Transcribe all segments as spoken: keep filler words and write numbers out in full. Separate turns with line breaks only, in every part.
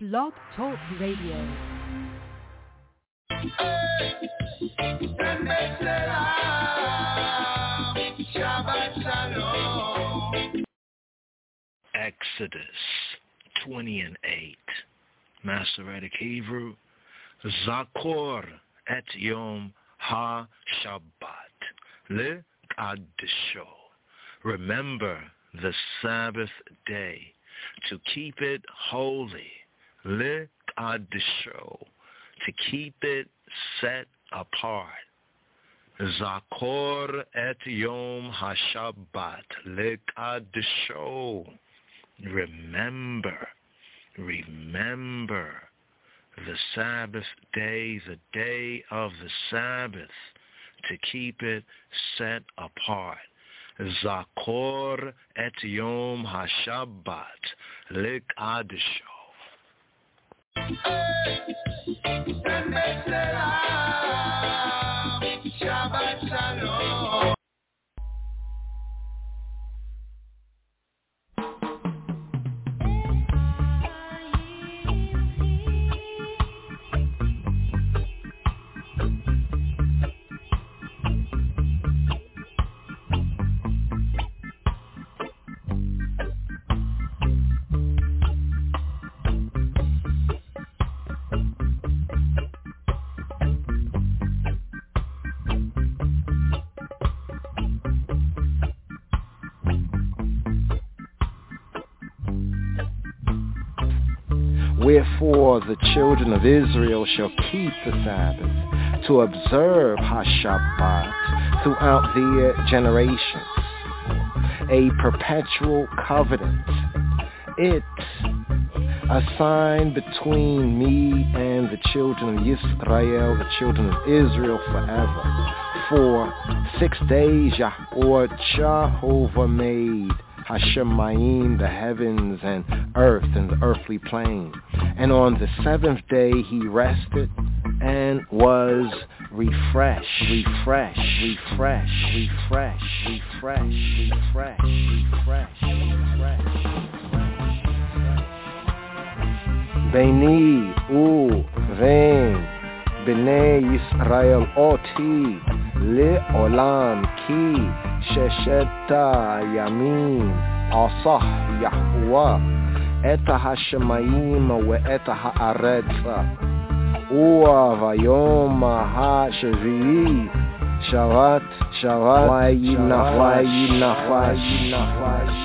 Blog Talk Radio.
Exodus twenty and eight, Masoretic Hebrew, Zakor et Yom ha-Shabbat le-Qaddisho. Remember the Sabbath day to keep it holy, le-Qaddisho, to keep it set apart. Zakor et Yom ha-Shabbat le-Qaddisho. Remember, remember the Sabbath day, the day of the Sabbath, to keep it set apart. Zakor et Yom ha-Shabbat le-Qaddisho. Shabbat Shalom.
Wherefore the children of Israel shall keep the Sabbath, to observe ha-Shabbat throughout their generations, a perpetual covenant. It, a sign between me and the children of Israel, the children of Israel forever. For six days Yahweh Jehovah made Hashemayim, the heavens and earth and the earthly plane. And on the seventh day he rested and was refreshed, refreshed, refreshed, refreshed, refreshed, refreshed, refreshed, refreshed. Beini u vein bnei Yisrael oti le'olam ki Shesheta Yamim Asah Yahweh Eta Hashemayim Ve Eta Haaretza Ua Vayom Ha-Shvi'i Shavat Shavat Vayinafash Vayinafash.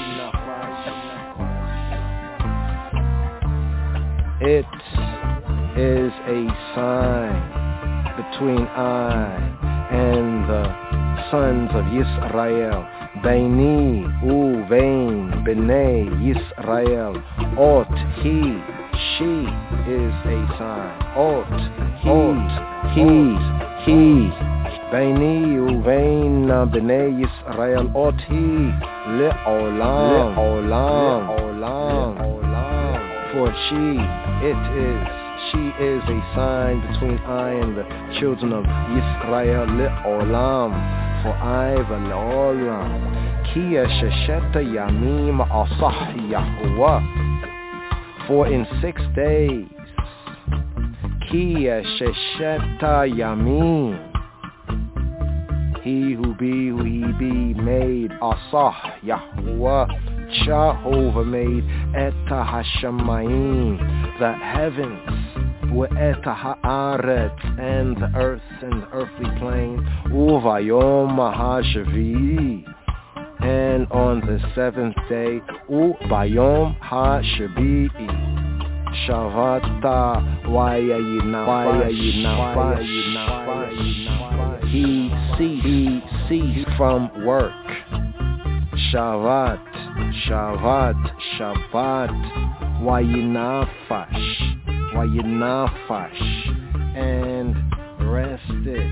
It is a sign between I and the sons of Yisrael, Beini u vein bnei Yisrael, Ot he, she is a sign. Ot he, he, he, Beini u vein bnei Yisrael, Ot he, le'olam, le'olam, le'olam. For she, it is. She is a sign between I and the children of Yisrael, le'olam. For I v'le'olam, ki shesheta yamim asah Yahweh. For in six days, ki shesheta yamim, he who be, who he be, made asah Yahweh, Jehovah made eta hashemayim, the heavens, Eta haaretz, and the earth and the earthly plane, uvayom ha-shvi'i, and on the seventh day, ubayom ha-shvi'i, shavata vayinafash, he ceased, he ceased from work, shavat, shavat, shabbat, vayinafash, Vayinafash, and rested.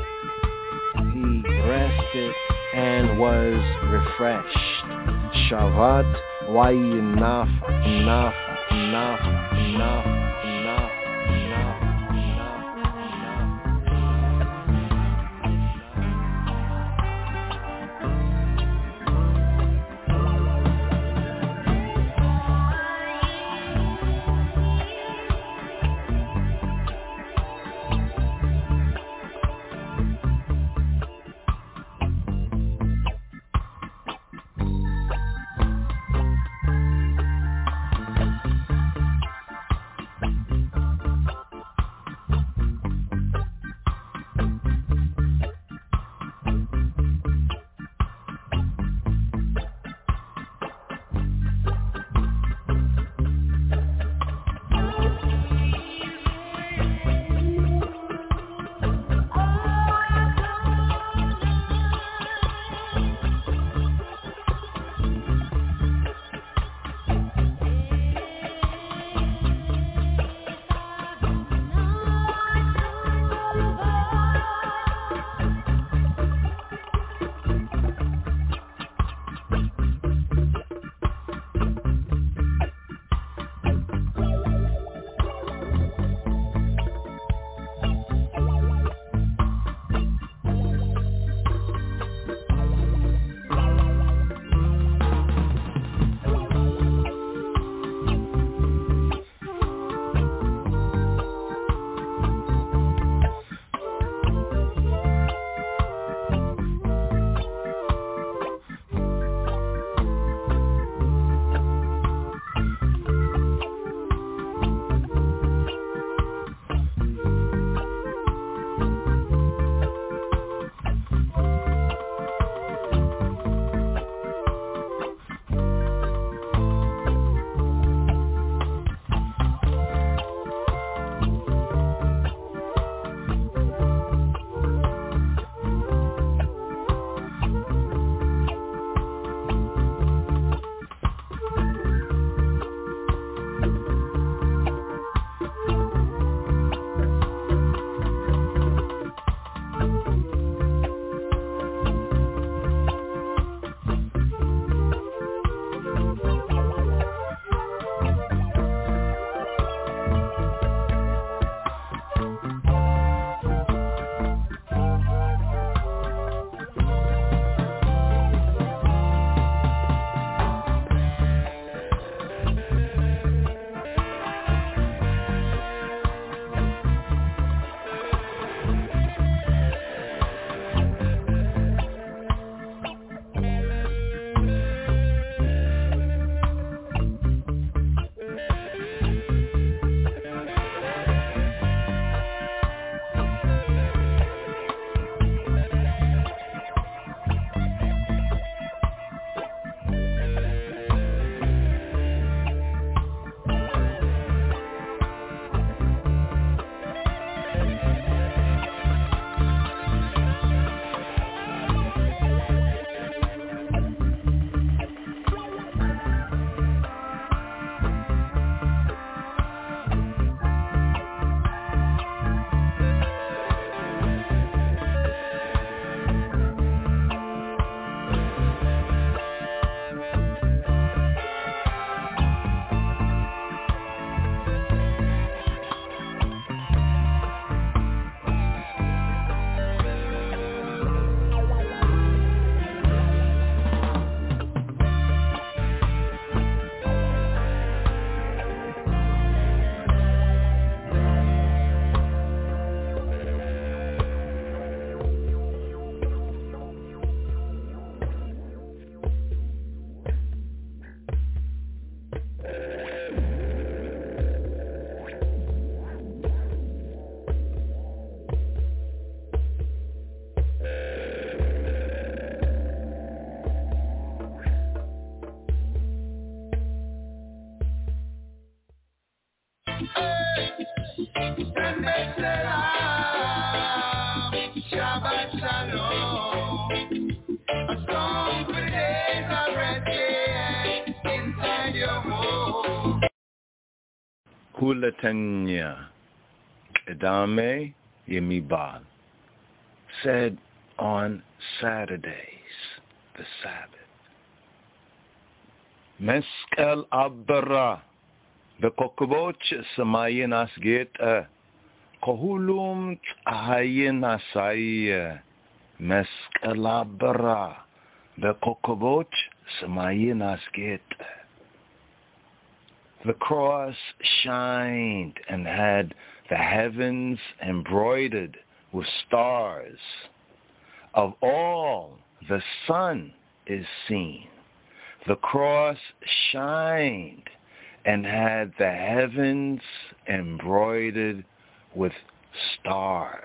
He rested and was refreshed. Shavat, Vayinaf, naf, naf, naf, naf, naf, naf.
Shabbat Shalom. A song for the days of resting inside your home.
Kulatanya Edame Yemibal said on Saturdays, the Sabbath, Meskel Abra Bekokboch Samayin Asget Kohulum Ahayin Asai Meskel Abra Bekokboch Samayin Asget. The cross shined and had the heavens embroidered with stars. Of all the sun is seen. The cross shined and had the heavens embroidered with stars.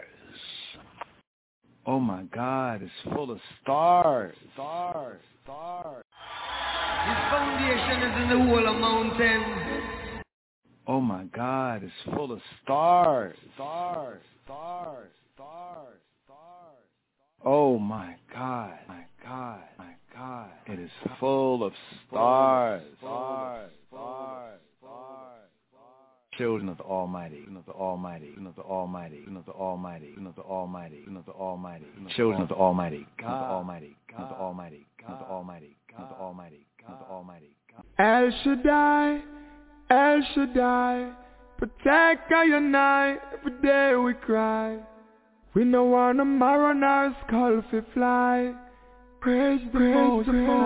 Oh my God, it's full of stars, stars, stars.
His foundation is in the whole of mountains.
Oh my God, it's full of stars, stars, stars, stars, stars. Oh my God, my God, my God, it is full of stars, stars, stars, stars. Children of the Almighty, children of the Almighty, children of the Almighty, children of the Almighty, children of the Almighty, children of the Almighty, children of the Almighty, God of the Almighty, God of the Almighty, God of the Almighty, God of the Almighty, God of the Almighty.
El Shaddai, El Shaddai, protect our unite, every day we cry. We no want a marrow nor skull fi fly. Praise the Most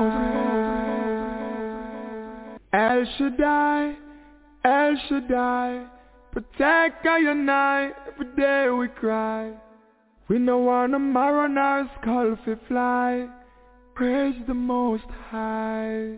High. El Shaddai, El Shaddai, protect our unite, every day we cry. We no want a marrow nor skull fi fly. Praise the Most High.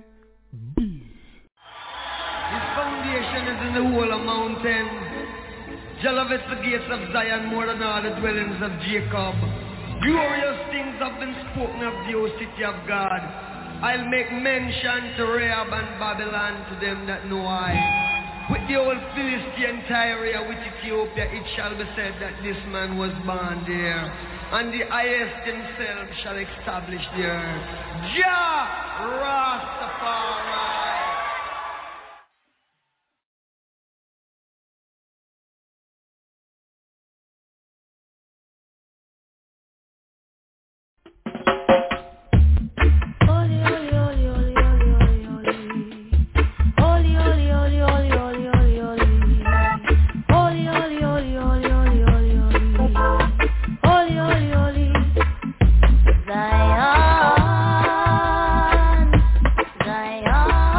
His foundation is in the whole of mountains. Jah loveth the gates of Zion more than all the dwellings of Jacob. Glorious things have been spoken of the O city of God. I'll make mention to Rahab and Babylon, to them that know I. With the old Philistine Tyre, with Ethiopia, it shall be said that this man was born there. And the highest himself shall establish the earth. Jah Rastafari.
Zion, Zion.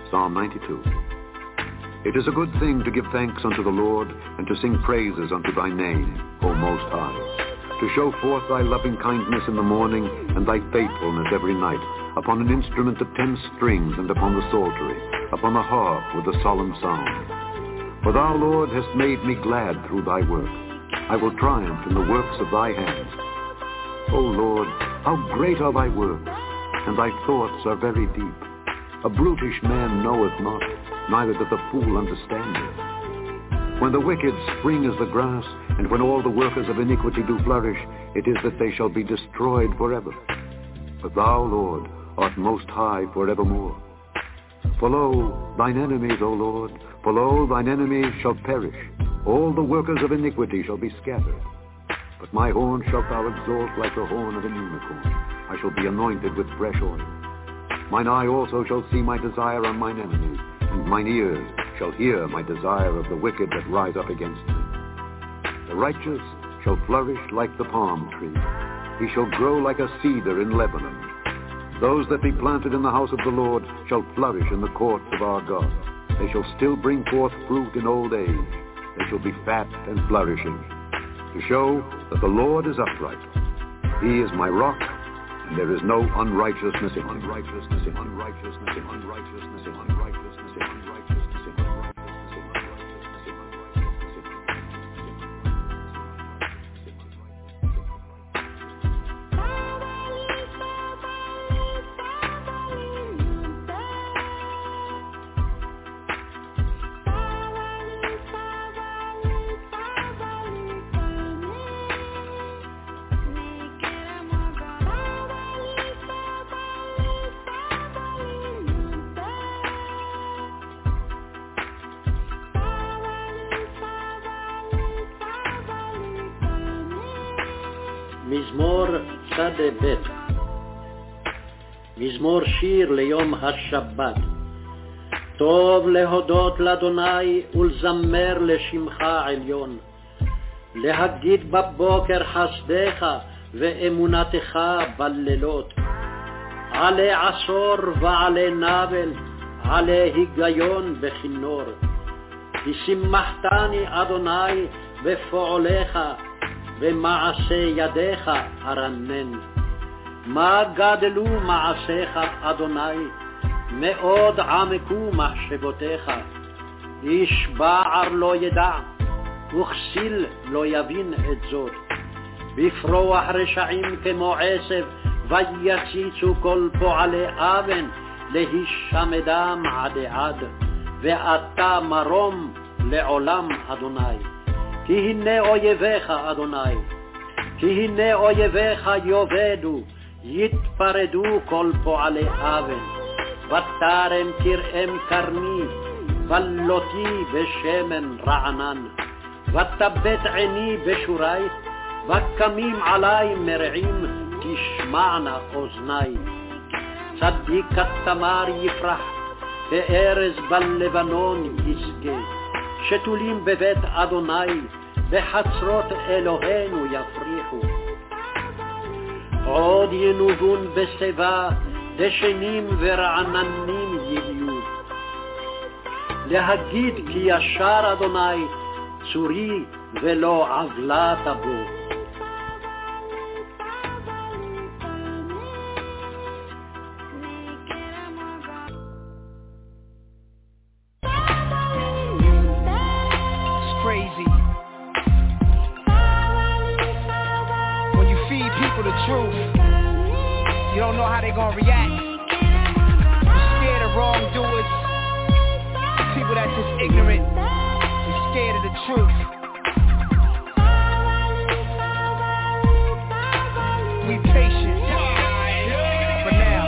Psalm ninety-two. It is a good thing to give thanks unto the Lord, and to sing praises unto thy name, O Most High, to show forth thy loving kindness in the morning, and thy faithfulness every night, upon an instrument of ten strings, and upon the psaltery, upon the harp with a solemn sound. For thou, Lord, hast made me glad through thy work. I will triumph in the works of thy hands. O Lord, how great are thy works, and thy thoughts are very deep. A brutish man knoweth not, neither doth the fool understand it. When the wicked spring as the grass, and when all the workers of iniquity do flourish, it is that they shall be destroyed forever. But thou, Lord, art most high forevermore. For lo, thine enemies, O Lord, for lo, thine enemies shall perish. All the workers of iniquity shall be scattered. But my horn shalt thou exalt like the horn of an unicorn. I shall be anointed with fresh oil. Mine eye also shall see my desire on mine enemies, and mine ears shall hear my desire of the wicked that rise up against me. The righteous shall flourish like the palm tree. He shall grow like a cedar in Lebanon. Those that be planted in the house of the Lord shall flourish in the courts of our God. They shall still bring forth fruit in old age. They shall be fat and flourishing, to show that the Lord is upright. He is my rock, and there is no unrighteousness in him. Unrighteousness in unrighteousness in unrighteousness in unrighteousness in unrighteousness in
מזמור צדה ב' מזמור שיר ליום השבת. טוב להודות לאדוני ולזמר לשמך עליון, להגיד בבוקר חסדך ואמונתך בלילות, עלי עשור ועלי נבל, עלי היגיון בכינור. כי אדוני בפועליך, במעשה ידיך ארנן. מה גדלו מעשיך אדוני, מאוד עמקו מחשבותיך. איש בער לא ידע, וכסיל לא יבין את זאת. בפרוח רשעים כמו עשב, ויציצו כל פועלי אבן, להישמדם עד עד. ואתה מרום לעולם אדוני. כי הנה אויביך אדוני, כי הנה אויביך יאבדו, יתפרדו כל פועלי אבן. ותרם תרעם קרני, ולותי בשמן רענן. ותבט עיני בשורי, וקמים עלי מרעים, תשמענה אוזני. צדיק כתמר יפרח, כארז בלבנון יזכה. שתולים בבית אדוני, בחצרות אלוהינו יפריחו. עוד ינובון בשיבה, דשנים ורעננים יהיו. להגיד כי ישר אדוני, צורי ולא עוולה תבוא.
Gonna react. You're scared of wrongdoers, people that's just ignorant and scared of the truth. We patient for now.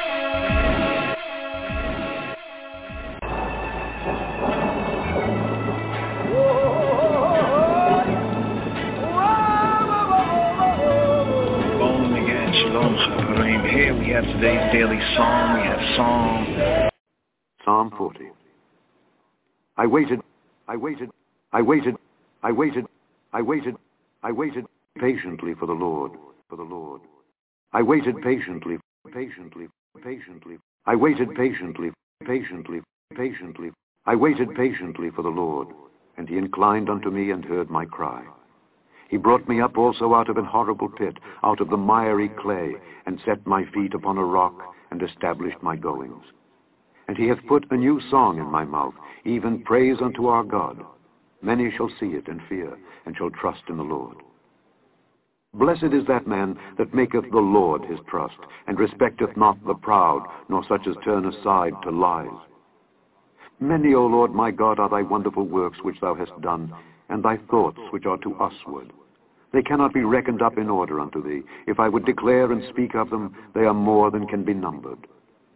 Here we have today's daily psalm. We have Psalm
Psalm forty. I waited, I waited, I waited, I waited, I waited, I waited patiently for the Lord, for the Lord. I waited patiently, patiently, patiently. I waited patiently, patiently, patiently. I waited patiently for the Lord, and he inclined unto me and heard my cry. He brought me up also out of an horrible pit, out of the miry clay, and set my feet upon a rock, and established my goings. And he hath put a new song in my mouth, even praise unto our God. Many shall see it and fear, and shall trust in the Lord. Blessed is that man that maketh the Lord his trust, and respecteth not the proud, nor such as turn aside to lies. Many, O Lord my God, are thy wonderful works which thou hast done, and thy thoughts which are to usward. They cannot be reckoned up in order unto thee. If I would declare and speak of them, they are more than can be numbered.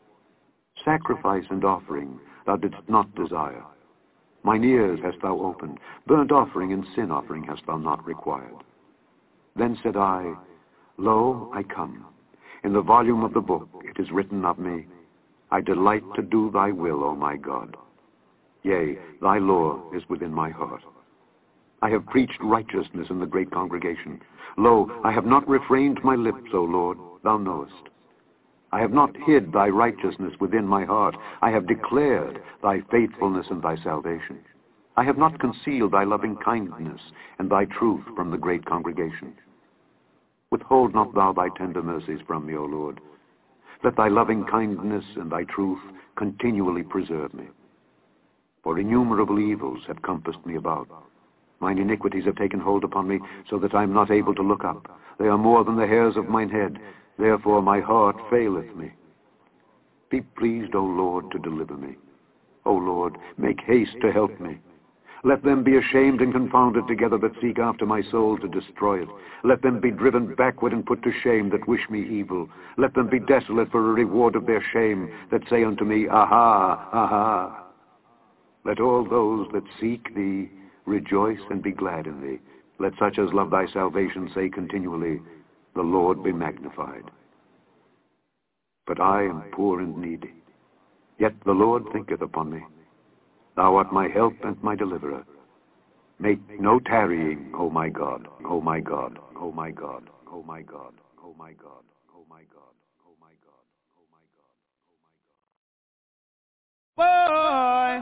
Sacrifice and offering thou didst not desire. Mine ears hast thou opened. Burnt offering and sin offering hast thou not required. Then said I, Lo, I come. In the volume of the book it is written of me, I delight to do thy will, O my God. Yea, thy law is within my heart. I have preached righteousness in the great congregation. Lo, I have not refrained my lips, O Lord, thou knowest. I have not hid thy righteousness within my heart. I have declared thy faithfulness and thy salvation. I have not concealed thy loving kindness and thy truth from the great congregation. Withhold not thou thy tender mercies from me, O Lord. Let thy loving kindness and thy truth continually preserve me. For innumerable evils have compassed me about. Mine iniquities have taken hold upon me, so that I am not able to look up. They are more than the hairs of mine head. Therefore my heart faileth me. Be pleased, O Lord, to deliver me. O Lord, make haste to help me. Let them be ashamed and confounded together that seek after my soul to destroy it. Let them be driven backward and put to shame that wish me evil. Let them be desolate for a reward of their shame that say unto me, Aha, aha. Let all those that seek thee rejoice and be glad in thee. Let such as love thy salvation say continually, The Lord be magnified. But I am poor and needy, yet the Lord thinketh upon me. Thou art my help and my deliverer. Make no tarrying, O my God, O my God, O my God, O my God, O my God, O my God, O my God, O my
Boy,
God, O my God.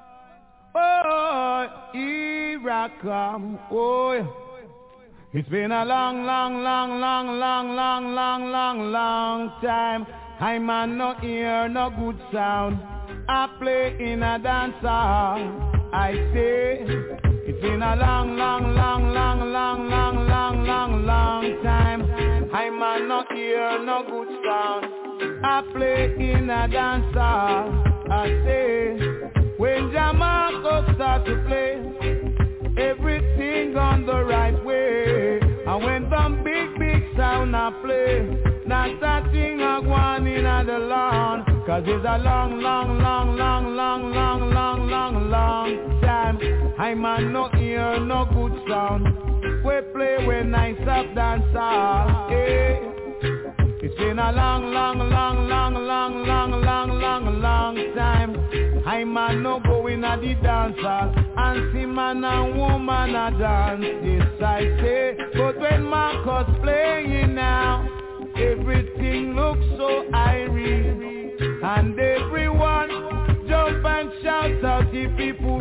boy, here I come, boy. It's been a long, long, long, long, long, long, long, long, long time. I man no hear no good sound. I play in a dance hall. I say it's been a long, long, long, long, long, long, long, long, long time. I man no hear no good sound. I play in a dance hall. I say when Jamaica start to play, everything on the right way. And when some big, big sound I play, not that thing I want in the lawn. Cause it's a long, long, long, long, long, long, long, long, long time. I man no hear no good sound. We play when I stop dance hall. Hey. It's been a long, long, long, long, long, long, long, long, long time. I man no go in a the dance hall and see man and woman a dance. Yes I say, but when Marcus playing now, everything looks so airy, and everyone jump and shout out the people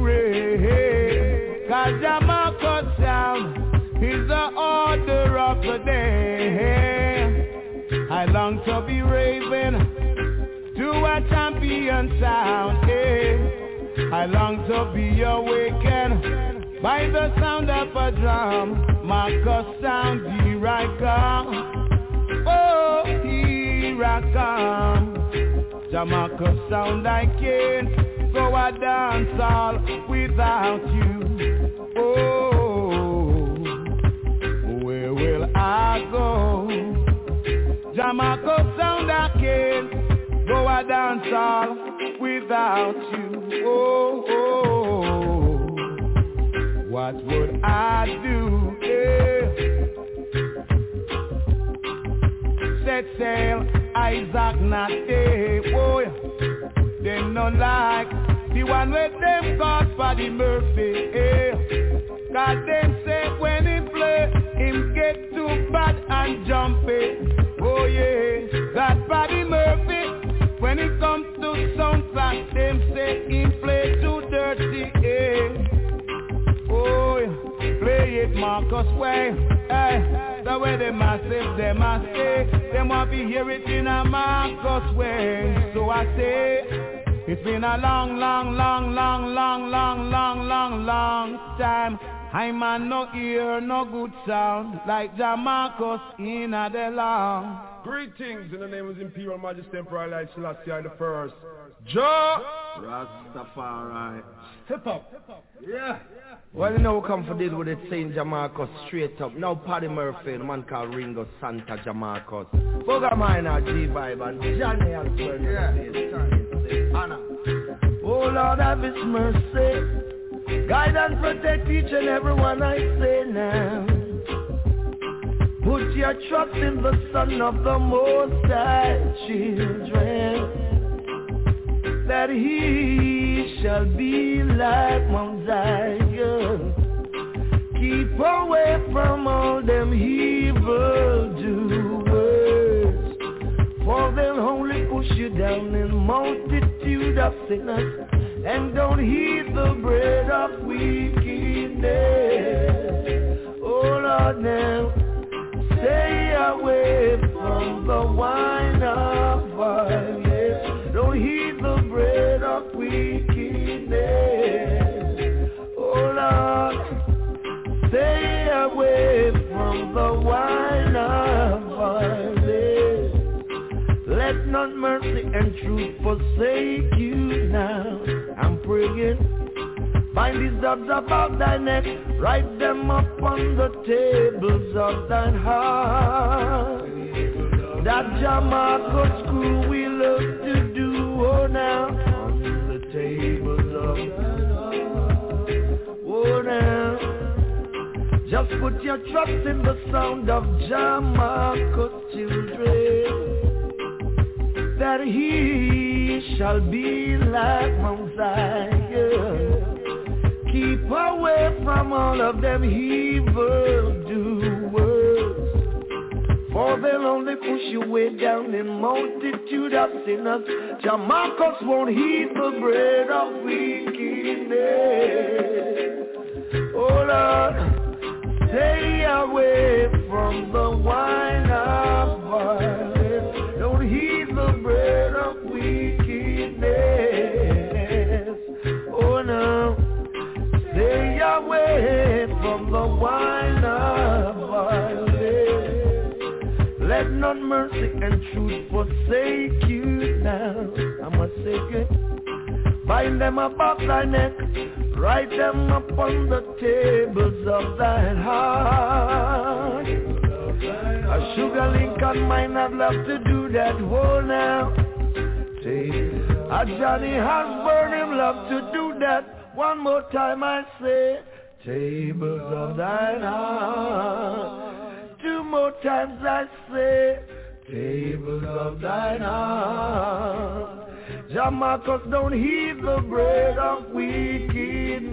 ray. Cause the Marcus sound is the order of the day. I long to be raving to a champion sound, eh. I long to be awakened by the sound of a drum. Marcus sound, here I come. Oh, here I come. Jamaica sound, I can't go a dance all without you. Oh, where will I go? Jamaica sound, I can't go a dance all without you. Oh, oh, oh. What would I do? Yeah. Set sail, Isaac not there. Oh, they no like the one with them called Paddy Murphy. Yeah. God them say when he play, him get too bad and jumpy. Oh yeah, that Paddy Murphy, when it comes to Sound fact, them say him play too dirty, eh. Oh, play it Marcus way, eh. The way they massive, they must say, they want to hear it in a Marcus way. So I say, it's been a long, long, long, long, long, long, long, long, long time. I man no ear, no good sound, like Jamarcus in a the long.
Greetings in the name of His Imperial Majesty Emperor Haile Selassie the First. Jah Rastafari. Step up. Yeah.
Well, you know we come for deal with it, saying Jamarcus straight up. Now Paddy Murphy, the man called Ringo Santa Jamarcus. Booga Minor, G-Vibe, and Johnny Alfred. Yeah. Anna.
Oh Lord, have His mercy. Guide and protect each and every one, I say now. Put your trust in the Son of the Most High, children, that He shall be like Mount Zion. Keep away from all them evil doers, for they'll only push you down in multitude of sinners, and don't heed the bread of wickedness. Oh Lord, now stay away from the wine of violence. Don't heed the bread of wickedness. Oh Lord, stay away from the wine of violence. Let not mercy and truth forsake you now. I'm praying, bind these dots about thy neck, write them up on the tables of thine heart. That Jamarcus crew we love to do, oh now, on the tables of thine heart. Oh now, just put your trust in the sound of Jamarcus, children, that he shall be like Mount Zion. Keep away from all of them evil doers, for they'll only push you way down in multitude of sinners. Jamarcus won't heed the bread of wickedness. Oh Lord, stay away from the wine of violence. Don't heed the bread of wickedness. Oh no, stay away from the wine of violence. Let not mercy and truth forsake you now. I must say it. Bind them about thy neck, write them upon the tables of thine heart. A Sugar Lincoln might not love to do that, whoa now. A Johnny Osborne him love to do that. One more time I say, tables of thine heart. Two more times I say, tables of thine heart. Jamarcus don't heed the bread of wickedness.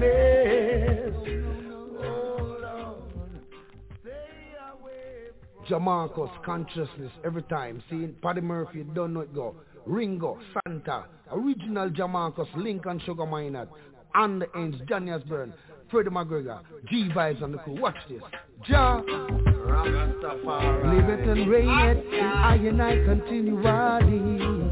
Jamarcus consciousness every time. Seeing Paddy Murphy, don't know it go. Ringo, Santa, original Jamarcus, Lincoln Sugar Minot, and the ends, Johnny Osborne, Freddie McGregor, G-Vibes on the crew. Watch this. Ja, live it and reign it, and I and I continually.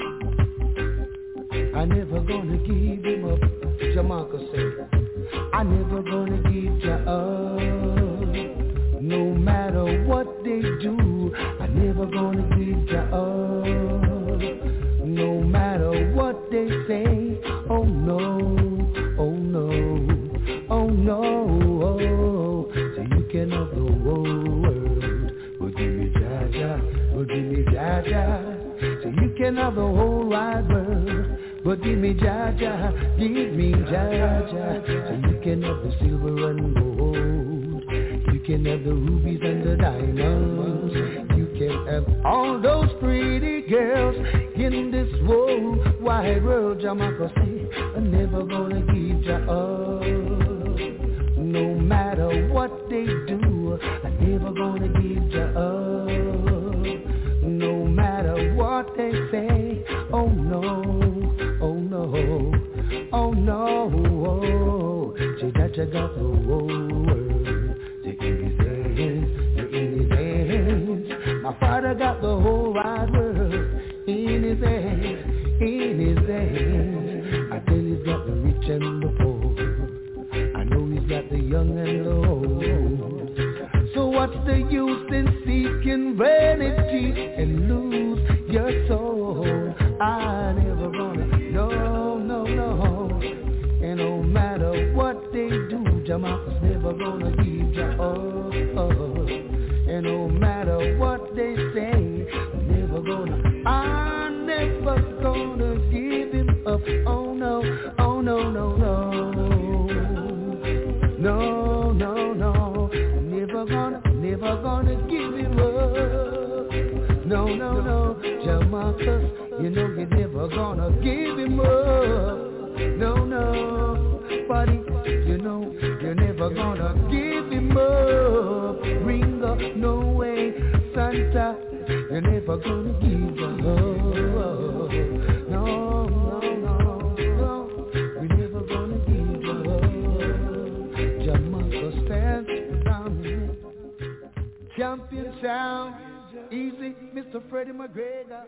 I never gonna give him up, Jamarcus said. I never gonna give ya up. No matter what they do, I never gonna give ya up. No matter what they say, oh no, oh no, oh no. Oh. So you can have the whole world, but give me Jaja, but give me Jaja. So you can have the whole wide world, but give me Jaja, give me Jaja. So you can have the silver and gold, you can have the rubies and the diamonds, you can have all those pretty girls in this whole wide world. Jamarcus say, I'm never gonna give ya up. No matter what they do, I'm never gonna give ya up. No matter what they say, oh no. Jah got the whole world in his hands, in his hands. My Father got the whole wide world in his hands, in his hands. I tell you, he's got the rich and the poor. I know he's got the young and the old. So what's the use in seeking vanity and lose your soul? I never gonna, no, no, no. And no matter what they do, Jamaica's never gonna give ya up, up. And no matter what they say, I'm never gonna, I'm never gonna give him up. Oh no, oh no, no, no. No, no, no. Never gonna, never gonna give him up. No, no, no. Jamaica, you know you're never gonna give him up. No, no, buddy, you know you're never gonna give him up. Ringo, no way, Santa, you're never gonna give him up. No, no, no, no, you're never gonna give him up. Jamaica stands down, champion sound, easy, Mister Freddie McGregor.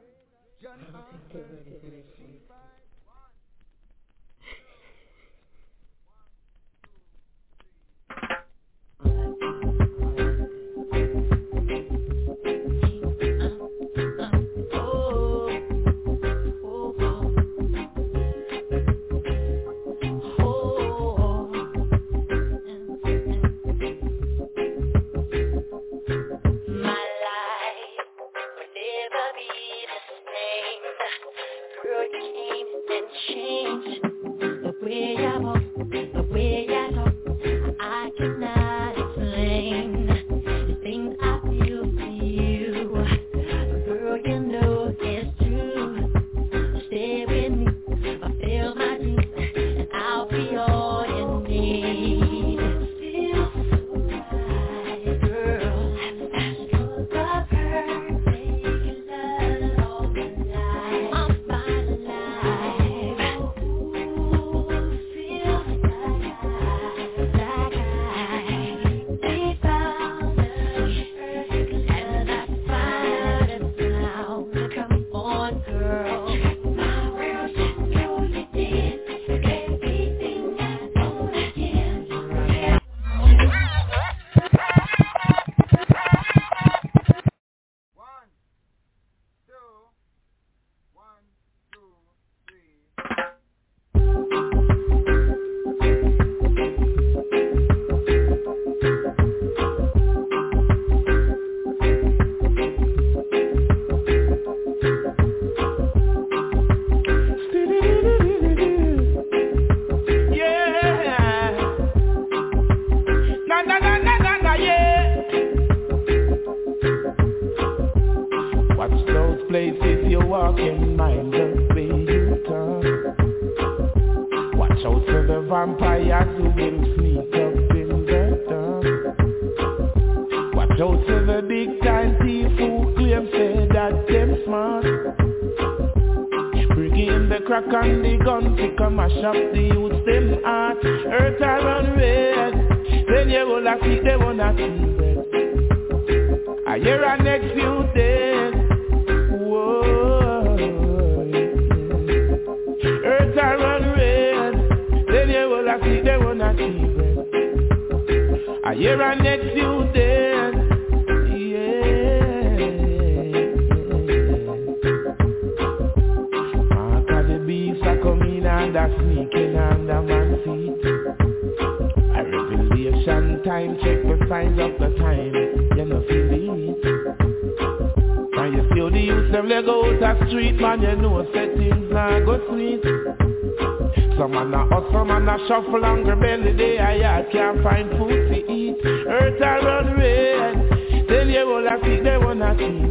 Shuffle on the belly day, I can't find food to eat. Earth I run red, then you will have to they wanna see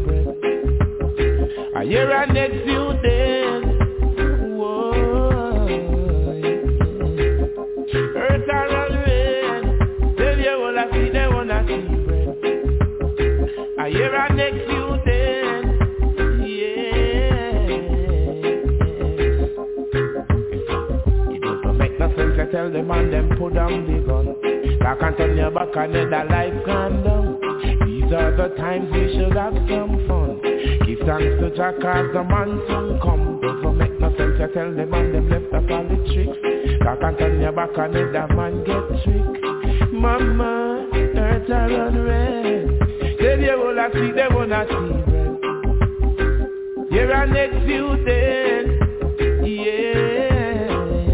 bread. I hear our next few days. Whoa. Earth I run red, then you will have to they wanna see bread. I hear our next few days. tell them and them put down the gun. Back and turn your back and let that life calm down. These are the times we should have some fun. Give thanks to Jah cause the man soon come. Doesn't make no sense to tell them and them left up all the tricks. Back and turn your back and let that man get tricked. Mama, earth are run red. Tell you all I see, they wanna see red. Here are next few days, yeah.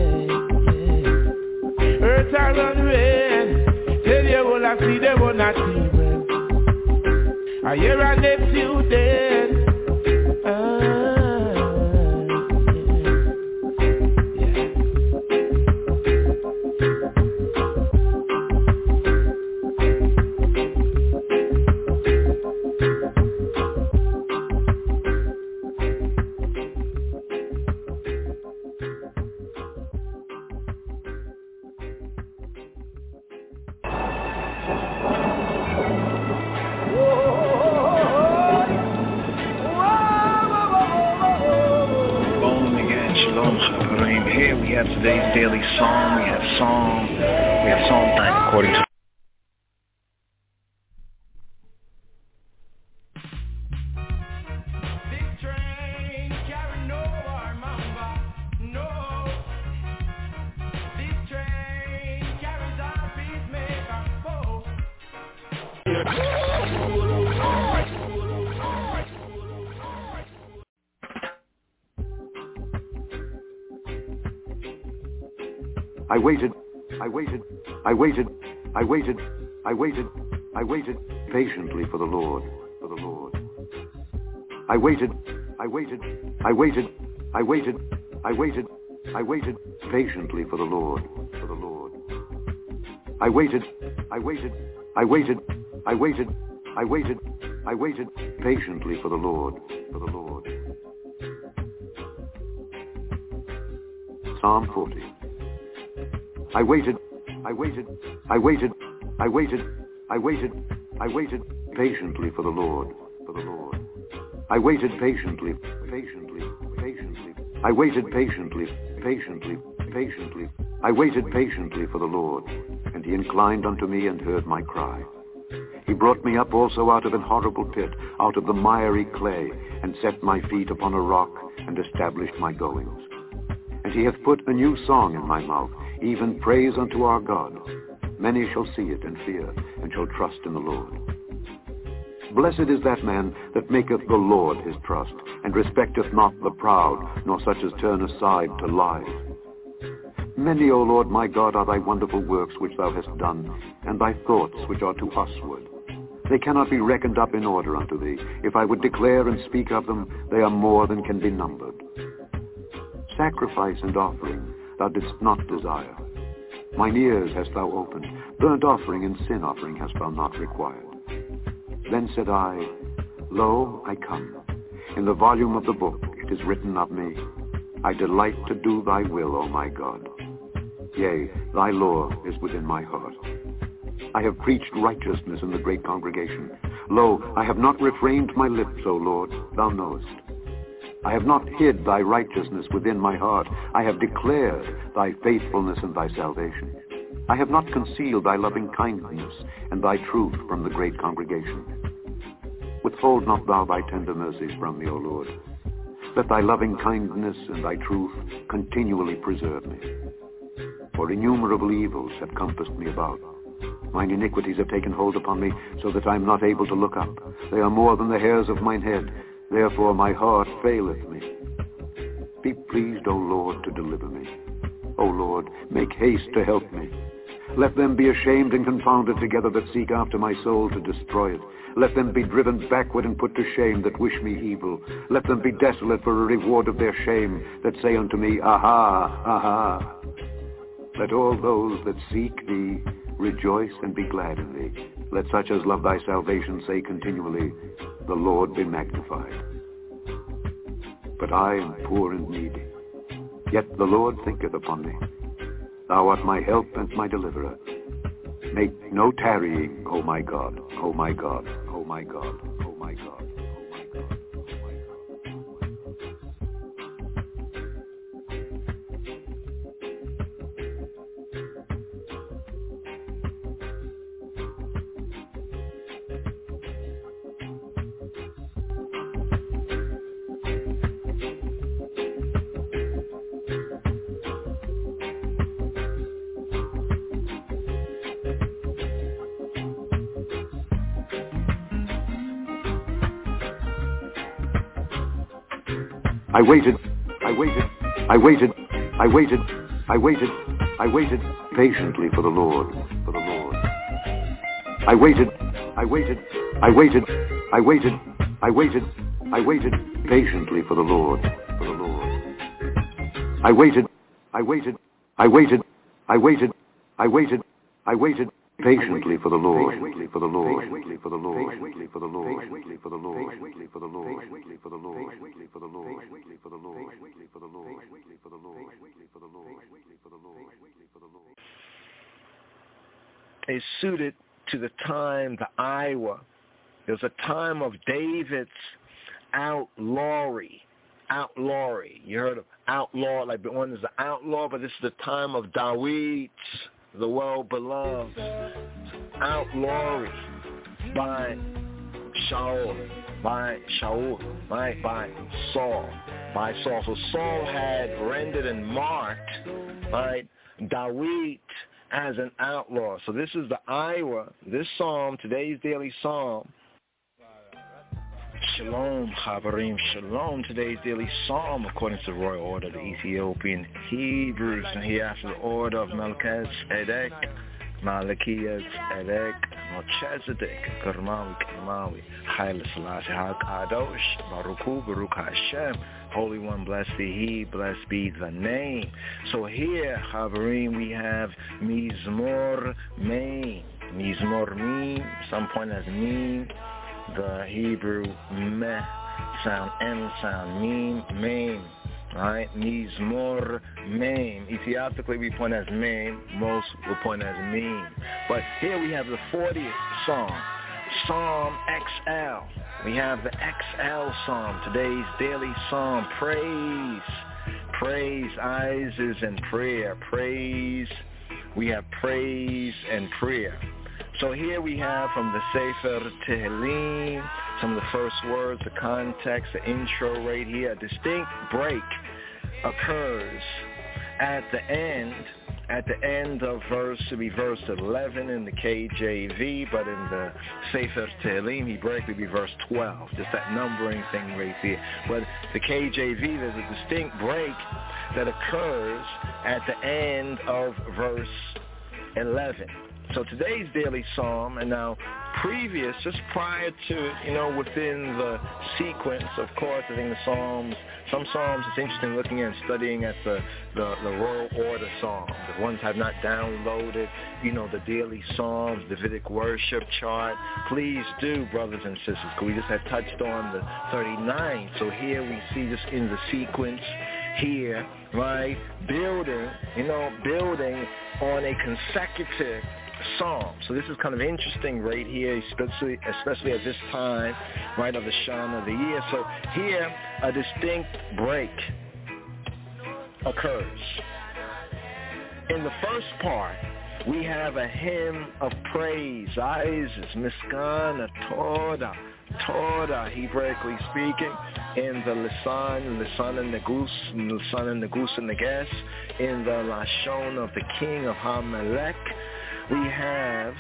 Earth are run red. Tell you all I see, they wanna see red. I hear are next few days.
Today's daily song, we have song, we have song time according to
I waited, I waited, I waited, I waited, I waited, I waited patiently for the Lord, for the Lord. I waited, I waited, I waited, I waited, I waited, I waited patiently for the Lord, for the Lord. I waited, I waited, I waited, I waited, I waited, I waited patiently for the Lord, for the Lord. Psalm forty. I waited, I waited, I waited, I waited, I waited, I waited patiently for the Lord, for the Lord. I waited patiently, patiently, patiently. I waited patiently, patiently, patiently. I waited patiently for the Lord, and he inclined unto me and heard my cry. He brought me up also out of an horrible pit, out of the miry clay, and set my feet upon a rock, and established my goings. And he hath put a new song in my mouth, even praise unto our God. Many shall see it and fear, and shall trust in the Lord. Blessed is that man that maketh the Lord his trust, and respecteth not the proud, nor such as turn aside to lies. Many, O Lord my God, are thy wonderful works which thou hast done, and thy thoughts which are to usward. They cannot be reckoned up in order unto thee. If I would declare and speak of them, they are more than can be numbered. Sacrifice and offering thou didst not desire. Mine ears hast thou opened. Burnt offering and sin offering hast thou not required. Then said I, Lo, I come. In the volume of the book it is written of me, I delight to do thy will, O my God. Yea, thy law is within my heart. I have preached righteousness in the great congregation. Lo, I have not refrained my lips, O Lord, thou knowest. I have not hid thy righteousness within my heart. I have declared thy faithfulness and thy salvation. I have not concealed thy loving kindness and thy truth from the great congregation. Withhold not thou thy tender mercies from me, O Lord. Let thy loving kindness and thy truth continually preserve me. For innumerable evils have compassed me about. Mine iniquities have taken hold upon me, so that I am not able to look up. They are more than the hairs of mine head. Therefore my heart faileth me. Be pleased, O Lord, to deliver me. O Lord, make haste to help me. Let them be ashamed and confounded together that seek after my soul to destroy it. Let them be driven backward and put to shame that wish me evil. Let them be desolate for a reward of their shame that say unto me, Aha, aha. Let all those that seek thee rejoice and be glad in thee. Let such as love thy salvation say continually, The Lord be magnified. But I am poor and needy, yet the Lord thinketh upon me. Thou art my help and my deliverer. Make no tarrying, O my God, O my God, O my God, O my God. I waited, I waited, I waited, I waited, I waited, I waited patiently for the Lord, for the Lord. I waited, I waited, I waited, I waited, I waited, I waited patiently for the Lord, for the Lord. I waited, I waited, I waited, I waited, I waited, I waited patiently for the Lord, for the Lord, for the Lord, for the Lord, for the Lord, for the Lord, for the Lord, for the Lord, for the Lord, for the Lord, for the Lord, for the Lord, for the Lord, for the Lord, for the Lord.
Is suited to the time, the Iowa. There's a time of David's outlawry. Outlawry. You heard of outlaw, like the one is the outlaw, but this is the time of David, the well-beloved. Outlawry by Shaul, by Shaul, right? By Saul, by Saul. So Saul had rendered and marked, right, David as an outlaw. So this is the Iowa, this psalm, today's daily psalm. Shalom, Chaverim, Shalom. Today's daily psalm, according to the royal order of the Ethiopian Hebrews, and here after the order of Melchizedek, Malachias, Edek, Melchizedek, Karmawi, Karmawi, Haile Selassie, HaKadosh, Baruchu, Baruch Hashem, Holy One, blessed be He, blessed be the name. So here, Chaverim, we have Mizmor Main, Mizmor Mim, some point as Mim, the Hebrew meh sound, M sound, Mim, Mim, right? Mizmor Mim. Ethiopically we point as Mim, most will point as Mim. But here we have the fortieth Psalm, Psalm X L. We have the X L Psalm, today's daily Psalm. Praise, praise, Isis and prayer, praise. We have praise and prayer. So here we have from the Sefer Tehillim, some of the first words, the context, the intro right here. A distinct break occurs at the end, at the end of verse, to be verse eleven in the K J V, but in the Sefer Tehillim, he break to be verse twelve, just that numbering thing right there. But the K J V, there's a distinct break that occurs at the end of verse eleven. So today's daily psalm, and now previous, just prior to it, you know, within the sequence, of course, I think the psalms, some psalms, it's interesting looking and studying at the, the, the royal order psalms. The ones have not downloaded, you know, the daily psalms, Davidic worship chart. Please do, brothers and sisters, because we just had touched on the thirty-nine. So here we see this in the sequence here, right, building, you know, building on a consecutive psalm. So this is kind of interesting right here, especially especially at this time, right, of the Shana of the year. So here, a distinct break occurs. In the first part, we have a hymn of praise, Isis, Miskana, Torah, Torah, Hebraically speaking, in the Lisan, Lisan and Negus, Lisan and Negus and Neges, in the Lashon of the king of Hamelech. We have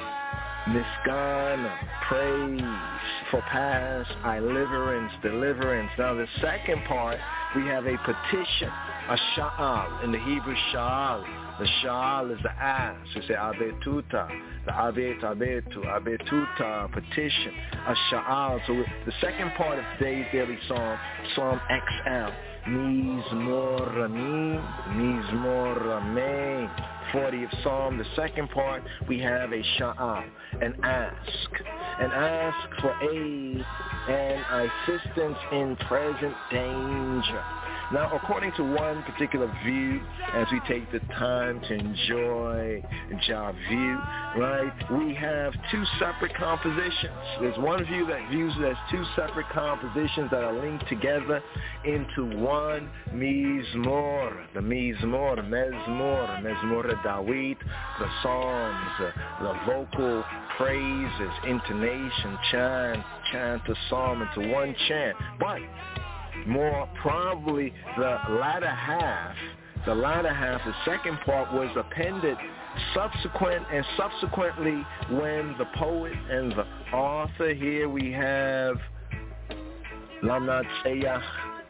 Miskana, praise for past, deliverance, deliverance. Now the second part, we have a petition, a sha'al, in the Hebrew sha'al. The sha'al is the ask. We say abetuta, the abet, abetu, abetuta, petition, a sha'al. So the second part of today's daily psalm, Psalm X L, Mizmor Ramim, Mizmor Ramein. fortieth Psalm, the second part, we have a sha'al, an ask, an ask for aid and assistance in present danger. Now, according to one particular view, as we take the time to enjoy our view, right, we have two separate compositions. There's one view that views it as two separate compositions that are linked together into one Mizmor, the Mizmor, the Mezmor, Mezmor David, the Psalms, the vocal praises, intonation, chant, chant the psalm into one chant. But more probably the latter half, the latter half, the second part was appended subsequent and subsequently when the poet and the author, here we have Lamnat Seyach,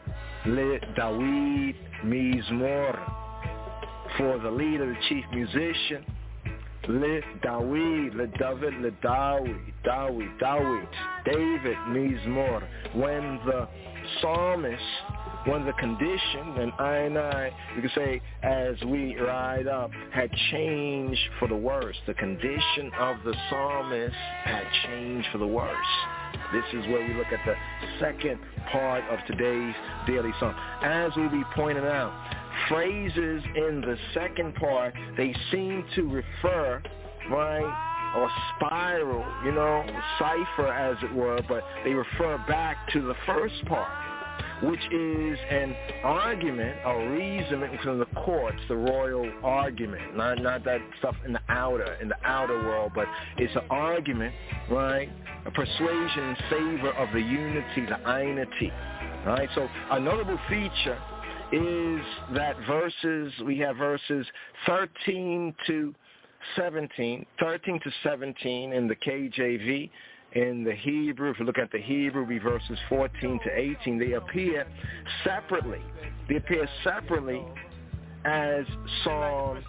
Le Dawid Mizmor. For the leader, the chief musician, Le Dawid, Le David, Le Dawid, Dawid, Dawid, David Mizmor. When the psalmist, when the condition, and I and I, you could say, as we ride up, had changed for the worse. The condition of the psalmist had changed for the worse. This is where we look at the second part of today's daily psalm. As we be pointing out, phrases in the second part, they seem to refer, right, or spiral, you know, cipher as it were, but they refer back to the first part, which is an argument, a reasoning from the courts, the royal argument, not not that stuff in the outer, in the outer world, but it's an argument, right, a persuasion in favor of the unity, the einity, right? So a notable feature is that verses, we have verses thirteen to seventeen, thirteen to seventeen in the K J V. In the Hebrew, if you look at the Hebrew, be verses fourteen to eighteen. They appear separately. They appear separately as Psalm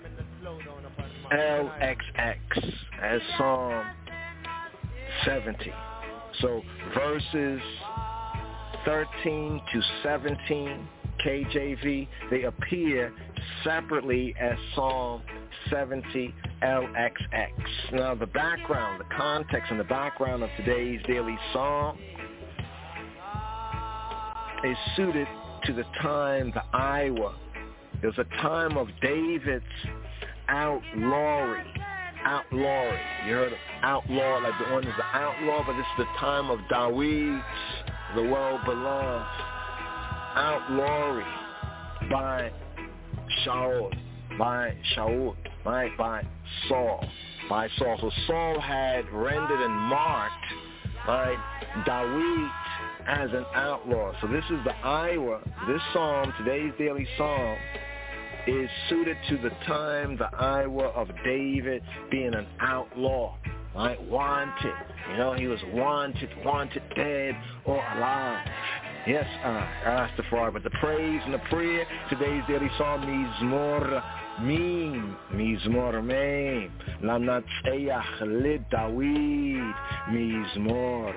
L X X, as Psalm seventy. So verses thirteen to seventeen, K J V, they appear separately as Psalm seventy L X X. Now the background, the context and the background of today's daily psalm is suited to the time, the Iowa. There's a time of David's outlawry. Outlawry. You heard of outlaw, like the one is the outlaw, but this is the time of David's, the well-beloved, outlawry by Shaul, by Shaul, right, by Saul, by Saul. So Saul had rendered and marked, right, David as an outlaw. So this is the Iowa. This psalm, today's daily psalm, is suited to the time, the Iowa of David being an outlaw, right, wanted. You know, he was wanted, wanted dead or alive. Yes, I asked the Father, but the praise and the prayer, today's daily psalm, Mizmor Mim, Mizmor Mim, Lamnat Eyach Le Dawid, Mizmor.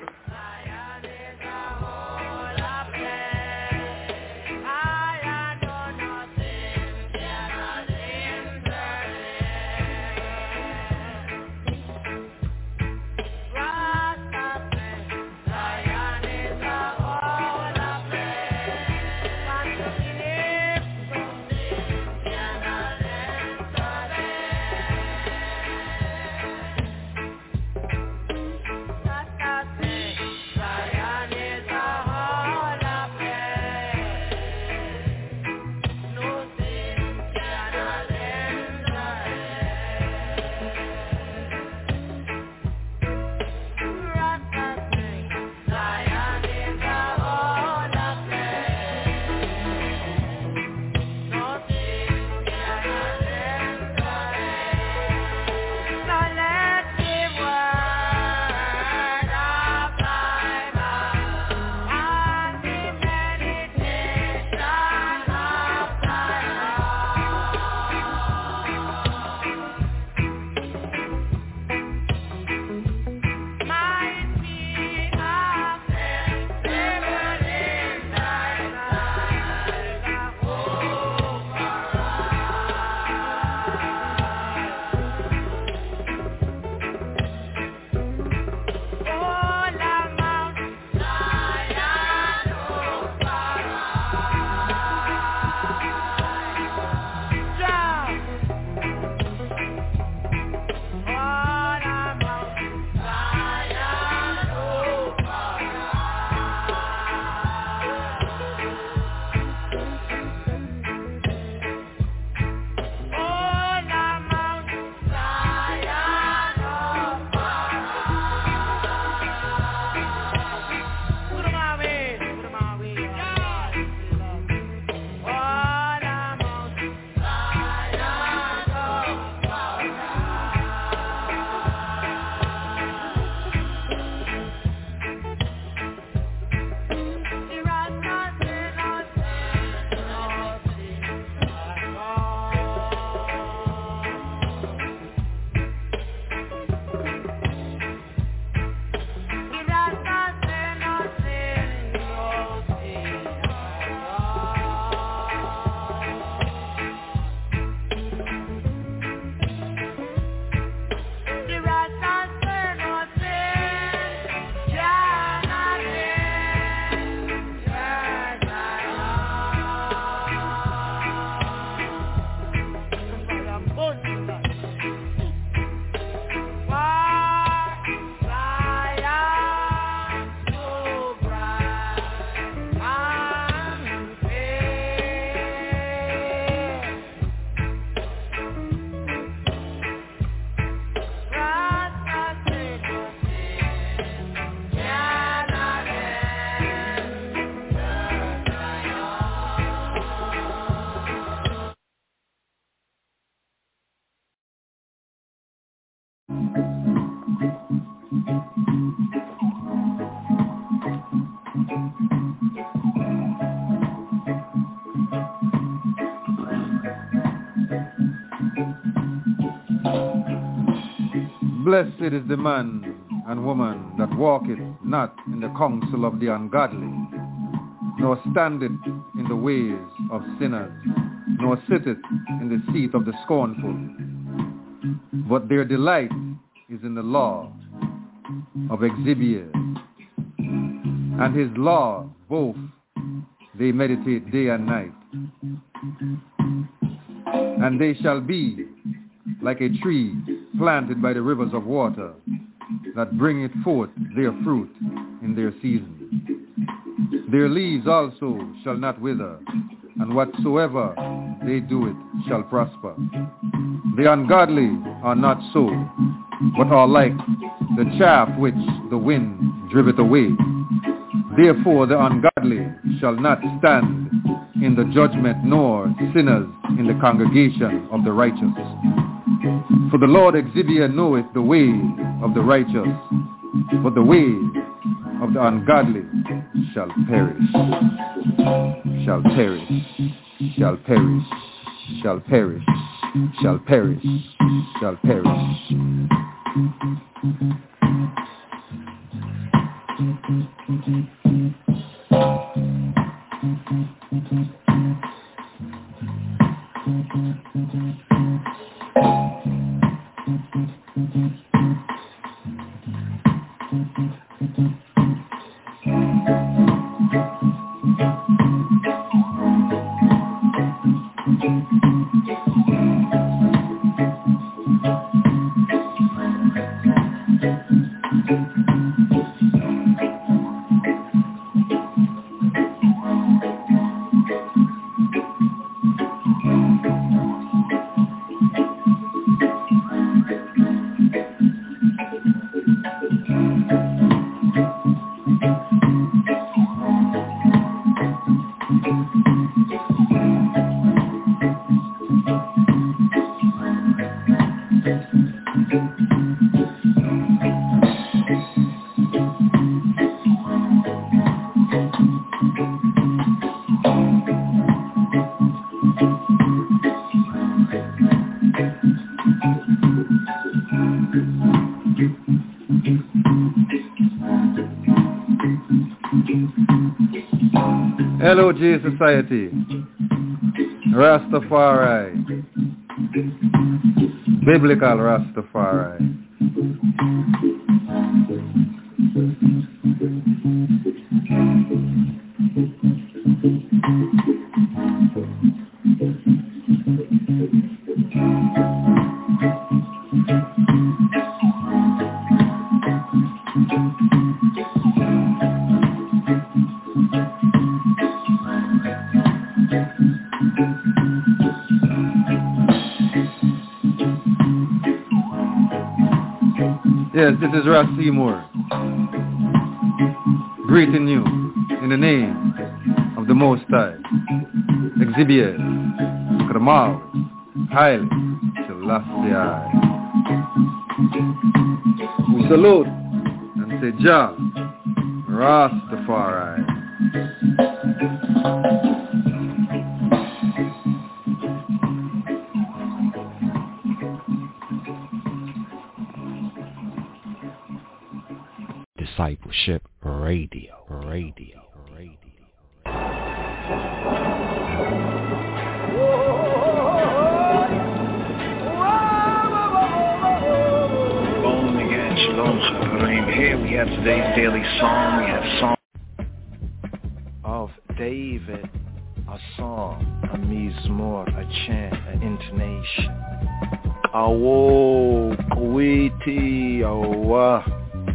Blessed is the man and woman that walketh not in the counsel of the ungodly, nor standeth in the ways of sinners, nor sitteth in the seat of the scornful. But their delight is in the law of Exhibier, and his law both they meditate day and night. And they shall be like a tree planted by the rivers of water, that bringeth forth their fruit in their season. Their leaves also shall not wither, and whatsoever they do it shall prosper. The ungodly are not so, but are like the chaff which the wind driveth away. Therefore the ungodly shall not stand in the judgment, nor sinners in the congregation of the righteous. For the Lord Exhibier knoweth the way of the righteous, but the way of the ungodly shall perish, shall perish, shall perish, shall perish, shall perish, shall perish. L O J Society, Rastafari, Biblical Rastafari. Yes, this is Ras Seymour, greeting you in the name of the Most High, Exhibier, Kramal, Haile Selassie. We salute and say Jah Rastafari.
Discipleship Radio, Radio, Radio.
Boom again, Shalom Chaverim. Here we have today's daily song. We have song
of David, a song, a mizmor, a chant, an intonation. Awo, Kuwaiti, Awa.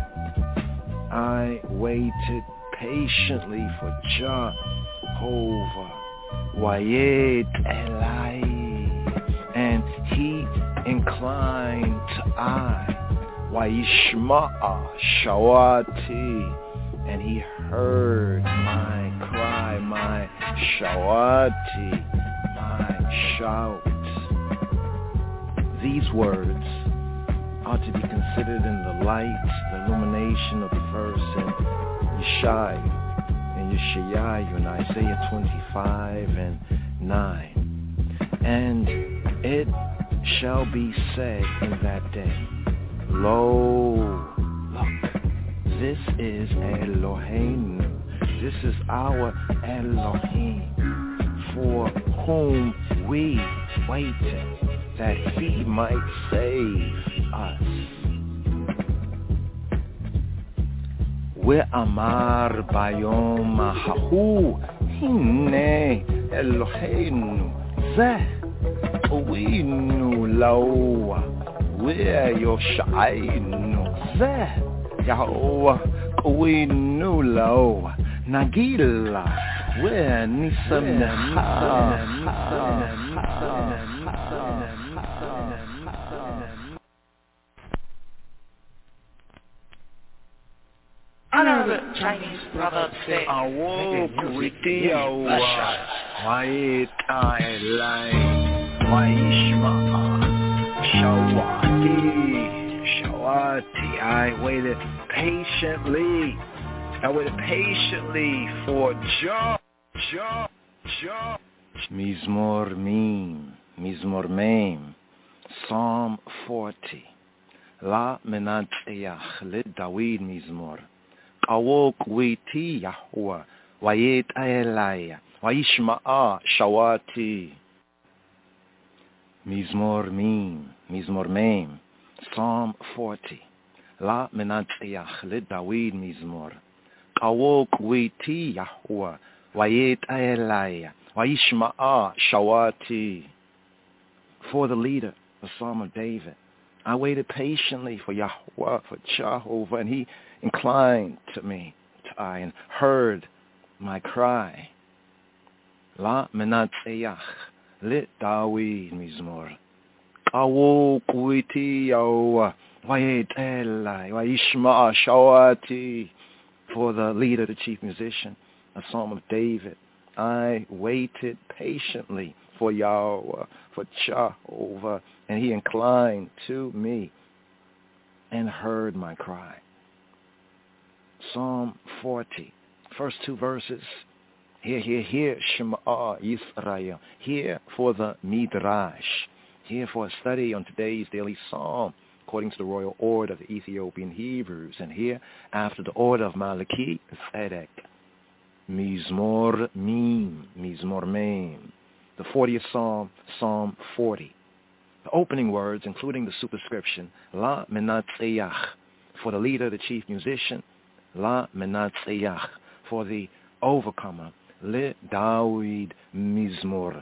I waited patiently for Jehovah, Wayed Elai, and he inclined to I, Wayishma'a Shawati, and he heard my cry, my Shawati, my shout. These words are to be considered in the light, the illumination of the verse in Yeshayahu and Yeshayahu in Isaiah twenty-five and nine. And it shall be said in that day, Lo, look, this is Eloheinu, this is our Elohim, for whom we waited, that he might save us. Ve'amar bayom hahu, hine Eloheinu, zeh qawinu lawa, ve'yoshainu, zeh Yahweh qawinu lawa, nagila, ve'nisamecha.
Another Chinese proverb says,
Awo kuitiyawa, waitai waishma, shawati, shawati. I waited patiently. I waited patiently for Jah, Jah, Jah.
Mizmor Mim, Mizmor Mem, Psalm forty. La menateyach le David Mizmor. Awok witi Yahweh, Wayet Aelaya, Waishma'a Shawati. Mizmor Mim, Mizmor Mem, Psalm forty. La menateyach le David Mizmor. Awok witi Yahweh, Wayet Aelaya, Waishma'a Shawati. For the leader, the Psalm of David. I waited patiently for Yahweh, for Jehovah, and he inclined to me, to I, and heard my cry. La menateyach lit David Mizmor. Awo kuiti Yahweh, Wayet Elai, Waishma Shawati. For the leader, the chief musician, a Psalm of David. I waited patiently for Yahweh, for Jehovah, and he inclined to me and heard my cry. Psalm forty, first two verses. Hear, hear, hear, Shema Yisrael. Here for the Midrash. Here for a study on today's daily psalm, according to the royal order of the Ethiopian Hebrews. And here, after the order of Malachi Tzedek, Mizmor Mim, Mizmor Mem. The fortieth Psalm, Psalm forty. The opening words, including the superscription, La Menatzeach, for the leader, the chief musician, La Menatzeach, for the overcomer, Le David Mizmor.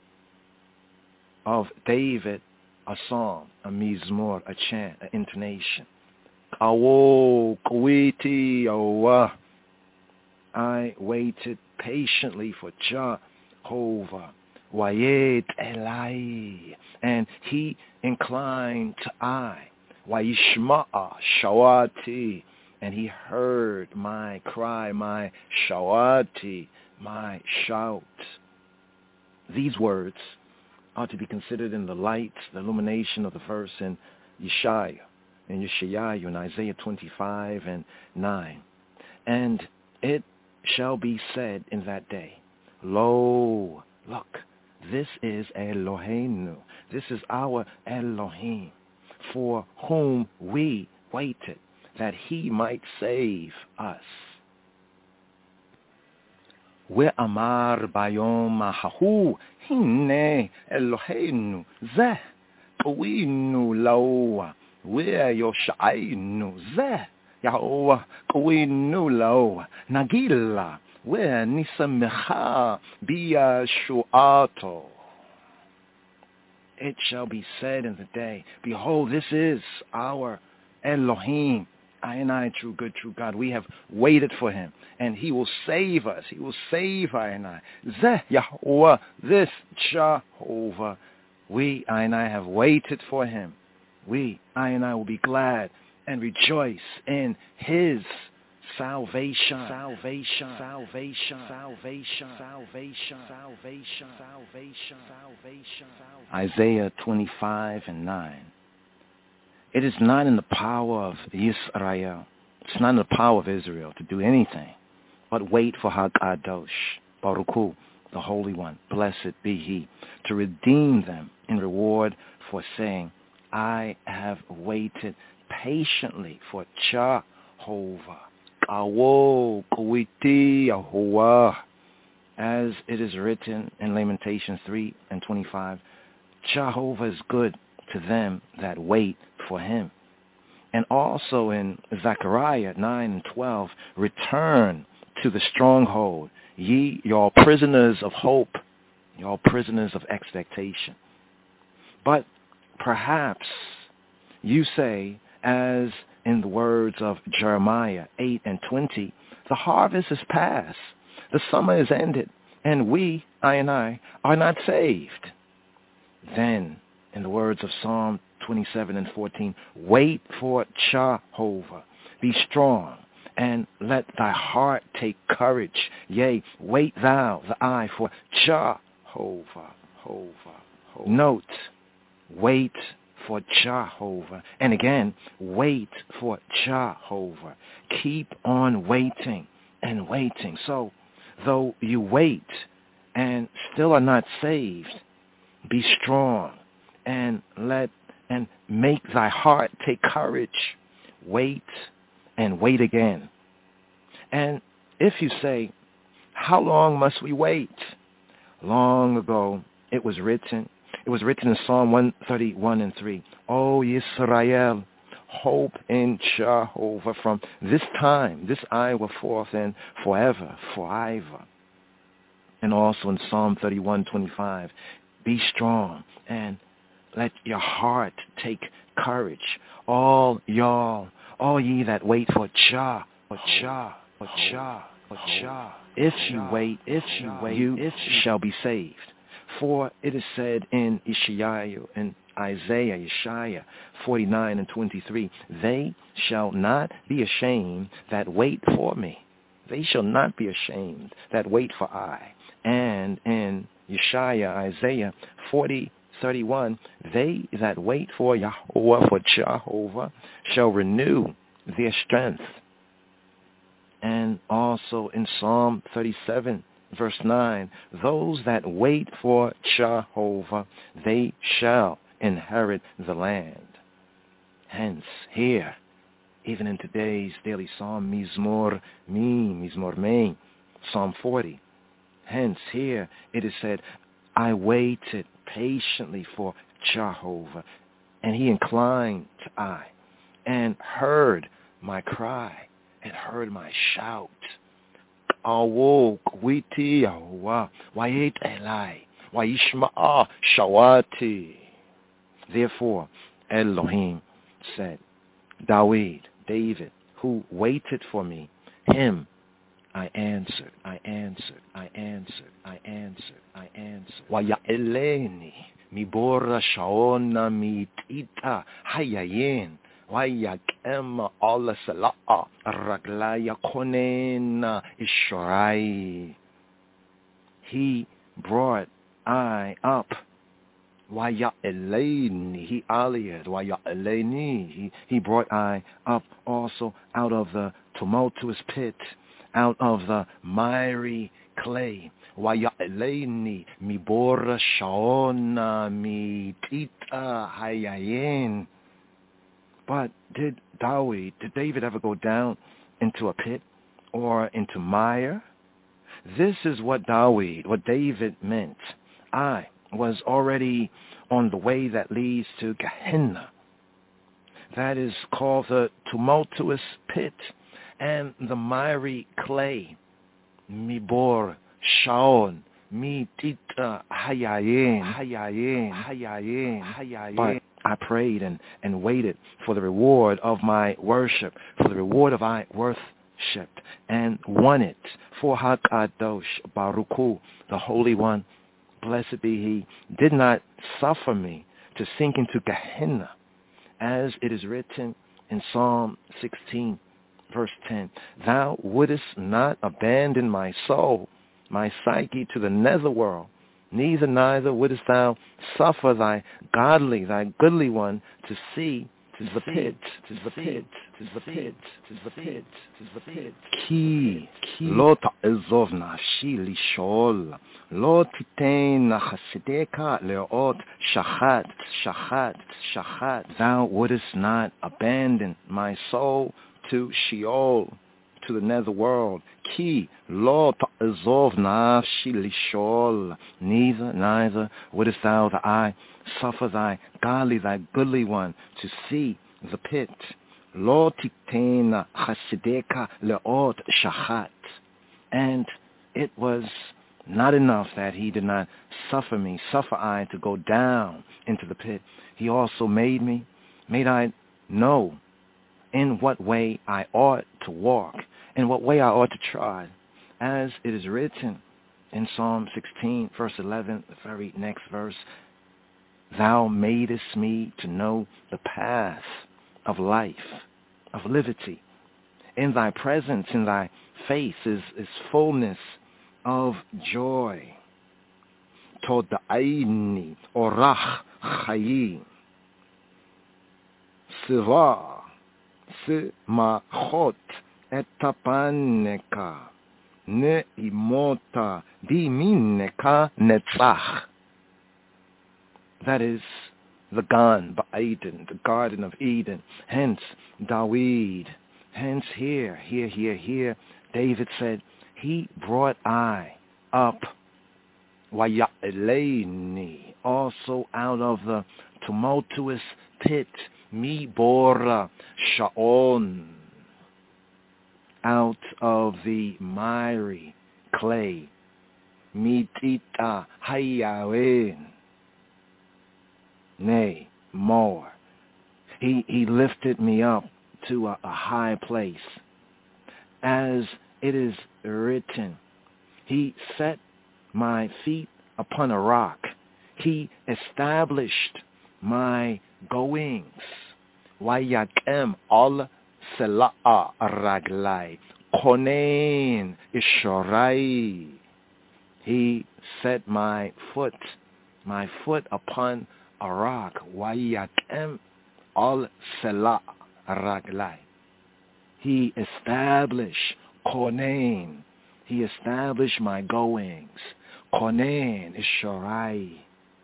Of David, a psalm, a mizmor, a chant, an intonation. Awo kuiti Yahweh. I waited patiently for Jehovah. Wayet Elai, and he inclined to I. Wayishma'a Shawati, and he heard my cry, my Shawati, my shout. These words are to be considered in the light, the illumination of the verse in Yeshayahu, in Yeshayahu, in Isaiah twenty-five and nine. And it shall be said in that day, Lo, look, this is Eloheinu, this is our Elohim, for whom we waited, that he might save us. Ve'amar bayom hahu, hine Eloheinu, zeh qawinu lawa, ve'yoshainu, zeh Yahweh qawinu lawa, nagila, ve'nisamecha biyashu'ato. It shall be said in the day, behold, this is our Elohim, I and I, true good, true God. We have waited for him, and he will save us. He will save I and I. Zeh Yahweh, this Jehovah. We, I and I, have waited for him. We, I and I, will be glad and rejoice in his salvation. Salvation. Salvation. Salvation. Salvation. Salvation. Salvation. Salvation. Isaiah twenty-five and nine. It is not in the power of Yisrael. It's not in the power of Israel to do anything, but wait for HaKadosh, Baruch Hu, the Holy One, blessed be He, to redeem them in reward for saying, I have waited patiently for Jehovah. Kawo, Kawiti, Yahuwah. As it is written in Lamentations three and twenty-five, Jehovah is good to them that wait for Him. And also in Zechariah nine and twelve, return to the stronghold, ye your prisoners of hope, your prisoners of expectation. But perhaps you say, as in the words of Jeremiah eight and twenty, the harvest is past, the summer is ended, and we, I and I, are not saved. Then, in the words of Psalm twenty-seven and fourteen, wait for Jehovah, be strong, and let thy heart take courage. Yea, wait thou, the eye, for Jehovah. Hova, Hova. Note, wait for Jehovah. And again, wait for Jehovah. Keep on waiting and waiting. So, though you wait and still are not saved, be strong and let and make thy heart take courage. Wait and wait again. And if you say, how long must we wait? Long ago it was written, it was written in Psalm one thirty-one and three, O Yisrael, hope in Jehovah from this time, this hour forth and forever, forever. And also in Psalm thirty-one twenty-five, be strong and let your heart take courage. All y'all, all ye that wait for Jah, for Jah, for Jah, for Jah. If you wait, if you wait, you shall be saved. For it is said in Isaiah, in Isaiah, Isaiah forty-nine and twenty-three, they shall not be ashamed that wait for me. They shall not be ashamed that wait for I. And in Isaiah, Isaiah forty, thirty-one, they that wait for Yahweh, for Jehovah, shall renew their strength. And also in Psalm thirty-seven, verse nine, those that wait for Jehovah, they shall inherit the land. Hence, here, even in today's daily psalm, Mizmor Mi, Mizmor Me, Psalm forty, hence, here it is said, I waited patiently for Jehovah, and he inclined to I, and heard my cry, and heard my shout. Awo kwiti Yahuwah, wayet elai, wayishma'a shawati. Therefore, Elohim said, David, David, who waited for me, him I answered, I answered, I answered, I answered, I answered. Waya'eleni, mi bora shaona mi tita, hayayin, wayakem ala sala'a, raglaya konena isharai. He brought I up. Waya'eleni, he aliyad, waya'eleni, he, he brought I up also out of the tumultuous pit, out of the miry clay. Waya'eleni mi bora shaona mi tita hayayin. But did David, did David ever go down into a pit or into mire? This is what David, what David meant. I was already on the way that leads to Gehenna. That is called the tumultuous pit and the miry clay. Mibor, Shaon, Mi Tita, Hayayin, Hayayin, Hayayin, Hayayin. But I prayed and, and waited for the reward of my worship, for the reward of my worship, and won it for HaKadosh, Baruch Hu, the Holy One, blessed be He, did not suffer me to sink into Gehenna, as it is written in Psalm sixteen, verse ten, Thou wouldest not abandon my soul, my psyche to the netherworld, neither neither wouldest thou suffer thy godly, thy goodly one to see, to tis the pit, tis the pit, tis the pit, tis the pit, tis the pit. Ki, lo ta'ezov nafshi lishol, lo titein chasideka leot shachat, shachat, shachat. Thou wouldest not abandon my soul to Sheol, to the netherworld. Ki lo ta'ezov nafshi lishol. Neither, neither wouldest thou that I suffer thy godly, thy goodly one to see the pit. Lo titena chasideka leot shachat. And it was not enough that he did not suffer me, suffer I to go down into the pit. He also made me, made I know in what way I ought to walk, in what way I ought to trod, as it is written in Psalm sixteen, verse eleven, the very next verse. Thou madest me to know the path of life, of liberty. In thy presence, in thy face is, is fullness of joy. Toda'aini orach chayi. Siva simachot etapaneka ne'imota dimineka netzach. That is the Gan Ba'Eden, the Garden of Eden. Hence, Dawid. Hence, here, here, here, here, David said, he brought I up, Waya'eleini, also out of the tumultuous pit, Mi Bora Sha'on, out of the miry clay, Mi Tita Hayawen. Nay, more. He he lifted me up to a, a high place. As it is written, he set my feet upon a rock. He established my goings. Wayakem al sela'a raglai. Konein ishorai. He set my foot, my foot upon a rock. Wayakem al sela raglai. He established Konein. He established my goings. Konein ishorai.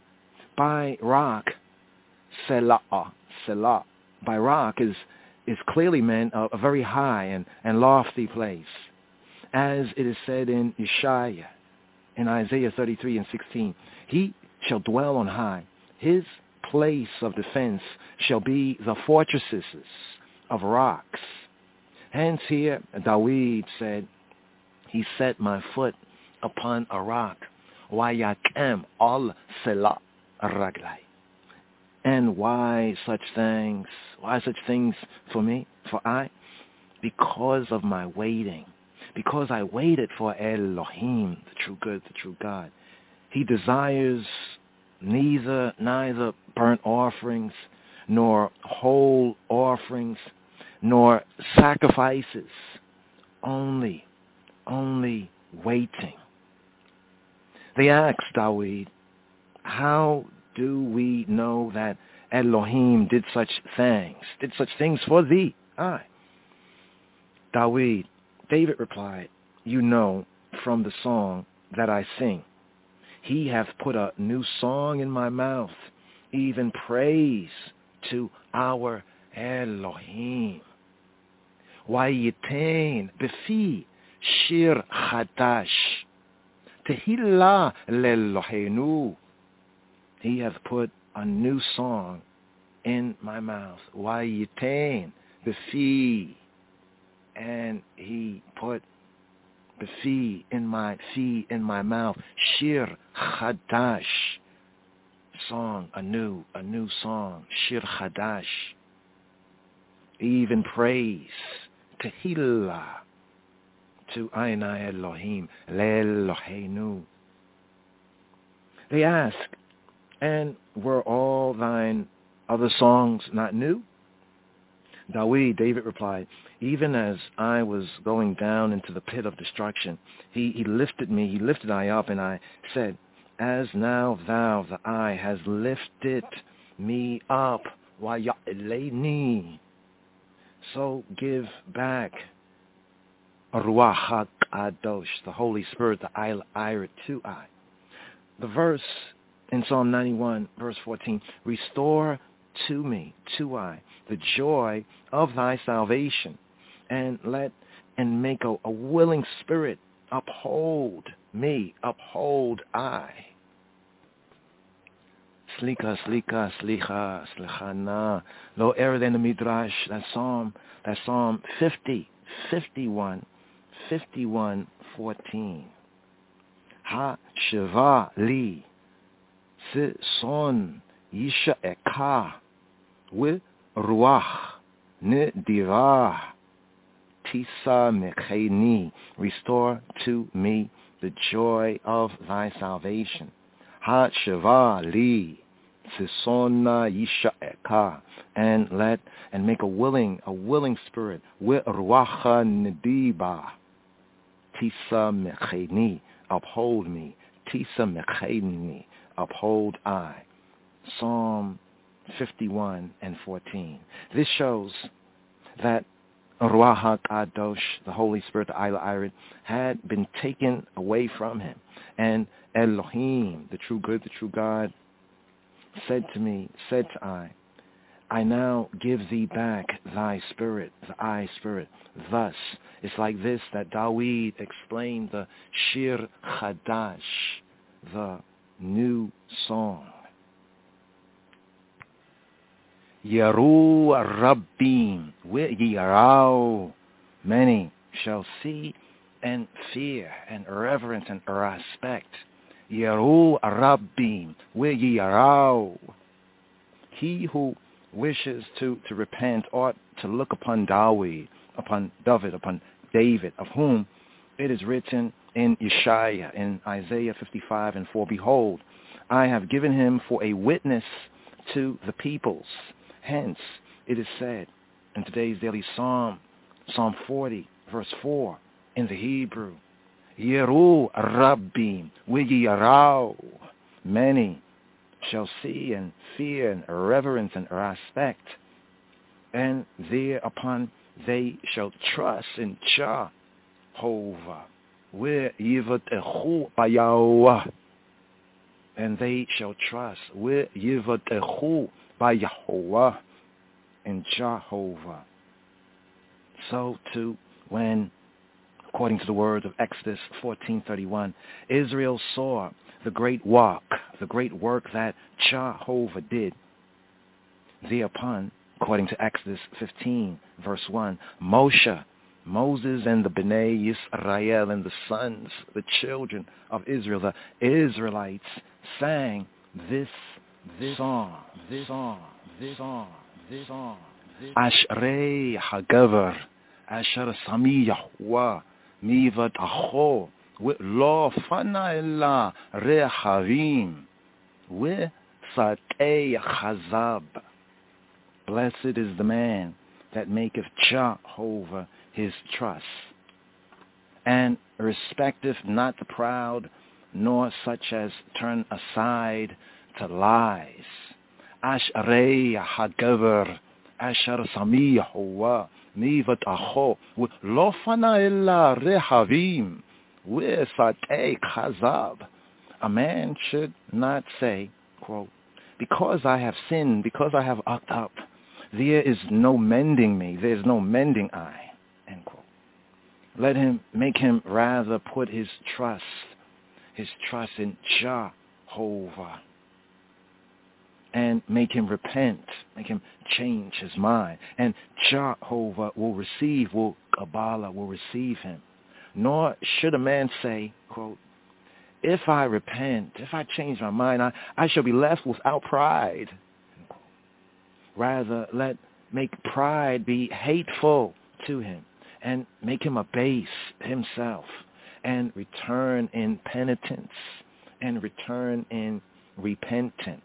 By rock, sela, sela. By rock is is clearly meant a, a very high and, and lofty place. As it is said in Isaiah, in Isaiah thirty-three and sixteen, he shall dwell on high. His place of defense shall be the fortresses of rocks. Hence here, Dawid said, he set my foot upon a rock. Wayakem al sela raglai. And why such things? Why such things for me, for I? Because of my waiting. Because I waited for Elohim, the true good, the true God. He desires neither, neither burnt offerings, nor whole offerings, nor sacrifices. Only, only waiting. They asked Dawid, how do we know that Elohim did such things, did such things for thee? I. Dawid, David replied, you know from the song that I sing. He hath put a new song in my mouth, even praise to our Elohim. Wayitain befi shir chadash, tehillah le'Eloheinu. He hath put a new song in my mouth. Wayitain befi, and he put befi in my fi in my mouth. Shir chadash, song anew, a new song. Shir chadash, even praise, tehillah, to Einai Elohim, le'Eloheinu. They ask, and were all thine other songs not new? Dawid, David replied, even as I was going down into the pit of destruction, he, he lifted me, he lifted I up, and I said, as now thou, the eye, has lifted me up, wa ya'leini. So give back Ruach HaKadosh, the Holy Spirit, the Ira to I. The verse in Psalm ninety-one, verse fourteen, restore to me, to I, the joy of thy salvation, and let and make a, a willing spirit uphold me, uphold I. Slika, slika, slicha, slichana. Lo error than the Midrash, that Psalm, that Psalm fifty, fifty-one, fifty-one, fourteen. Ha shiva li, si son yisha eka, wi ruach ne dirah, tisa mecheni. Restore to me the joy of thy salvation. Ha shiva li, sisona yisha eka, and let and make a willing, a willing spirit. Wi ruacha nediba, tisa mecheni, uphold me. Tisa mecheni, uphold I. Psalm fifty-one and fourteen. This shows that Ruach HaKadosh, the Holy Spirit, the Ila Irid, had been taken away from him. And Elohim, the true good, the true God, said to me, said to I, I now give thee back thy spirit, the I spirit. Thus, it's like this that Dawid explained the Shir Chadash, the new song. Yeru Rabbim, Yerau, many shall see and fear and reverence and respect. Yeru Rabbim, Yerau. He who wishes to, to repent ought to look upon Dawid, upon David, upon David, of whom it is written in Yeshaya, in Isaiah fifty-five and four, behold, I have given him for a witness to the peoples. Hence, it is said in today's daily psalm, Psalm forty, verse four, in the Hebrew, Yeru Rabbim, Wiyarau, many shall see and fear and reverence and respect, and thereupon they shall trust in Jehovah, where Yivatechu Bayawa, and they shall trust where Yivatechu by Yahweh and Jehovah. So too, when, according to the words of Exodus fourteen thirty-one, Israel saw the great work, the great work that Jehovah did, thereupon, according to Exodus fifteen, verse one, Moshe, Moses and the Bnei Yisrael and the sons, the children of Israel, the Israelites, sang this This song, this song, this song, this song, Ashrei Hagaver, Asher Sami Yahweh, Mivat Acho, Lo Fana Ella Rehavim, We Satei Chazab. Blessed is the man that maketh Jehovah his trust, and respecteth not the proud, nor such as turn aside to lies. Ashrei Hagaver, Asher Sami Yahweh, Mivat Acho, Lo Fana Ella Rehavim, Satei Chazab. A man should not say, quote, because I have sinned, because I have upped up, there is no mending me, there is no mending I, end quote. Let him, make him rather put his trust, his trust in Jehovah, and make him repent, make him change his mind. And Jehovah will receive, will Kabbalah will receive him. Nor should a man say, quote, if I repent, if I change my mind, I, I shall be left without pride. Rather, let make pride be hateful to him, and make him abase himself, and return in penitence, and return in repentance.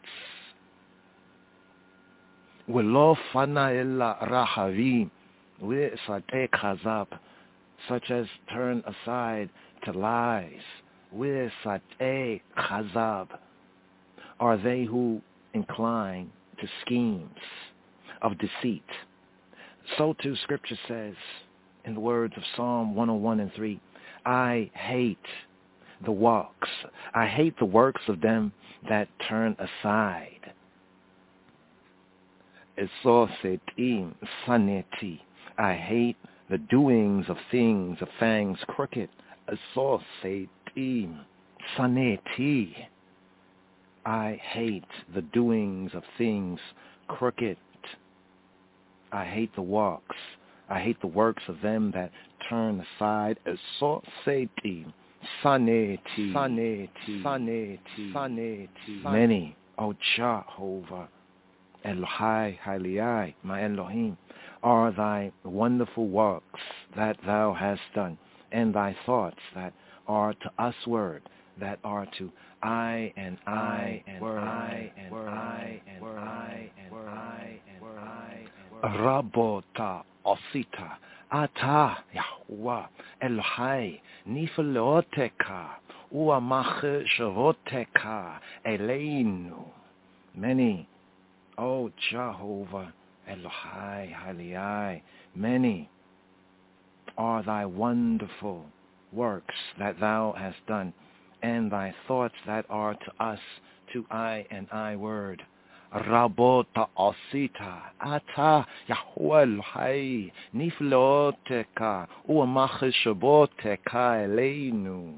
Welo fana ella rahavim, satei chazab, such as turn aside to lies. Satei chazab are they who incline to schemes. of deceit. So too Scripture says, in the words of Psalm one oh one and three, I hate the works. I hate the works of them that turn aside. Esosetim saneti. I hate the doings of things, of fangs crooked. Esosetim saneti. I hate the doings of things crooked. I hate the works. I hate the works of them that turn aside. Esosetim saneti. Saneti. Saneti. Saneti. Many, O Jehovah, Elohai, Haliai, my Elohim, are thy wonderful works that thou hast done, and thy thoughts that are to us word, that are to I and I and I and I and I and I and I and Rabota Osita Ata Yahweh Elohai Nifaloteka Uamache Shavoteka Eleinu. Many, O Jehovah Elohai Haliai, many are thy wonderful works that thou hast done, and thy thoughts that are to us, to I and I word. Rabota osita ata Yahweh Elohai nifloteka uamacheshaboteka eleinu.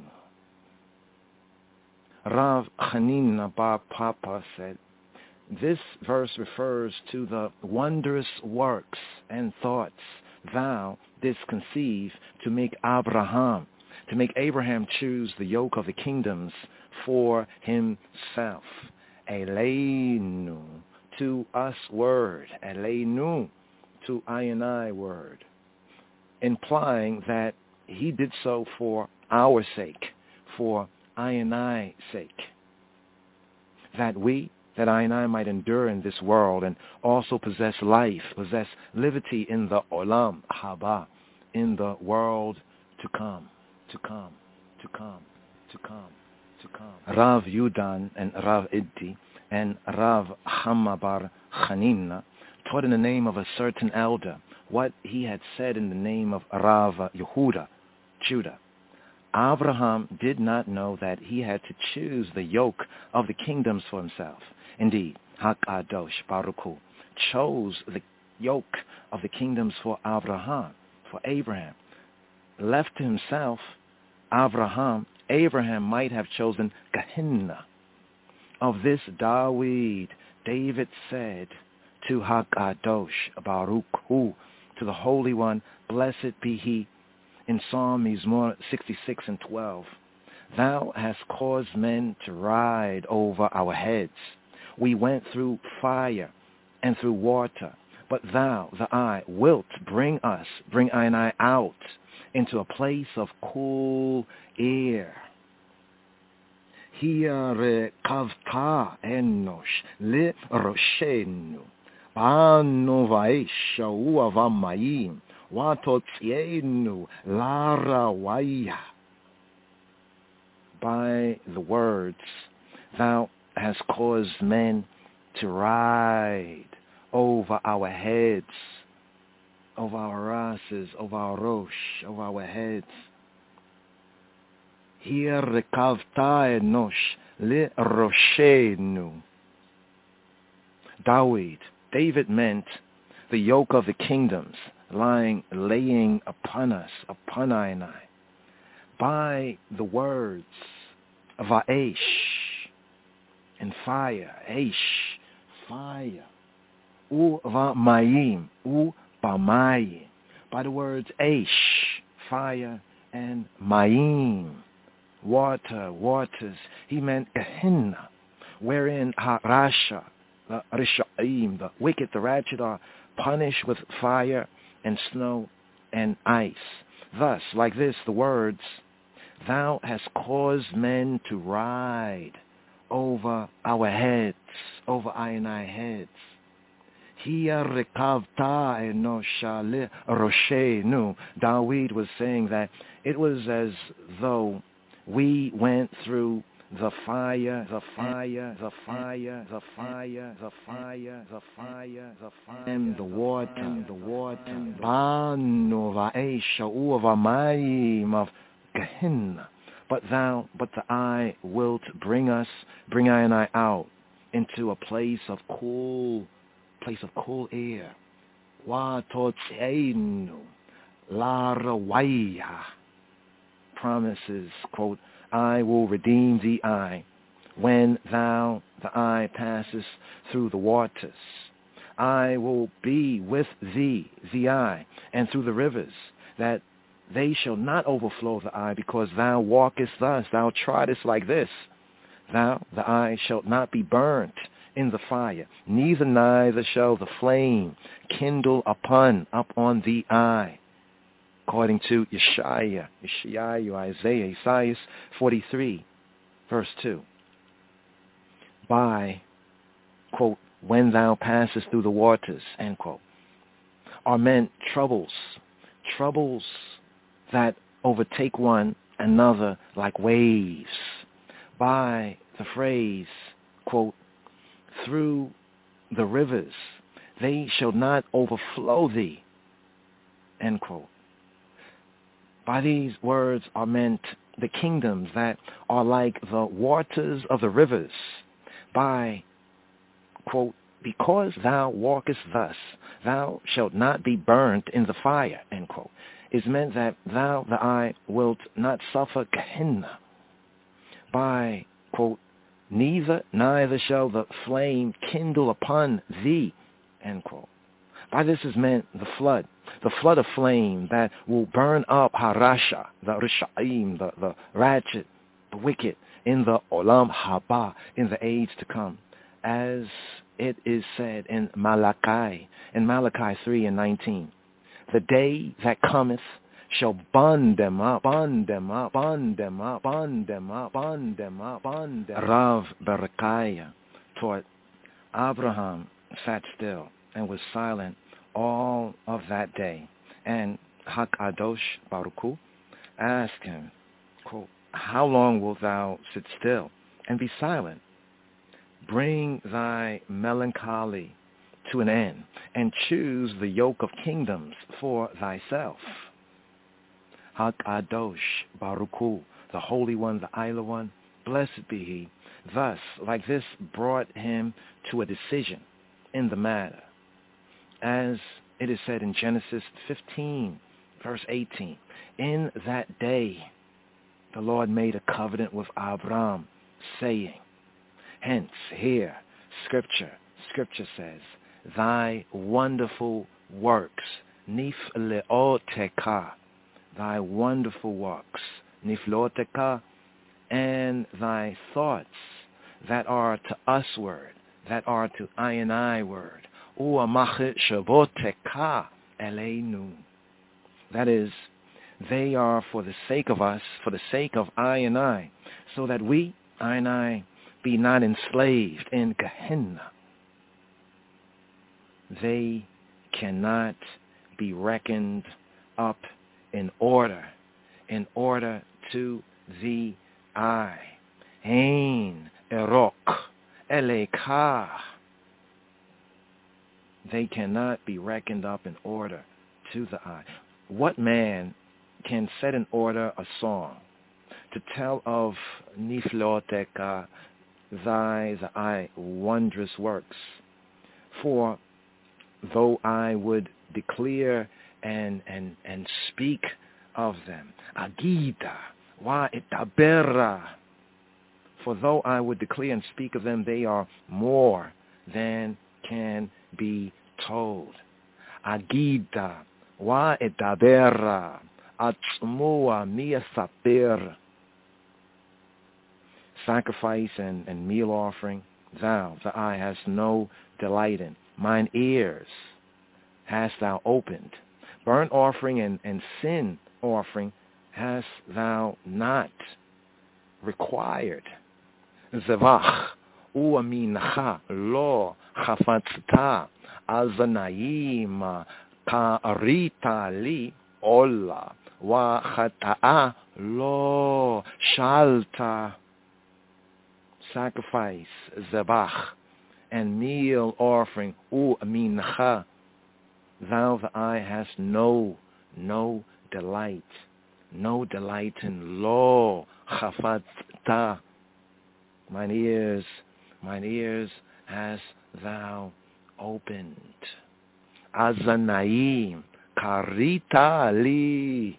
Rav Chanina Bar Papa said, this verse refers to the wondrous works and thoughts thou didst conceive to make Abraham, to make Abraham choose the yoke of the kingdoms for himself. Eleinu, to us word. Eleinu, to I and I word. Implying that he did so for our sake, for I and I sake. That we, that I and I might endure in this world and also possess life, possess liberty in the olam haba, in the world to come, to come, to come, to come, to come. Rav Yudan and Rav Iddi and Rav Hamabar Chanina taught in the name of a certain elder what he had said in the name of Rav Yehuda, Judah. Abraham did not know that he had to choose the yoke of the kingdoms for himself. Indeed, HaKadosh Baruch Hu chose the yoke of the kingdoms for Abraham, for Abraham. Left to himself, Abraham, Abraham might have chosen Gehenna. Of this Dawid, David said to HaKadosh Baruch Hu, to the Holy One, blessed be he, in Psalm Mizmor sixty-six and twelve, thou hast caused men to ride over our heads. We went through fire and through water, but thou, the I, wilt bring us, bring I and I out into a place of cool air. Hiare kavta enosh le roshenu, banu vaisha uavamayim, watotzienu lara waya. By the words, thou hast caused men to ride over our heads, over our rases, over our rosh, over our heads. Here rekavta enosh le roshenu. Dawid, David meant the yoke of the kingdoms lying, laying upon us, upon I and I, by the words of Aish, and fire, Aish, fire, U Mayim, U Bamayim, by the words Aish, fire, and Mayim, water, waters. He meant Gehenna, wherein Harasha, the Rishaim, the wicked, the ratchet, are punished with fire and snow and ice. Thus, like this, the words, thou hast caused men to ride over our heads, over I and I heads. Here rekavta enoshale roshenu. Dawid was saying that it was as though we went through the fire, the fire, the fire, the fire, the fire, the fire, the fire, and the water, the water, Banu va'esha uva mayim of Gehenna. But thou, but the I wilt bring us, bring I and I out into a place of cool, place of cool air. Wa totseinu la rawaya. Promises, quote, I will redeem thee I, when thou, the I, passes through the waters. I will be with thee, the I, and through the rivers, that they shall not overflow the I, because thou walkest thus, thou trottest like this. Thou, the I, shalt not be burnt in the fire, neither neither shall the flame kindle upon, up on the I. According to Yeshaya, Yeshaya, Isaiah, Isaiah forty-three, verse two. By, quote, when thou passest through the waters, end quote, are meant troubles, troubles that overtake one another like waves. By the phrase, quote, through the rivers, they shall not overflow thee, end quote. By these words are meant the kingdoms that are like the waters of the rivers. By, quote, because thou walkest thus, thou shalt not be burnt in the fire, end quote, is meant that thou, the I, wilt not suffer Gehenna. By, quote, neither, neither shall the flame kindle upon thee, end quote. By this is meant the flood, the flood of flame that will burn up Harasha, the Rishaim, the, the ratchet, the wicked, in the Olam Haba, in the age to come. As it is said in Malachi, in Malachi three and nineteen, the day that cometh shall bond them up, bond them up, bond them up, bond them up, bond them up, bond them up. Rav Berechiah taught Abraham sat still and was silent all of that day. And Hakadosh Baruch Hu asked him, quote, how long wilt thou sit still and be silent? Bring thy melancholy to an end and choose the yoke of kingdoms for thyself. Hakadosh Baruch Hu, the Holy One, the Isla One, blessed be he, thus, like this, brought him to a decision in the matter. As it is said in Genesis fifteen, verse eighteen, in that day the Lord made a covenant with Abraham, saying, hence here, scripture, scripture says, thy wonderful works, nifleoteka, thy wonderful works, nifleoteka, and thy thoughts that are to us word, that are to I and I word, that is, they are for the sake of us, for the sake of I and I, so that we, I and I, be not enslaved in Gehenna. They cannot be reckoned up in order, in order to the I. Ein erok eleka. They cannot be reckoned up in order to the I. What man can set in order a song to tell of Nifloteka, thy, the I, wondrous works? For though I would declare and and and speak of them, Agida, wa itabera. For though I would declare and speak of them, they are more than can be told. Agida, wa itabera, atzmua miyasaper. Sacrifice and, and meal offering, thou, the I, hast no delight in. Mine ears hast thou opened. Burnt offering and, and sin offering hast thou not required. Zevach uaminacha lo chafatzta azanaim ka'arita li ola wa chata'a lo shalta. sacrifice, zabach, and meal offering, u mincha, thou the eye hast no, no delight, no delight in law, chafatta, mine ears, mine ears hast thou opened. Azanaim, karita li,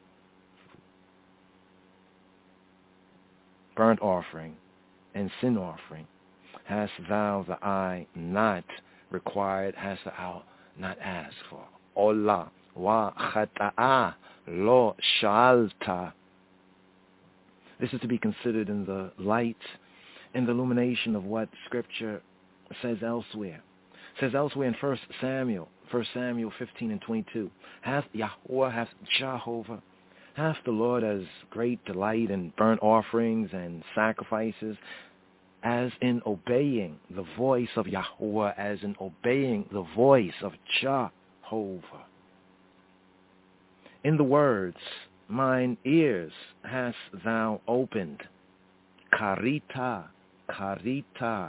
burnt offering and sin offering hast thou the eye not required, hast thou not asked for. Ola wa khata'a lo shalta. This is to be considered in the light, in the illumination of what Scripture says elsewhere. It says elsewhere in First Samuel, First Samuel fifteen and twenty-two, hath Yahweh, hath Jehovah, hath the Lord as great delight in burnt offerings and sacrifices, as in obeying the voice of Yahweh, as in obeying the voice of Jehovah. In the words, mine ears hast thou opened, karita, karita,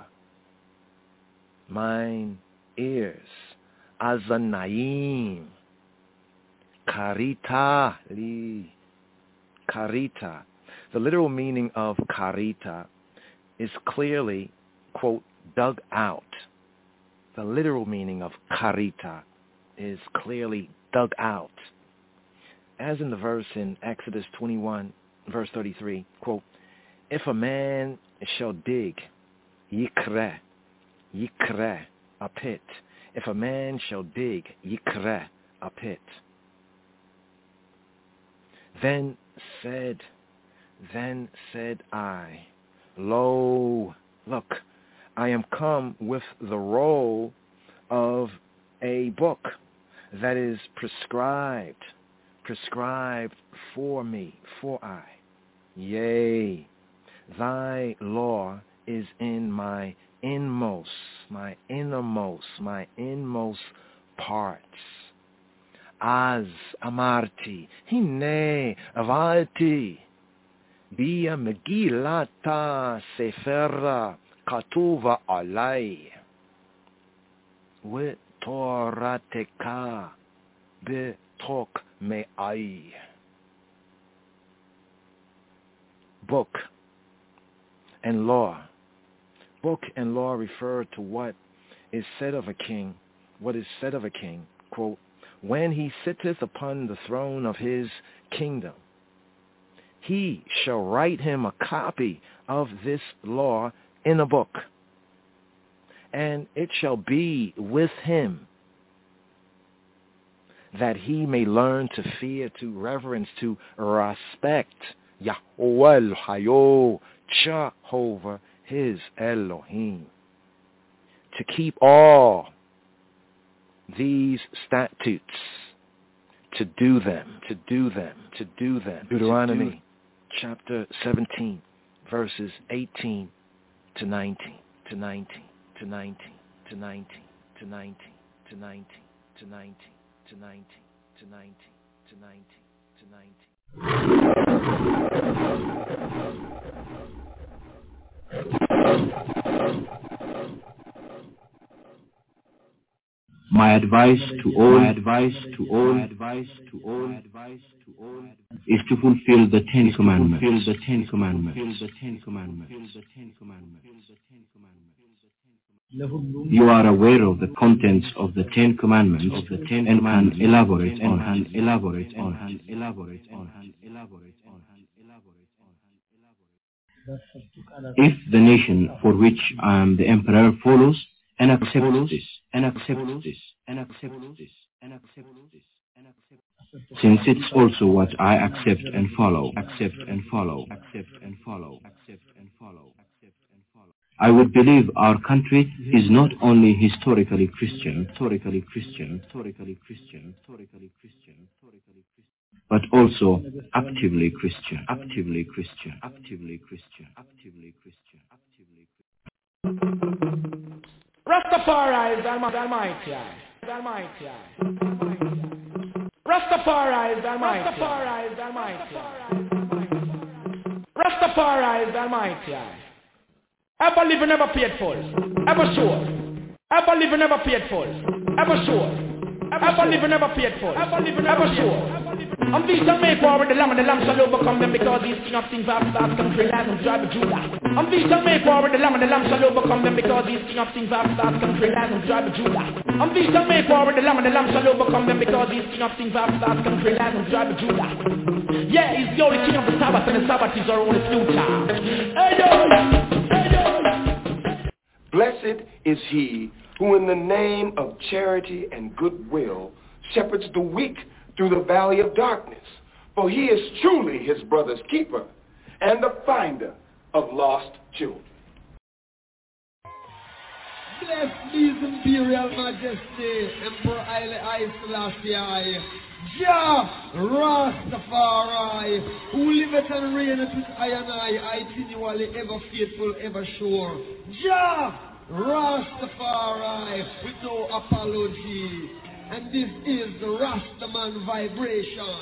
mine ears, azanaim, karita li, karita. The literal meaning of karita is clearly, quote, dug out. The literal meaning of karita is clearly dug out. As in the verse in Exodus twenty-one, verse thirty-three, quote, if a man shall dig, yikre, yikre, a pit. If a man shall dig, yikre, a pit. Then said, then said I, lo, look, I am come with the roll of a book that is prescribed, prescribed for me, for I. Yea, thy law is in my inmost, my innermost, my inmost parts. Az amarti, hine avalti, bia megillata seferra katuva alai, with torateka betok me'ai. Book and law. Book and law refer to what is said of a king, what is said of a king, quote, when he sitteth upon the throne of his kingdom, he shall write him a copy of this law in a book, and it shall be with him, that he may learn to fear, to reverence, to respect Yahweh Hayo, Jehovah, his Elohim, to keep all these statutes, to do them, to do them, to do them. Deuteronomy chapter seventeen, verses eighteen to nineteen, to nineteen, to nineteen, to nineteen, to nineteen, to nineteen, to nineteen, to nineteen, to nineteen, to nineteen, to nineteen.
My advice to all, my advice to all, my advice to all, my advice to all, is to fulfill the Ten Commandments. Fulfill the Ten Commandments. Fulfill the Ten Commandments. Fulfill the Ten Commandments. You are aware of the contents of the Ten Commandments, of the Ten and can elaborate on, and elaborate on, and elaborate on, and elaborate on, and elaborate on. If the nation for which I am the emperor follows and accepts this, and accepts this, and accepts this, and accepts this, and accepts this, since it's also what I accept and follow, accept and follow, accept and follow, accept and follow, accept and follow. I would believe our country is not only historically Christian, historically Christian, historically Christian, historically Christian, historically Christian, but also actively Christian, actively Christian, actively Christian, actively Christian, actively Christian.
Rastafari is Almighty, Almighty, Rastafari is Almighty, Rastafari is Almighty, Rastafari is Almighty.
Ever live never paid for. Ever sure. Ever live never paid for. Ever sure. Ever live never paid for. Ever live never sure. I'm these shall make war with the lamb and the lamb shall overcome them because these king of things have start country land and drive Judah. I'm these shall make war with the lamb and the lamb shall overcome them because these king of things have start country land and drive Judah. I'm these shall make war with the lamb and the lamb shall overcome them because these king of things have start country land and drive Judah. Yeah, he's the only king of the Sabbath and the Sabbath is our only future. Hey yo! Hey yo!
Blessed is he who in the name of charity and goodwill shepherds the weak through the valley of darkness, for he is truly his brother's keeper and the finder of lost children.
Bless these imperial majesty, Emperor Haile I Selassie, Jah Rastafari, who liveth and reigneth with I and I, continually ever faithful, ever sure. Jah Rastafari, with no apology. And this is the Rastaman vibration.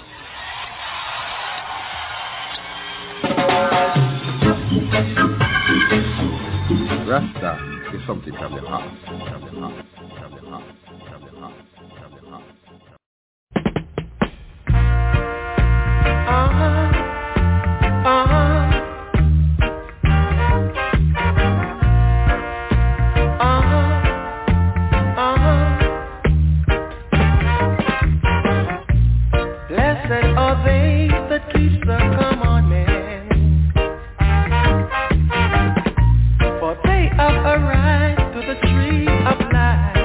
Rasta is something from the heart, from the heart, from the heart, from the heart, from the heart.
Uh-huh. Uh-huh. Blessed are they that keep the commandments, for they are a right to the tree of life.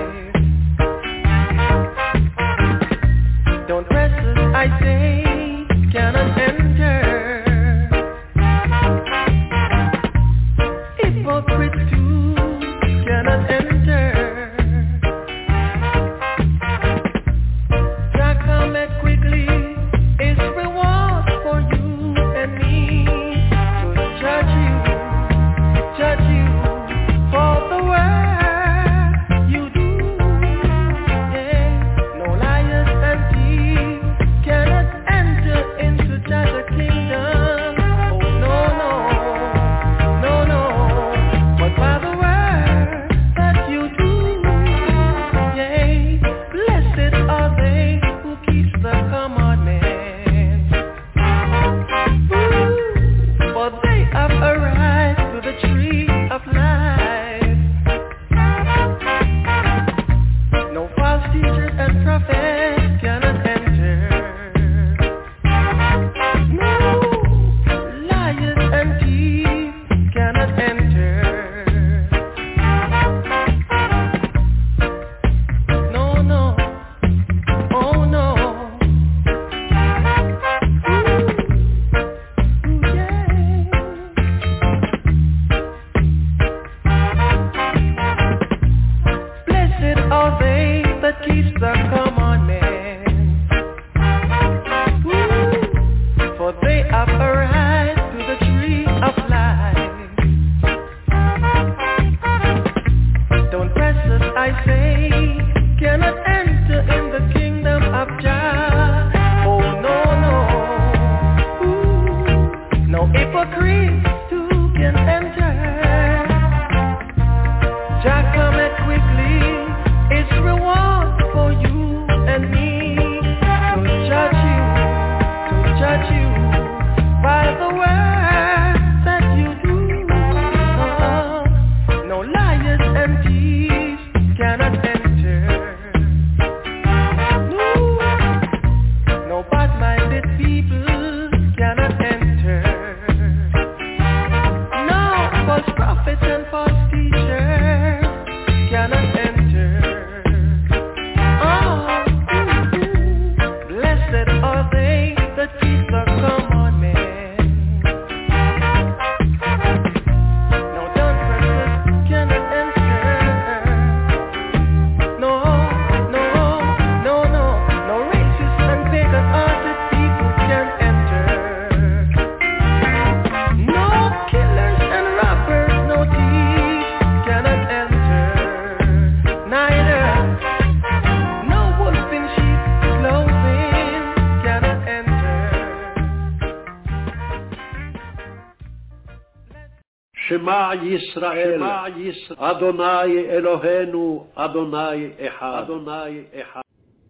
Shema Yisrael, Adonai Eloheinu, Adonai Echad, Adonai Echad.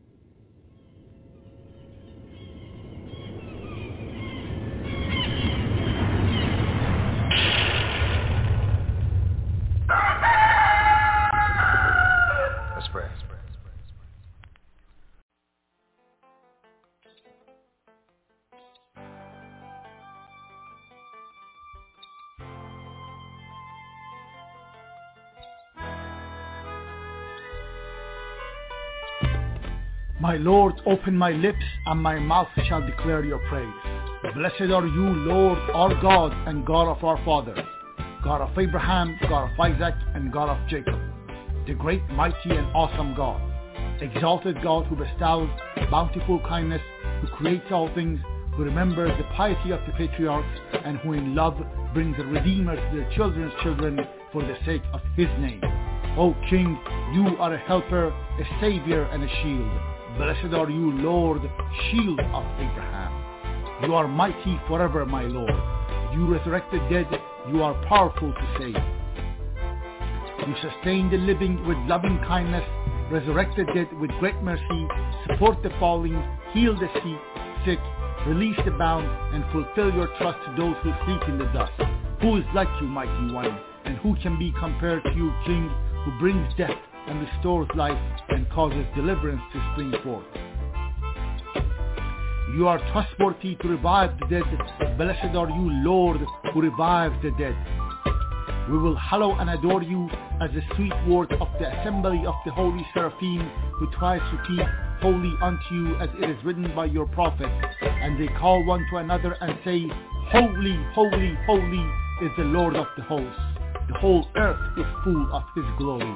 Let's pray.
My Lord, open my lips, and my mouth shall declare your praise. Blessed are you, Lord, our God, and God of our fathers, God of Abraham, God of Isaac, and God of Jacob, the great, mighty, and awesome God, exalted God who bestows bountiful kindness, who creates all things, who remembers the piety of the patriarchs, and who in love brings a Redeemer to their children's children for the sake of his name. O King, you are a helper, a savior, and a shield. Blessed are you, Lord, shield of Abraham. You are mighty forever, my Lord. You resurrect the dead, you are powerful to save. You sustain the living with loving kindness, resurrect the dead with great mercy, support the falling, heal the sick, release the bound, and fulfill your trust to those who sleep in the dust. Who is like you, mighty one, and who can be compared to you, King, who brings death and restores life and causes deliverance to spring forth. You are trustworthy to revive the dead. Blessed are you, Lord, who revives the dead. We will hallow and adore you as the sweet word of the assembly of the holy seraphim, who tries to keep holy unto you as it is written by your prophet. And they call one to another and say, Holy, holy, holy is the Lord of the hosts. The whole earth is full of his glory.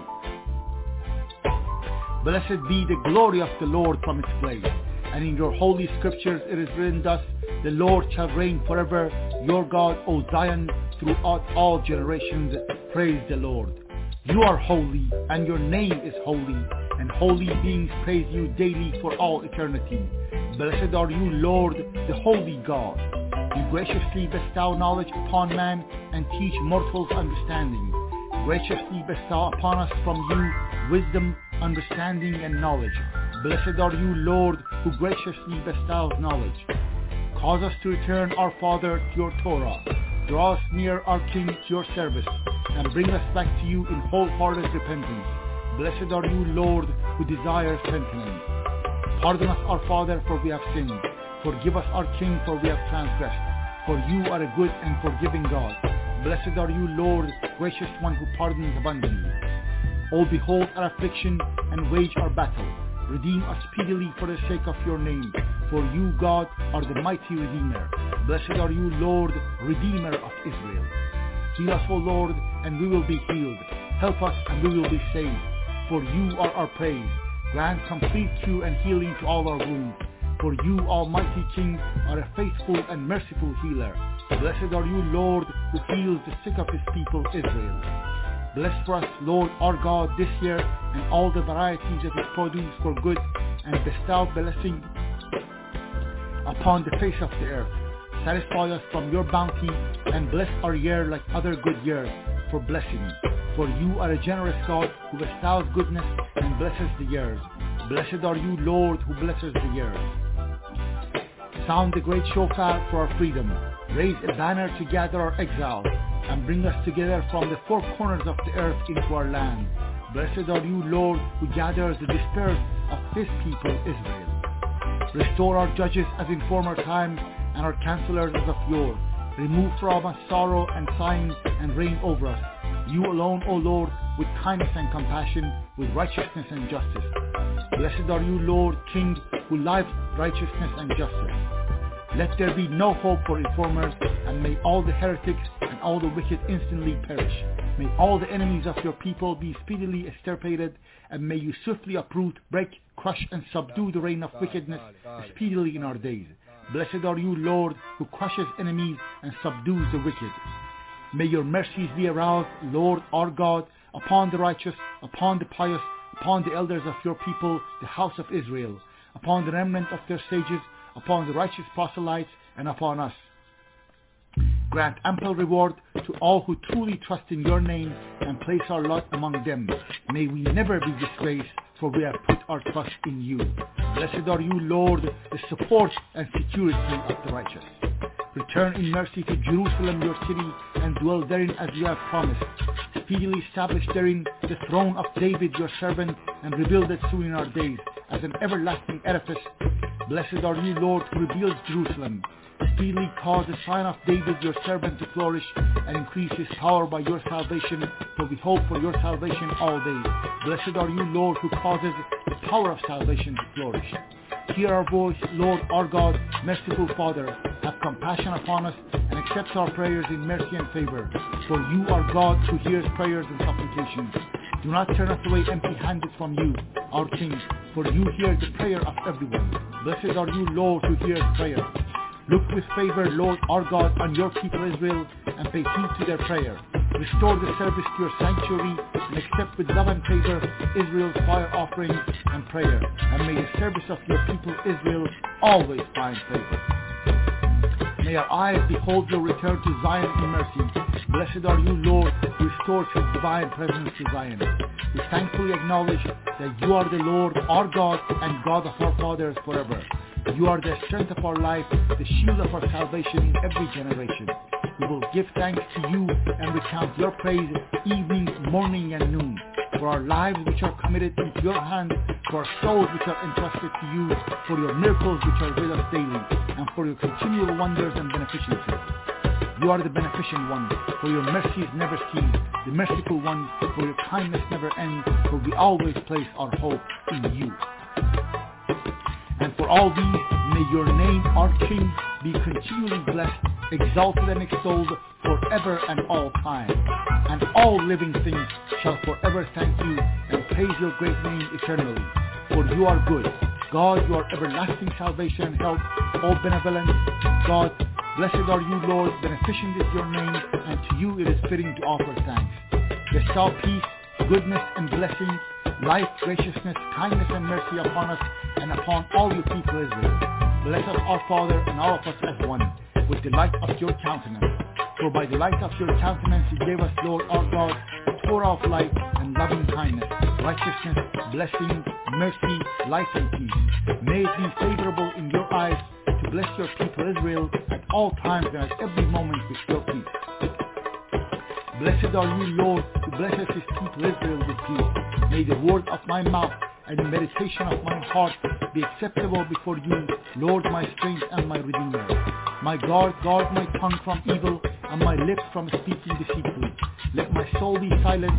Blessed be the glory of the Lord from its place. And in your holy scriptures it is written thus, the Lord shall reign forever, your God, O Zion, throughout all generations. Praise the Lord. You are holy, and your name is holy, and holy beings praise you daily for all eternity. Blessed are you, Lord, the holy God. You graciously bestow knowledge upon man, and teach mortals understanding. Graciously bestow upon us from you wisdom, understanding, and knowledge. Blessed are you, Lord, who graciously bestows knowledge. Cause us to return, our Father, to your Torah. Draw us near, our King, to your service, and bring us back to you in wholehearted repentance. Blessed are you, Lord, who desires repentance. Pardon us, our Father, for we have sinned. Forgive us, our King, for we have transgressed. For you are a good and forgiving God. Blessed are you, Lord, gracious one who pardons abundantly. O behold our affliction and wage our battle. Redeem us speedily for the sake of your name. For you, God, are the mighty Redeemer. Blessed are you, Lord, Redeemer of Israel. Heal us, O Lord, and we will be healed. Help us, and we will be saved. For you are our praise. Grant complete cure and healing to all our wounds. For you, Almighty King, are a faithful and merciful healer. Blessed are you, Lord, who heals the sick of his people, Israel. Bless for us, Lord our God, this year, and all the varieties of its produce for good, and bestow blessing upon the face of the earth. Satisfy us from your bounty, and bless our year like other good years, for blessing. For you are a generous God, who bestows goodness and blesses the years. Blessed are you, Lord, who blesses the years. Sound the great shofar for our freedom. Raise a banner to gather our exiles, and bring us together from the four corners of the earth into our land. Blessed are you, Lord, who gathers the dispersed of his people, Israel. Restore our judges as in former times, and our counselors as of yore. Remove from us sorrow and sighing, and reign over us. You alone, O Lord, with kindness and compassion, with righteousness and justice. Blessed are you, Lord, King, who loves righteousness and justice. Let there be no hope for informers, and may all the heretics and all the wicked instantly perish. May all the enemies of your people be speedily extirpated, and may you swiftly uproot, break, crush, and subdue the reign of wickedness speedily in our days. Blessed are you, Lord, who crushes enemies and subdues the wicked. May your mercies be aroused, Lord our God, upon the righteous, upon the pious, upon the elders of your people, the house of Israel, upon the remnant of their sages, upon the righteous proselytes, and upon us. Grant ample reward
to all who truly trust in your name and place our lot among them. May we never be disgraced, for we have put our trust in you. Blessed are you, Lord, the support and security of the righteous. Return in mercy to Jerusalem, your city, and dwell therein as you have promised. Speedily establish therein the throne of David, your servant, and rebuild it soon in our days as an everlasting edifice. Blessed are you, Lord, who rebuilds Jerusalem. Speedily cause the sign of David, your servant, to flourish and increase his power by your salvation, for we hope for your salvation all days. Blessed are you, Lord, who causes the power of salvation to flourish. Hear our voice, Lord, our God, merciful Father. Have compassion upon us and accept our prayers in mercy and favor. For you are God who hears prayers and supplications. Do not turn us away empty-handed from you, our King, for you hear the prayer of everyone. Blessed are you, Lord, who hears prayer. Look with favor, Lord our God, on your people Israel, and pay heed to their prayer. Restore the service to your sanctuary, and accept with love and favor Israel's fire offerings and prayer. And may the service of your people Israel always find favor. May our eyes behold your return to Zion in mercy. Blessed are you, Lord, who restores his divine presence to Zion. We thankfully acknowledge that you are the Lord, our God, and God of our fathers forever. You are the strength of our life, the shield of our salvation in every generation. We will give thanks to you and recount your praise evening, morning, and noon. For our lives which are committed into your hands, for our souls which are entrusted to you, for your miracles which are with us daily, and for your continual wonders and beneficences. You are the beneficent one, for your mercies never cease, the merciful one, for your kindness never ends, for we always place our hope in you. And for all these, may your name, our King, be continually blessed, exalted and extolled forever and all time. And all living things shall forever thank you and praise your great name eternally. For you are good. God, your everlasting salvation and help, all benevolent. God, blessed are you, Lord, beneficent is your name, and to you it is fitting to offer thanks. Bestow peace, goodness, and blessing, life, graciousness, kindness, and mercy upon us and upon all your people Israel. Bless us, our Father, and all of us as one, with the light of your countenance. For by the light of your countenance you gave us, Lord our God, the Torah of light and loving kindness, righteousness, blessing, mercy, life, and peace. May it be favorable in your eyes to bless your people Israel at all times and at every moment with your peace. Blessed are you, Lord, who blesses his people Israel with peace. May the word of my mouth and the meditation of my heart be acceptable before you, Lord, my strength and my Redeemer. My God, guard my tongue from evil and my lips from speaking deceitfully. Let my soul be silent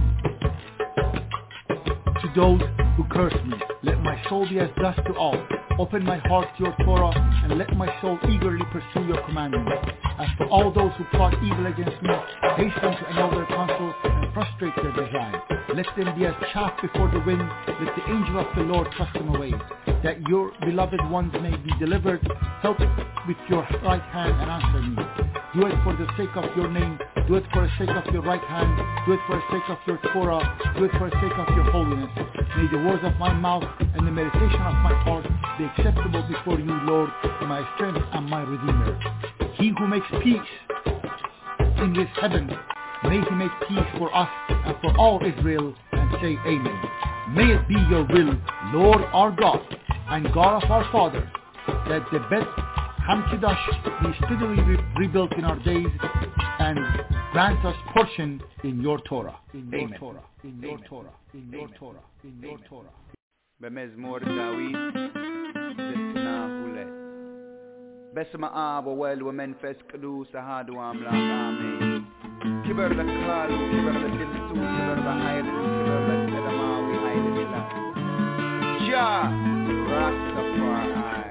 to those who curse me. Let my soul be as dust to all. Open my heart to your Torah, and let my soul eagerly pursue your commandments. As for all those who plot evil against me, hasten to annul their counsel and frustrate their design. Let them be as chaff before the wind. Let the angel of the Lord thrust them away, that your beloved ones may be delivered. Help with your right hand and answer me. Do it for the sake of your name. Do it for the sake of your right hand. Do it for the sake of your Torah. Do it for the sake of your holiness. May the words of my mouth and the meditation of my heart be acceptable before you, Lord, my strength and my Redeemer. He who makes peace in his heaven, may he make peace for us and for all Israel, and say amen. May it be your will, Lord our God and God of our fathers, that the Beth Hamkedash be speedily re- rebuilt in our days, and grant us portion in your Torah. In your amen. Torah. In your amen. Torah. In your amen. Torah. In your amen. Torah.
Bemezmor Dawid, Zetna Hule. Besma Abo Wel Menfes Kadu Sahadu Amla Amen. Kiber the Kalu, Kiber the Kilsu, Kiber the Hayat, Kiber the Sedama, we hide it in Ja Rastafari.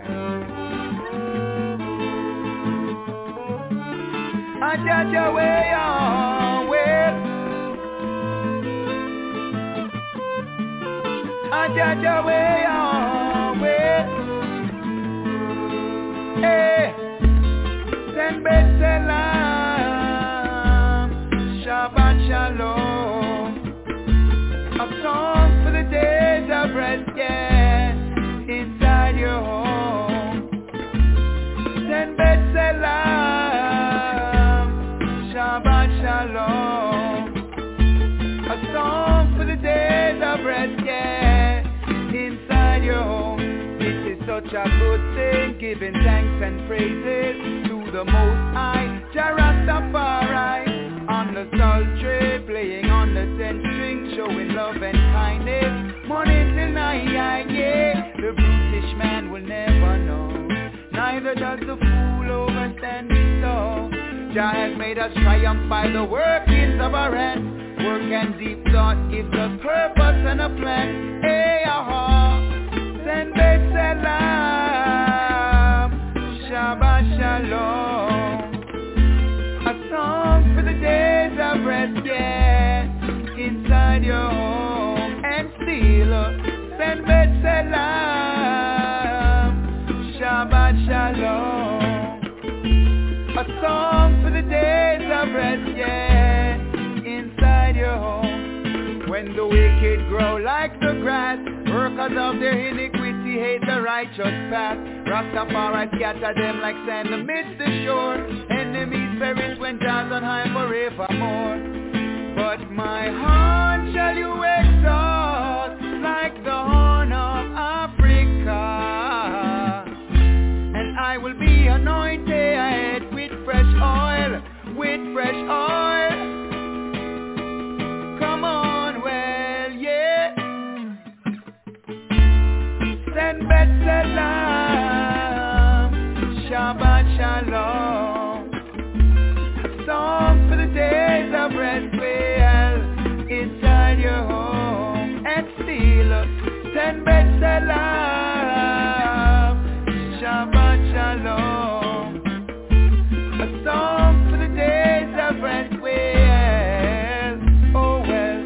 Ajaja way on way. Ajaja way on way. Hey, send Bet Selam, Shabbat Shalom. A song for the days of rest, yeah, inside your home. Send Bet Selam, Shabbat Shalom. a good thing, giving thanks and praises to the Most High, Jah Rastafari. On the sultry, playing on the ten string, showing love and kindness, morning till night, yeah. The brutish man will never know, neither does the fool overstand his soul. Jah has made us triumph by the workings of our hands. Work and deep thought gives us purpose and a plan. Hey, aha, send B'Tselem, Shabbat Shalom. A song for the days of rest, yeah, inside your home. And still, send B'Tselem, Shabbat Shalom. A song for the days of rest, yeah, inside your home. When the wicked grow like the grass, workers of their iniquity hate the righteous path. Rastafari scatter them like sand amidst the shore. Enemies perish when Jah's on high forevermore. But my horn shall you exalt like the horn of Africa, and I will be anointed with fresh oil, with fresh oil. Come on, well, yeah. Send B'Tselem, Shabbat Shalom. A song for the days of rest, well, inside your home. And still, send B'Tselem, Shabbat Shalom. A song for the days of rest, well, oh well.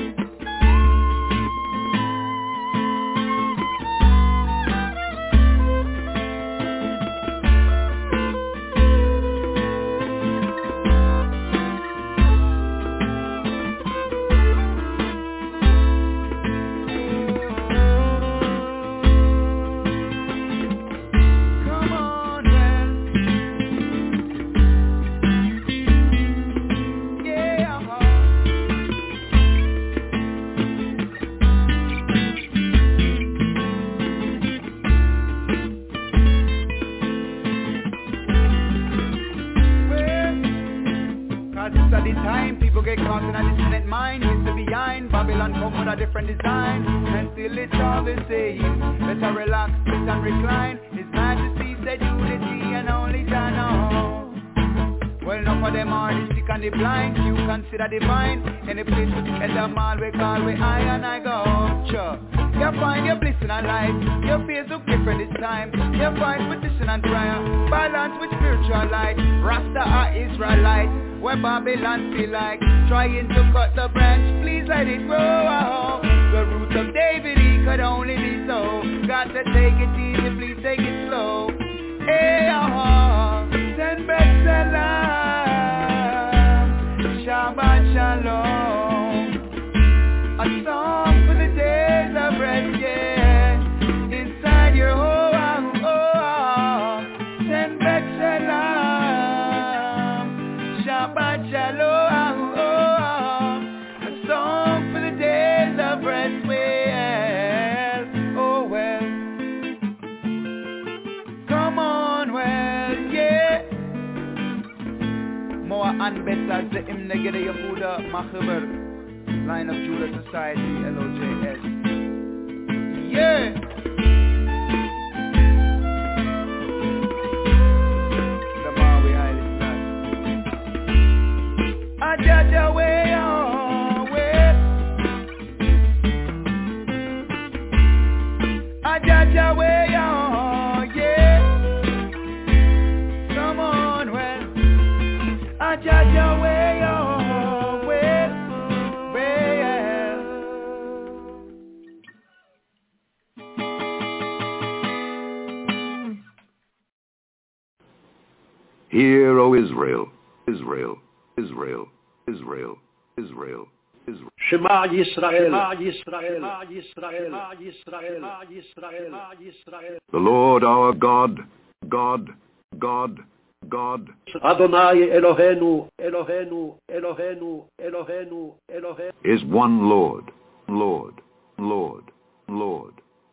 Get caught in a dissonant mind, used to be behind. Babylon come with a different design, and still it's all the same. Better relax, sit and recline. His Majesty said unity and only Jah know. Well, enough of them are the sick and the blind. You consider divine. Any place to get them all, we call we I and I go. Sure. You find your bliss in a life. Your face look different this time. You find petition and prayer, balance with spiritual light. Rasta are Israelite. Where Babylon feel like trying to cut the branch, please let it grow. The root of David, he could only be so. Got to take it easy, please take it slow. Hey, ah, send B'Tselem, Shabbat Shalom. A song for the days of rest, yeah, inside your home. Oh, send B'Tselem, Shabbat Shalom, oh, a song for the days of rest, well, oh well. Come on, well, yeah. More and better, the hymn negede Yehuda Machaber, Line of Judah Society, L O J S. Yeah. Jaja way on way, a Jaja way on, yeah. Come on, well, a Jaja way on way, well.
Hear, O Israel, Israel, Israel. Israel, Israel, Israel.
Shema Yisrael, Shema Yisrael, Yisrael, Yisrael, Yisrael, Yisrael.
The Lord our God, God, God, God.
Adonai Elohenu, Elohenu, Elohenu, Elohenu, Elohenu.
Is one Lord, Lord, Lord, Lord,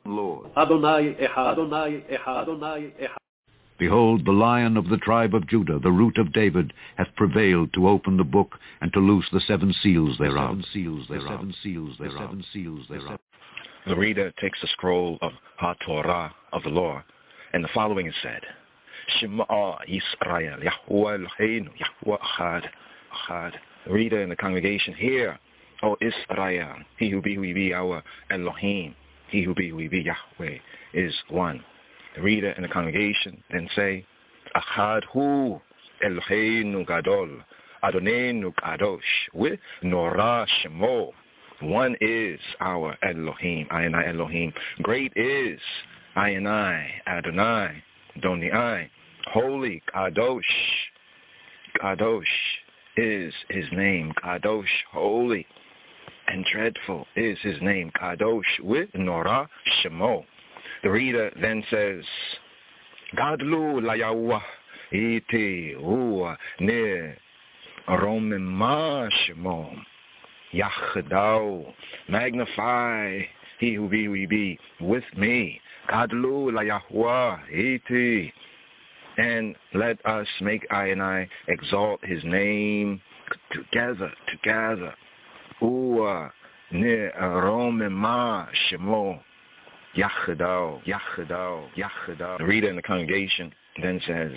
Lord.
Adonai Echad. Adonai Echad. Adonai Echad.
Behold, the Lion of the tribe of Judah, the root of David, hath prevailed to open the book and to loose the seven seals thereof. The seven seals thereof. The seven seals thereof. The seven seals thereof.
The reader takes the scroll of HaTorah of the law, and the following is said: Shema Yisrael, Yahweh Eloheinu, Yahweh Echad, Echad. The reader in the congregation, hear, O Israel, he who be who he be, our Elohim, he who be who he be, Yahweh, is one. The reader in the congregation then say, Echad hu Eloheinu Gadol, Adonenu Kadosh, with Norah Shemo. One is our Elohim, Ayonai Elohim. Great is Ayonai Adonai, Doniai. Holy Kadosh, Kadosh is his name. Kadosh, holy and dreadful is his name. Kadosh with Norah Shemo. The reader then says, Gadlu la Yahweh iti hu ne romema Shemo. Yachadao, magnify he who be, we be with me. Gadlu la Yahweh iti. And let us make I and I exalt his name together, together. Ua ne romema Shemo. Yachadao, Yachadao, Yachadao. The reader in the congregation then says,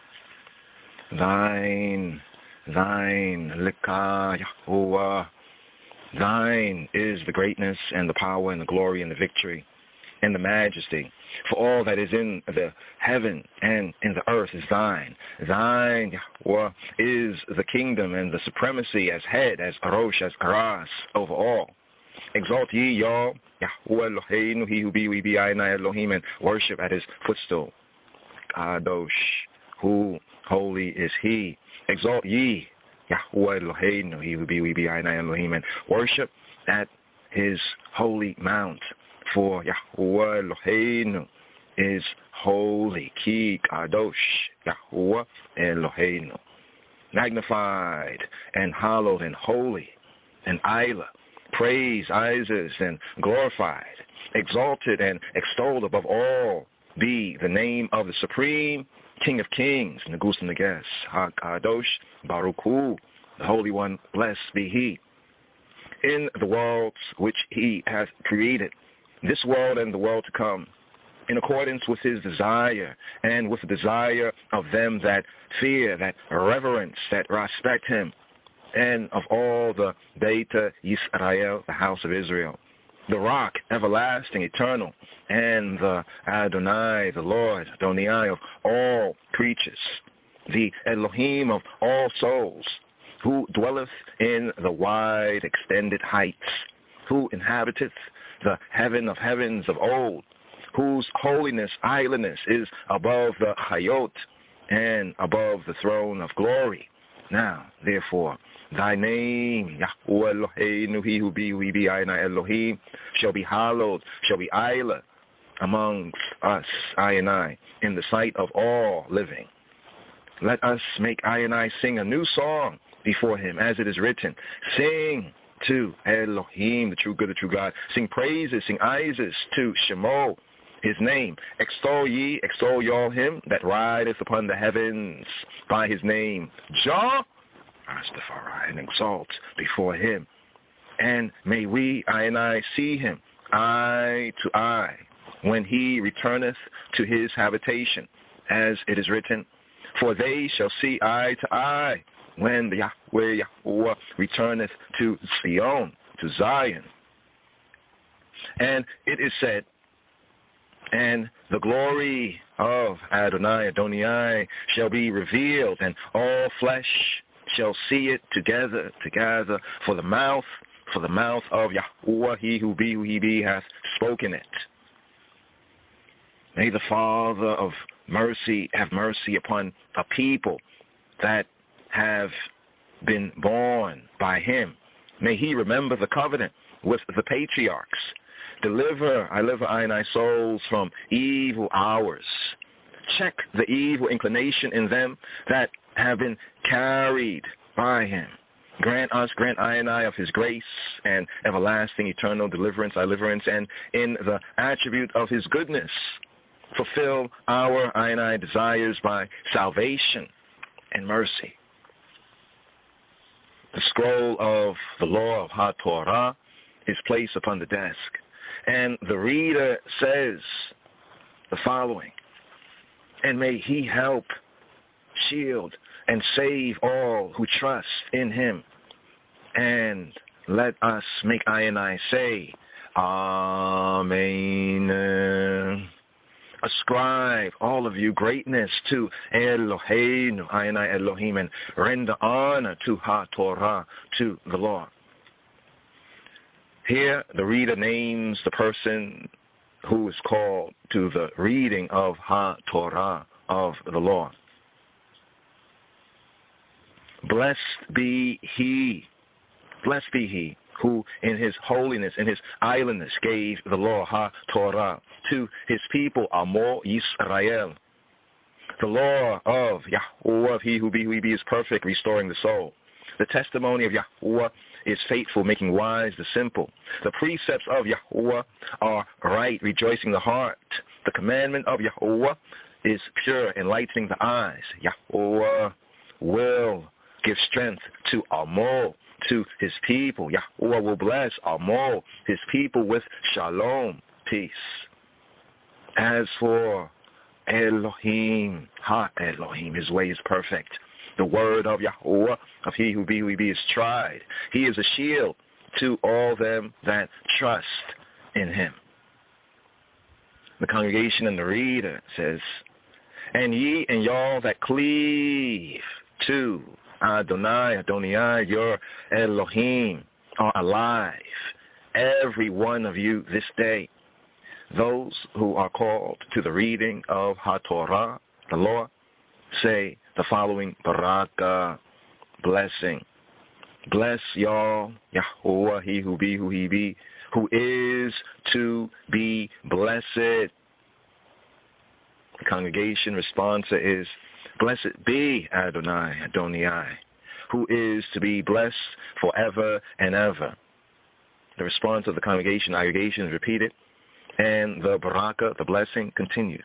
Thine, thine, Lika Yahuwah. Thine is the greatness and the power and the glory and the victory and the majesty. For all that is in the heaven and in the earth is thine. Thine, Yahweh, is the kingdom and the supremacy as head, as Arosh, as Aras, over all. Exalt ye, y'all, Yahweh Eloheinu, he who be, we be, Ayonai Elohim, and worship at his footstool. Kadosh, who holy is he. Exalt ye, Yahweh Eloheinu, he who be, we be, Ayonai Elohim, and worship at his holy mount. For Yahweh Eloheinu is holy. Ki Kadosh, Yahweh Eloheinu. Magnified and hallowed and holy and Isla. Praised, Isis, and glorified, exalted and extolled above all, be the name of the Supreme King of Kings, Negus Neges, HaKadosh, Baruch Hu, the Holy One, blessed be He. In the worlds which He hath created, this world and the world to come, in accordance with His desire and with the desire of them that fear, that reverence, that respect Him, and of all the Beta Yisrael, the house of Israel, the rock, everlasting, eternal, and the Adonai, the Lord, Adonai of all creatures, the Elohim of all souls, who dwelleth in the wide extended heights, who inhabiteth the heaven of heavens of old, whose holiness, islandness is above the Hayot and above the throne of glory. Now, therefore, thy name, Yahweh Eloheinu, he who be, we be, Ayonai Elohim, shall be hallowed, shall be Isla amongst us, I and I, in the sight of all living. Let us make I and I sing a new song before him, as it is written. Sing to Elohim, the true good, the true God. Sing praises, sing Isis to Shemo, his name. Extol ye, extol y'all him that rideth upon the heavens by his name. Jah, Rastafari, and exalt before him. And may we, I and I, see him eye to eye when he returneth to his habitation, as it is written, for they shall see eye to eye when the Yahweh Yahuwah returneth to Zion, to Zion. And it is said, and the glory of Adonai, Adonai, shall be revealed, and all flesh shall see it together, together, for the mouth, for the mouth of Yahuwah, he who be, who he be, hath spoken it. May the Father of mercy have mercy upon a people that have been born by him. May he remember the covenant with the patriarchs. Deliver, I deliver I and I souls from evil hours. Check the evil inclination in them that have been carried by him. Grant us, grant I and I of his grace and everlasting eternal deliverance, our deliverance, and in the attribute of his goodness, fulfill our I and I desires by salvation and mercy. The scroll of the law of HaTorah is placed upon the desk, and the reader says the following: and may he help, shield, and save all who trust in him. And let us make I and I say, Amen. Ascribe, all of you, greatness to Eloheinu, I and I Elohim, and render honor to HaTorah, to the law. Here, the reader names the person who is called to the reading of HaTorah, of the law. Blessed be he, blessed be he who in his holiness, in his islandness, gave the law, HaTorah, to his people, Amo Yisrael. The law of Yahuwah, of he who be, who he be, is perfect, restoring the soul. The testimony of Yahuwah is faithful, making wise the simple. The precepts of Yahuwah are right, rejoicing the heart. The commandment of Yahuwah is pure, enlightening the eyes. Yahuwah will give strength to Amo, to his people. Yahuwah will bless Amo, his people, with shalom, peace. As for Elohim, Ha Elohim, his way is perfect. The word of Yahuwah, of he who be, who he be, is tried. He is a shield to all them that trust in him. The congregation and the reader says, and ye and y'all that cleave to Adonai, Adonai, your Elohim, are alive, every one of you this day. Those who are called to the reading of HaTorah, the law, say the following baraka, blessing. Bless y'all, Yahuwah, he who be, who he be, who is to be blessed. The congregation response is, blessed be Adonai, Adonai, who is to be blessed forever and ever. The response of the congregation, aggregation is repeated, and the baraka, the blessing, continued.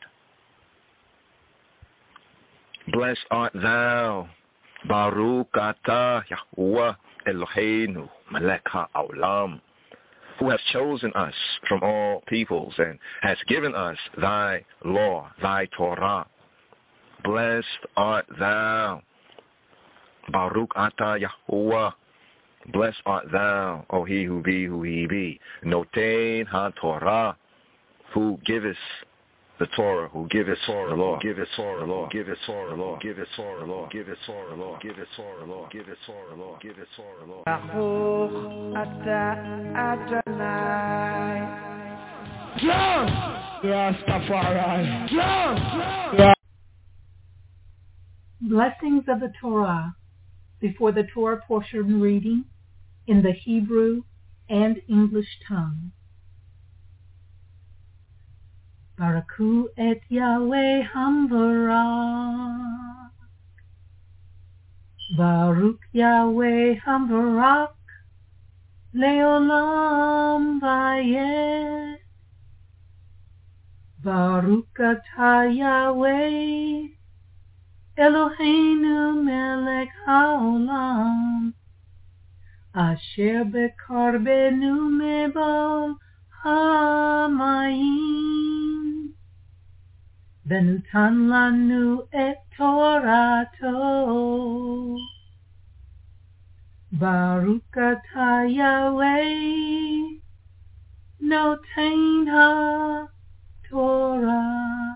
Blessed art thou, Baruch atah Yahuwah Eloheinu, Melech ha'olam, who has chosen us from all peoples and has given us thy law, thy Torah. Blessed art thou, Baruch atah Yahuwah. Blessed art thou, O he who be, who he be. Noten ha-Torah, who giveth the Torah, who giveth the law, giveth Torah law, giveth Torah law, giveth Torah law, giveth Torah law, giveth Torah law, giveth Torah law, giveth Torah law.
Baruch atah Adonai.
John! Rastafari. John!
Blessings of the Torah before the Torah portion reading in the Hebrew and English tongue. Baraku et Yahweh Hamvarak. Baruch Yahweh Hamvarak. Leolam Vayet. Baruch atah Yahweh Eloheinu melech haolam, asher bekarbenu mebal hamayim, venutan lanu et Torato. Baruch atah Yahweh, noten ha-Torah.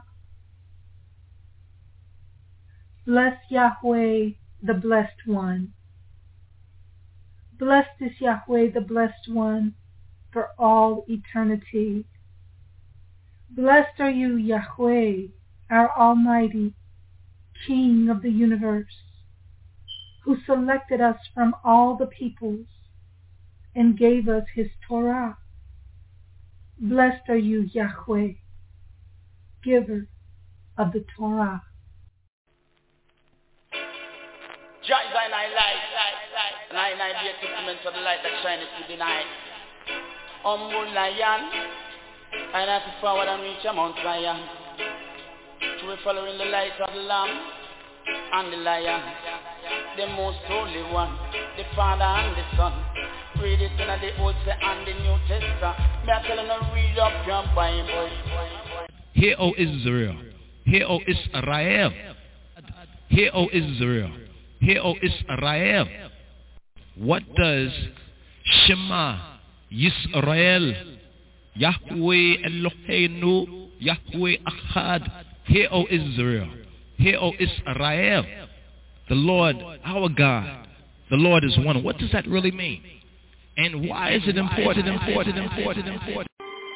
Bless Yahweh, the Blessed One. Blessed is Yahweh, the Blessed One, for all eternity. Blessed are you, Yahweh, our Almighty, King of the universe, who selected us from all the peoples and gave us his Torah. Blessed are you, Yahweh, giver of the Torah.
Join thy light, thy
I be a testament to the light that shineth through the night. Humble lion, and I have to forward and reach a Mount Zion. To be following the light of the Lamb and the Lion, the most holy one, the Father and the Son. Read it in the Old and the New Testament. May I tell you to read up your Bible.
Hear, O Israel. Hear, O Israel. Hear, O Israel. Hear, O Israel. What does Shema Yisrael, Yahweh Eloheinu, Yahweh Echad. Hear, O Israel. Hear, O Israel. The Lord, our God, the Lord is one. What does that really mean? And why is it important, important, important, important?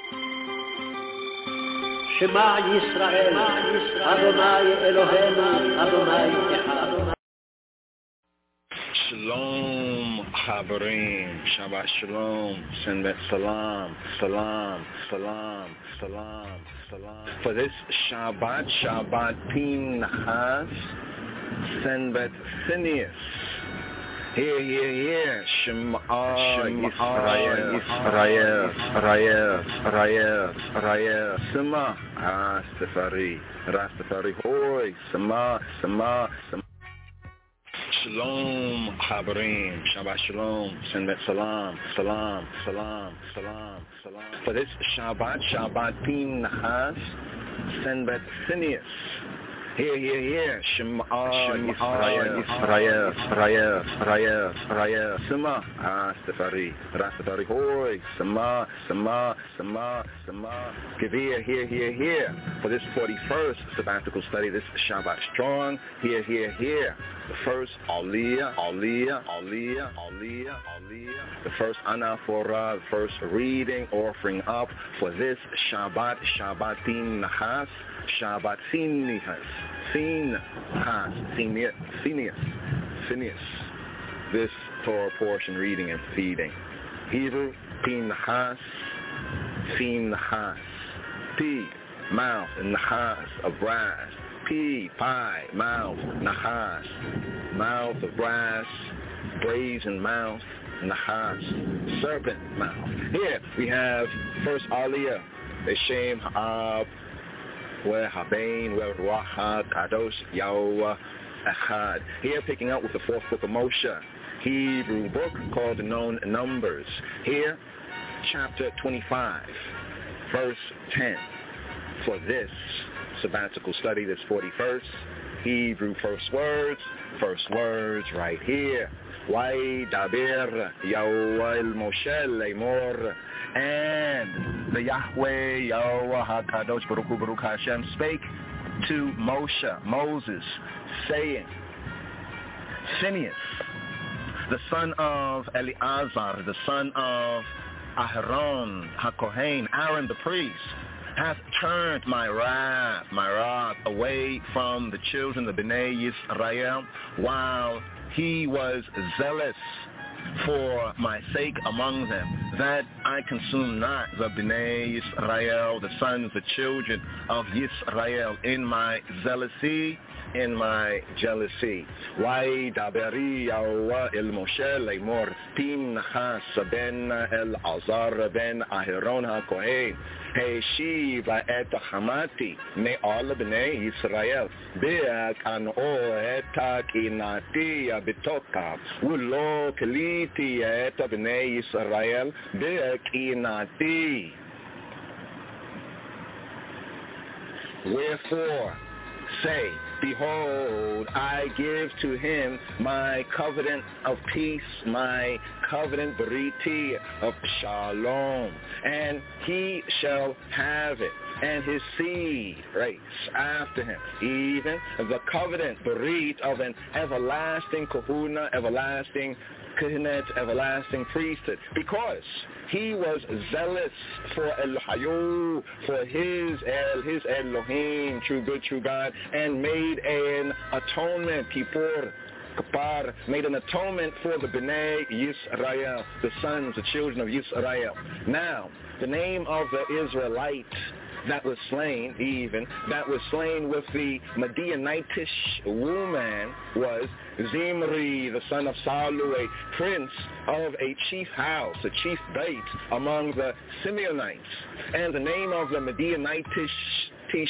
Shema Yisrael, Adonai Eloheinu, Adonai Echad.
Shalom, Habarim, Shabbat Shalom, send bet salam, salam, salam, salam, salam. For this Shabbat, Shabbat Pinchas, send bet Phineas. Here, here, here, Shema, Shema, Israel, Israel, Israel, Israel, Israel, Shema, Rastafari, Rastafari, Hoy, Shema, Shema, Shema. Shalom, Habarim, Shabbat Shalom, send bet salam, salam, salam, salam, salam. For this Shabbat, Shabbat Pinchas, send bet Phineas. Here, here, here, Shema, Shema, Israel, Israel, Israel, Israel, Israel, Shema, Rastafari, Rastafari, Hoy, Shema, Shema, Shema, Shema. Give ear, here, here, here. For this forty-first sabbatical study, this Shabbat strong, here, here, here. The first Aliyah, Aliyah, Aliyah, Aliyah, Aliyah. The first anaphora, the first reading, offering up for this Shabbat, Shabbat Pinchas, Shabbat Phineas, Phineas, Phineas, Phineas, Phineas. This Torah portion reading and feeding. Hebrew, Pinchas, Phinehas. P, mouth, and Nahas, of brass. P, pie, mouth, Nahas, mouth of brass, brazen mouth, Nahas, serpent mouth. Here we have first Aliyah, Beshem Ha'ab, Weh Habain, Weh Ruach Kadosh, Yahweh Echad. Here picking up with the fourth book of Moshe, Hebrew book called the known numbers. Here, chapter twenty-five, verse ten. For this sabbatical study, this forty-first, Hebrew first words, first words right here. Why Dabir Yahweh el Moshe Lemor, and the Yahweh Yahweh HaKadosh Baruch Hu Baruch Hashem spake to Moshe, Moses, saying, Phineas, the son of Eleazar, the son of Aharon HaKohen, Aaron the priest, hath turned my wrath, my wrath away from the children of Bnei Yisrael, while he was zealous for my sake among them, that I consume not the Bnei Yisrael, the sons, the children of Yisrael, in my zealousy, in my jealousy. Why daberi Yahweh el Moshe lemor, Pinchas ben El-Azar ben Aharon HaKohen, Heshiva et Hamati me'al b'nei Yisrael, be'ak an'o et kinati b'toka, u'lo keliti et b'nei Yisrael, be'ak inati. Wherefore, say, behold, I give to him my covenant of peace, my covenant beriti of shalom, and he shall have it, and his seed race after him, even the covenant berit of an everlasting kahuna, everlasting Kohenet, everlasting priesthood, because he was zealous for Elohayu, for his El, his Elohim, true good, true God, and made an atonement, Kippur, Kapar, made an atonement for the Bnei Yisrael, the sons, the children of Yisrael. Now, the name of the Israelite that was slain, even, that was slain with the Midianitish woman was Zimri, the son of Salu, a prince of a chief house, a chief bait among the Simeonites. And the name of the Midianitish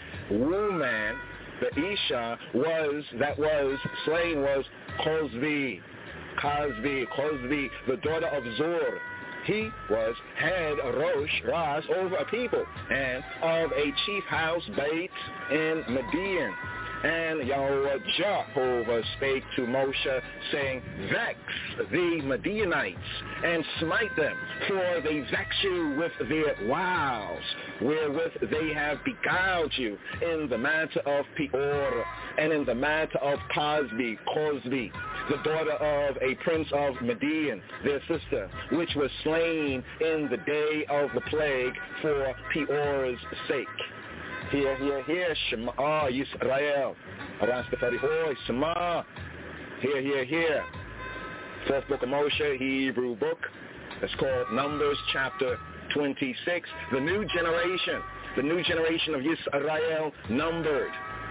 woman, the Isha, was, that was slain was Cosbi, Cosbi, Cosbi, the daughter of Zur. He was head Rosh Ras over a people and of a chief house bait in Midian. And Yahweh Jehovah spake to Moshe, saying, Vex the Midianites, and smite them, for they vex you with their wiles, wherewith they have beguiled you in the matter of Peor, and in the matter of Cosbi, Cosbi, the daughter of a prince of Midian, their sister, which was slain in the day of the plague for Peor's sake. Hear, hear, hear, Shema Yisrael, Rastafari Hoy, Shema. Hear, hear, hear. Fourth book of Moshe, Hebrew book. It's called Numbers chapter twenty-six. The new generation, the new generation of Yisrael numbered.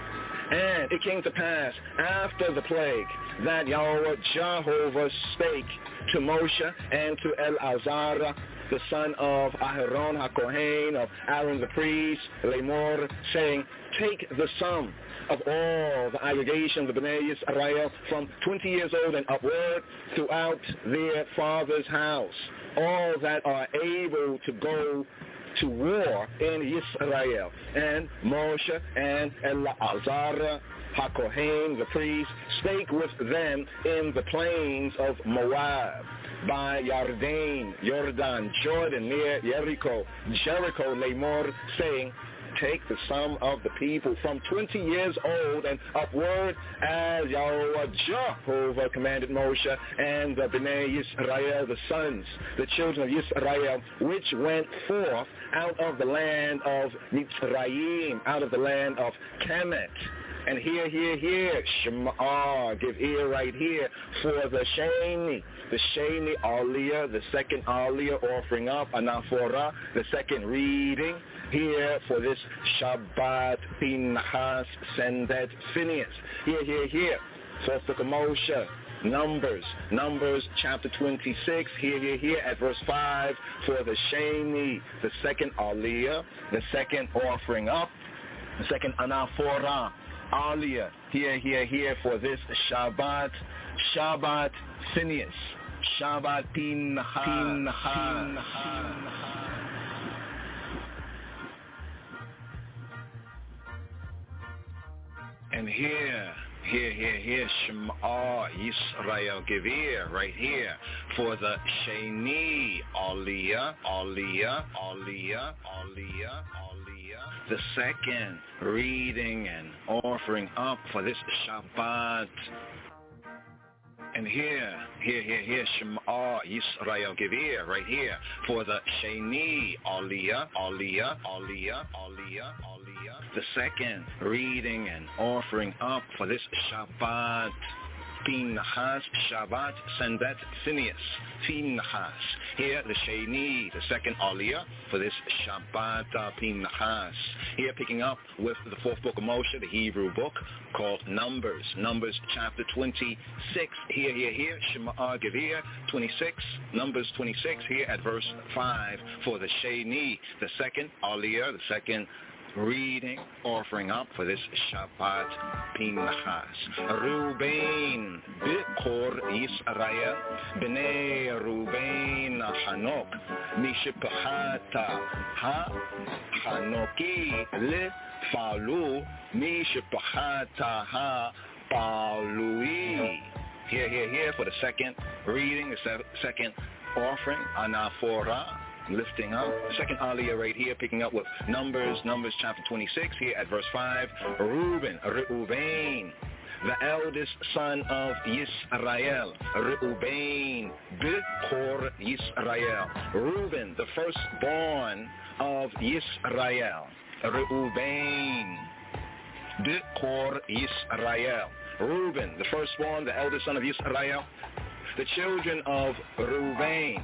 And it came to pass after the plague that Yahweh Jehovah spake to Moshe and to Eleazar, the son of Aharon HaKohen, of Aaron the priest, Lamor, saying, take the sum of all the aggregation of the Bnei Yisrael from twenty years old and upward throughout their father's house, all that are able to go to war in Israel. And Moshe and Eleazar HaKohen, the priest, spake with them in the plains of Moab, by Yarden, Jordan, Jordan, near Jericho, Jericho, Lamor, saying, take the sum of the people from twenty years old and upward, as Yahweh Jehovah commanded Moshe, and the Bnei Yisrael, the sons, the children of Yisrael, which went forth out of the land of Mitzrayim, out of the land of Kemet. And here, here, here, Shema, give ear right here for the Sheni, the Sheni Aliyah, the second Aliyah offering up, Anaphora, the second reading, here for this Shabbat, Pinchas, Sendet, Phineas. Here, here, here, fourth book of Moshe, Numbers, Numbers chapter twenty-six, here, here, here at verse five, for the Sheni, the second Aliyah, the second offering up, the second Anaphora, Aliyah, here, here, here for this Shabbat, Shabbat Phineas, Shabbat Pinchas, Pinchas. And here, here, here, here, Shema Yisrael, give ear right here for the Sheni Aliyah, Aliyah, Aliyah, Aliyah, Aliyah, the second reading and offering up for this Shabbat. And here, here, here, here, Shema Yisrael, give ear right here for the Sheni Aliyah, Aliyah, Aliyah, Aliyah, Aliyah, the second reading and offering up for this Shabbat. Pinchas, Shabbat, Sendet, Phineas, Pinchas. Here, the Sheni, the second Aliyah for this Shabbat uh, Pinchas. Here, picking up with the fourth book of Moshe, the Hebrew book called Numbers, Numbers chapter twenty-six. Here, here, here, Shema Gevir, twenty-six, Numbers twenty-six. Here at verse five for the Sheni, the second Aliyah, the second reading, offering up for this Shabbat Pinchas. Ruben, Bikor Yisrael, Bnei Ruben Hanok, Mishpachata Ha Hanoki Le Falu, Mishpachata Ha Palui. Here, here, here for the second reading, the second offering, Anaphora. Lifting up. Second Aliyah right here, picking up with Numbers, Numbers chapter twenty-six, here at verse five. Reuben, Reuben, the eldest son of Yisrael. Reuben, Bikor Yisrael. Reuben, the firstborn of Yisrael. Reuben, Bikor Yisrael. Reuben, the firstborn, the eldest son of Yisrael. The children of Reuben,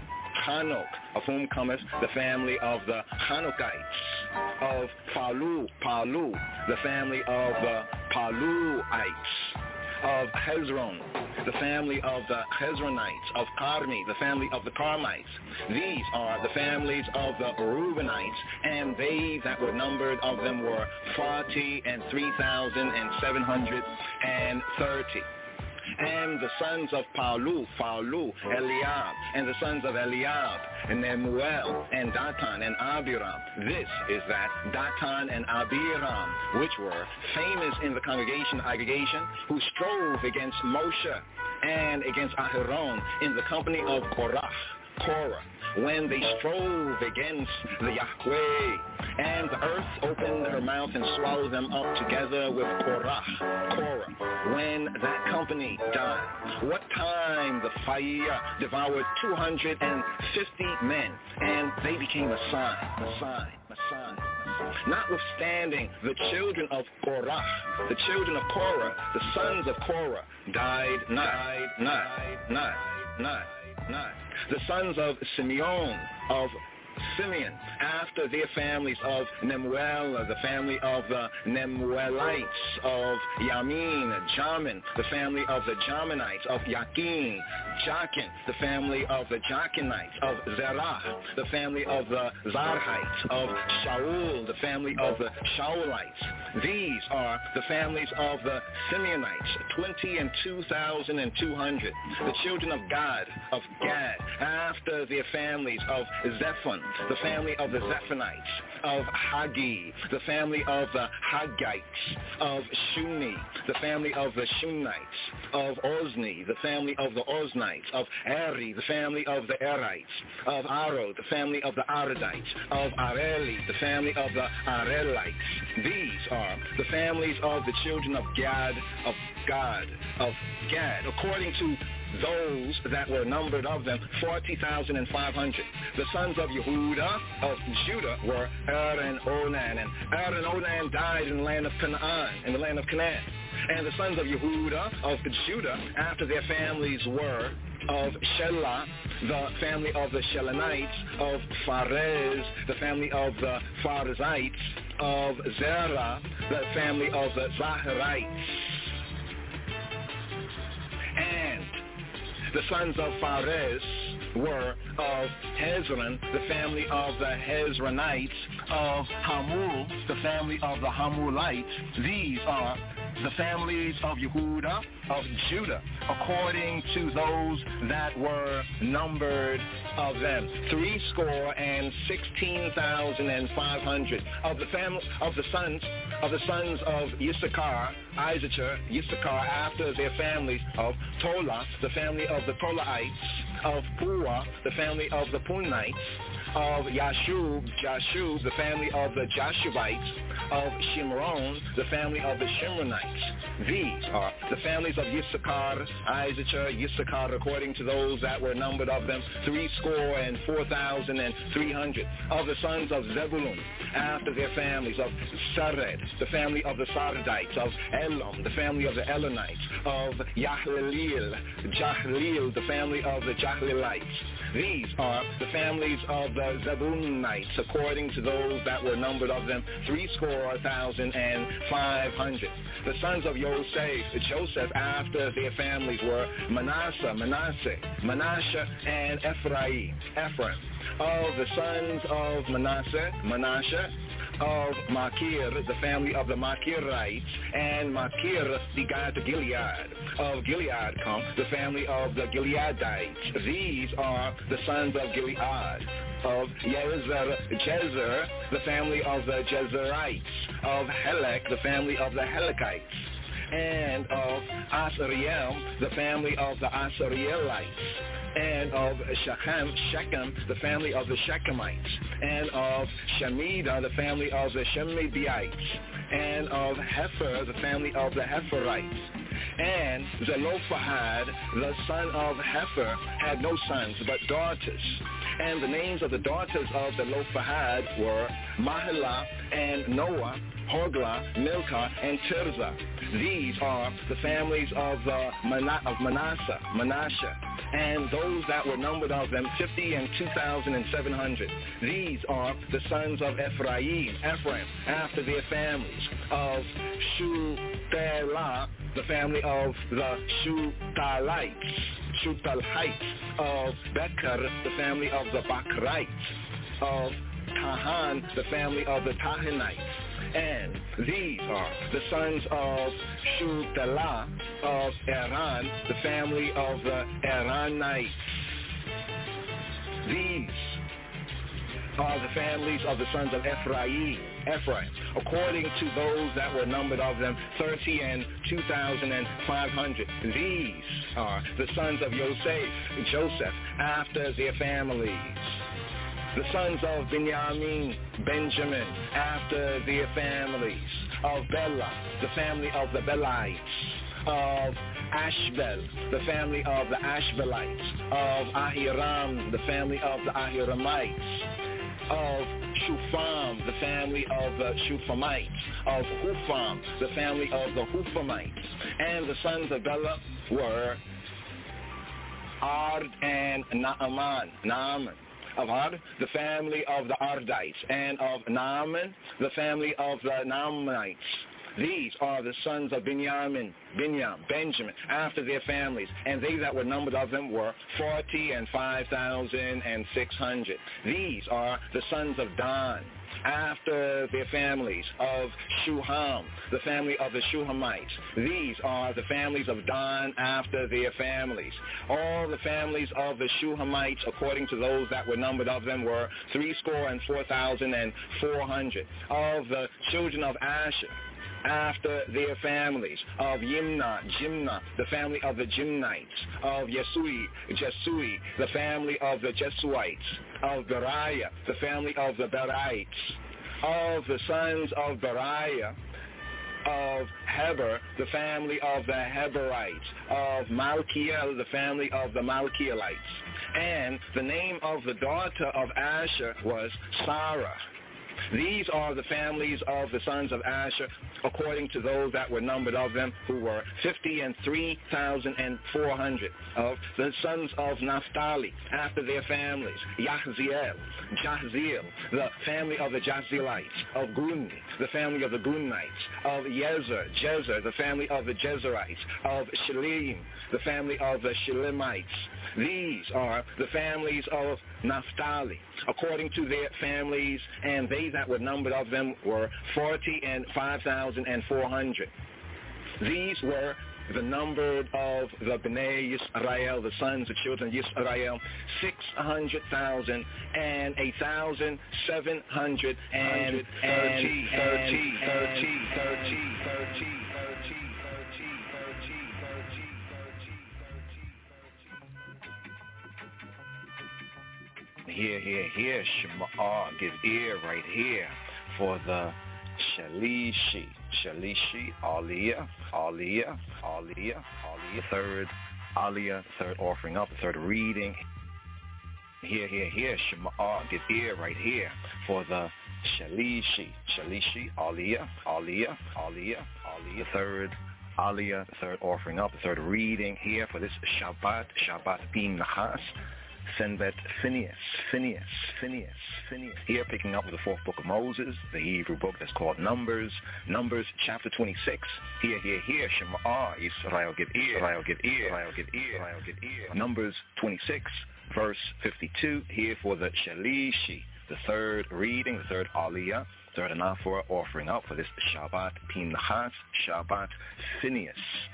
Hanok, of whom cometh the family of the Hanokites, of Palu, Palu, the family of the Paluites, of Hezron, the family of the Hezronites, of Carmi, the family of the Carmites. These are the families of the Reubenites, and they that were numbered of them were forty and three thousand and seven hundred and thirty. And the sons of Palu, Palu, Eliab, and the sons of Eliab, and Nemuel, and Datan, and Abiram. This is that Datan and Abiram, which were famous in the congregation aggregation, who strove against Moshe and against Aharon in the company of Korah, Korah, when they strove against the Yahweh. And the earth opened her mouth and swallowed them up together with Korah, Korah, when that company died. What time the fire devoured two hundred fifty men, and they became a sign, a sign, a sign. Notwithstanding, the children of Korah, the children of Korah, the sons of Korah, died not, died not, not, not, not. The sons of Simeon, of Simeon, after their families of Nemuel, the family of the Nemuelites, of Yamin, Jamin, the family of the Jaminites, of Yakin, Jakin, the family of the Jakinites, of Zerah, the family of the Zarhites, of Shaul, the family of the Shaulites. These are the families of the Simeonites, twenty and two thousand and two hundred. The children of Gad, of Gad, after their families of Zephon, the family of the Zephonites, of Hagi, the family of the Haggites, of Shuni, the family of the Shunites, of Ozni, the family of the Oznites, of Eri, the family of the Erites, of Aro, the family of the Aradites, of Areli, the family of the Arelites. These are the families of the children of Gad, of God, of Gad, according to those that were numbered of them, forty thousand and five hundred. The sons of Yehuda, of Judah, were Er and Onan, and Er and Onan died in the land of Canaan, in the land of Canaan. And the sons of Yehuda, of Judah, after their families were of Shelah, the family of the Shelanites, of Pharez, the family of the Pharezites, of Zerah, the family of the Zaharites. And the sons of Pharez were of Hezron, the family of the Hezronites, of Hamul, the family of the Hamulites. These are the families of Yehuda, of Judah, according to those that were numbered of them, three score and sixteen thousand and five hundred. Of the family of the sons of the sons of Issachar, Issachar, Issachar, after their families, of Tola, the family of the Tolaites, of Pua, the family of the Punites, of Yashub, Jashub, the family of the Jashubites, of Shimron, the family of the Shimronites. These are the families of Issachar, Issachar, Issachar, according to those that were numbered of them, three score and four thousand and three hundred. Of the sons of Zebulun, after their families, of Sared, the family of the Saredites, of Elam, the family of the Elonites, of Yahleel, Jahleel, the family of the Jahlelites. These are the families of the Zebulunites, according to those that were numbered of them, three score thousand and five hundred. The sons of Yosef, Joseph, after their families were Manasseh, Manasseh, Manasseh, and Ephraim, Ephraim. Of the sons of Manasseh, Manasseh, of Machir, the family of the Machirites, and Machir begat Gilead. Of Gilead come the family of the Gileadites. These are the sons of Gilead. Of Jezer, Jezer, the family of the Jezerites. Of Helek, the family of the Helekites. And of Asariel, the family of the Asarielites. And of Shechem, Shechem, the family of the Shechemites, and of Shemida, the family of the Shemidites, and of Hefer, the family of the Heferites. And Zelophehad, the son of Hefer, had no sons but daughters. And the names of the daughters of Zelophehad were Mahlah and Noah, Hoglah, Milcah, and Tirzah. These are the families of, uh, Mana- of Manasseh, Manasseh. and those that were numbered of them fifty and two thousand and seven hundred. These are the sons of Ephraim, Ephraim, after their families, of Shuthelah, the family of the Shuthalites, Shuthalites, of Becher, the family of the Bakrites, of Tahan, the family of the Tahanites. And these are the sons of Shuthelah, of Iran, the family of the Iranites. These are the families of the sons of Ephraim, Ephraim, according to those that were numbered of them, thirty and two thousand and five hundred. These are the sons of Yosef, Joseph, after their families. The sons of Benjamin, Benjamin, after their families. Of Bela, the family of the Belites. Of Ashbel, the family of the Ashbelites. Of Ahiram, the family of the Ahiramites. Of Shufam, the family of the Shufamites. Of Hufam, the family of the Hufamites. And the sons of Bela were Ard and Naaman, Naaman. Of Ard, the family of the Ardites, and of Naaman, the family of the Naamanites. These are the sons of Benjamin, Binyam, Benjamin, after their families, and they that were numbered of them were forty and five thousand and six hundred. These are the sons of Dan, after their families, of Shuham, the family of the Shuhamites. These are the families of Dan after their families. All the families of the Shuhamites, according to those that were numbered of them, were threescore and four thousand and four hundred. Of the children of Asher, after their families, of Yimna, Jimna, the family of the Jimnites, of Yesui, Jesui, the family of the Jesuites, of Beriah, the family of the Berites, of the sons of Beriah, of Heber, the family of the Heberites, of Malkiel, the family of the Malkielites. And the name of the daughter of Asher was Sarah. These are the families of the sons of Asher, according to those that were numbered of them, who were fifty and three thousand and four hundred. Of the sons of Naphtali, after their families, Yahziel, Jahziel, the family of the Jahzielites. Of Gun, the family of the Gunites. Of Yezer, Jezer, the family of the Jezerites. Of Shalim, the family of the Shalimites. These are the families of Naphtali, according to their families, and they that were numbered of them were forty and five thousand and four hundred. These were the numbered of the Bnei Yisrael, the sons of children of Yisrael, six hundred thousand and a thousand seven hundred and thirty, thirty, thirty, thirty, thirty. Here, here, here, Shema, give ear right here for the Shalishi, Shalishi, Aliyah, Aliyah, Aliyah, Aliyah, third Aliyah, third offering up, the third reading. Here, here, here, Shema, give ear right here for the Shalishi, Shalishi, Aliyah, Aliyah, Aliyah, Aliyah, third Aliyah, the third offering up, the third reading here for this Shabbat, Shabbat Bin Nahas. Senbet Phineas, Phineas, Phineas, Phineas. Here picking up with the fourth book of Moses, the Hebrew book that's called Numbers, Numbers chapter twenty-six. Here, here, here, Shema, Israel give ear, Israel give ear, Israel give ear, Israel give ear. Numbers twenty-six, verse fifty-two, here for the Shalishi, the third reading, the third Aliyah, third anaphora offering up for this Shabbat Pinchas, Shabbat Phineas.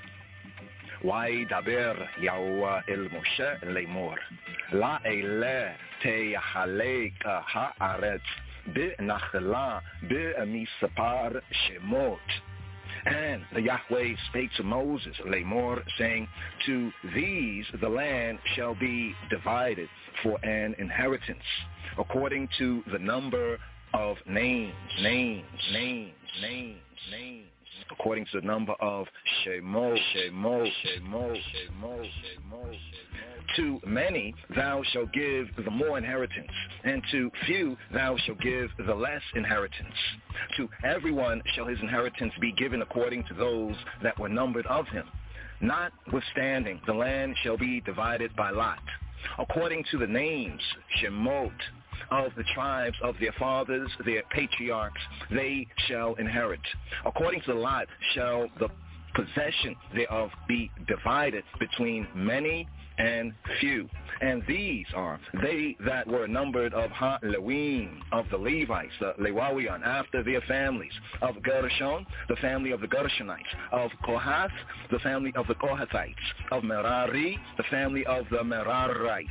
וידבר יהוה אל משה לאמור, לאלה תחלק הארץ בנחלה במספר שמות. And the Yahweh spake to Moses, Lamor, saying, to these the land shall be divided for an inheritance, according to the number of names, names, names, names, names. According to the number of Shemot, Shemot, Shemot, Shemot, Shemot. To many thou shalt give the more inheritance, and to few thou shalt give the less inheritance. To everyone shall his inheritance be given according to those that were numbered of him. Notwithstanding, the land shall be divided by lot, according to the names, Shemot, of the tribes of their fathers, their patriarchs, they shall inherit. According to the lot shall the possession thereof be divided between many and few. And these are they that were numbered of Ha-Lewim, of the Levites, the Lewawian, after their families, of Gershon, the family of the Gershonites, of Kohath, the family of the Kohathites, of Merari, the family of the Merarites.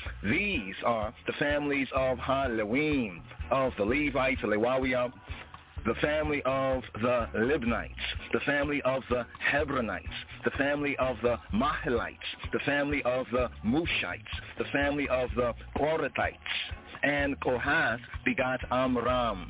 These are the families of Ha-Lewim, of the Levites, the Lewawian, the family of the Libnites, the family of the Hebronites, the family of the Mahalites, the family of the Mushites, the family of the Korathites. And Kohath begot Amram.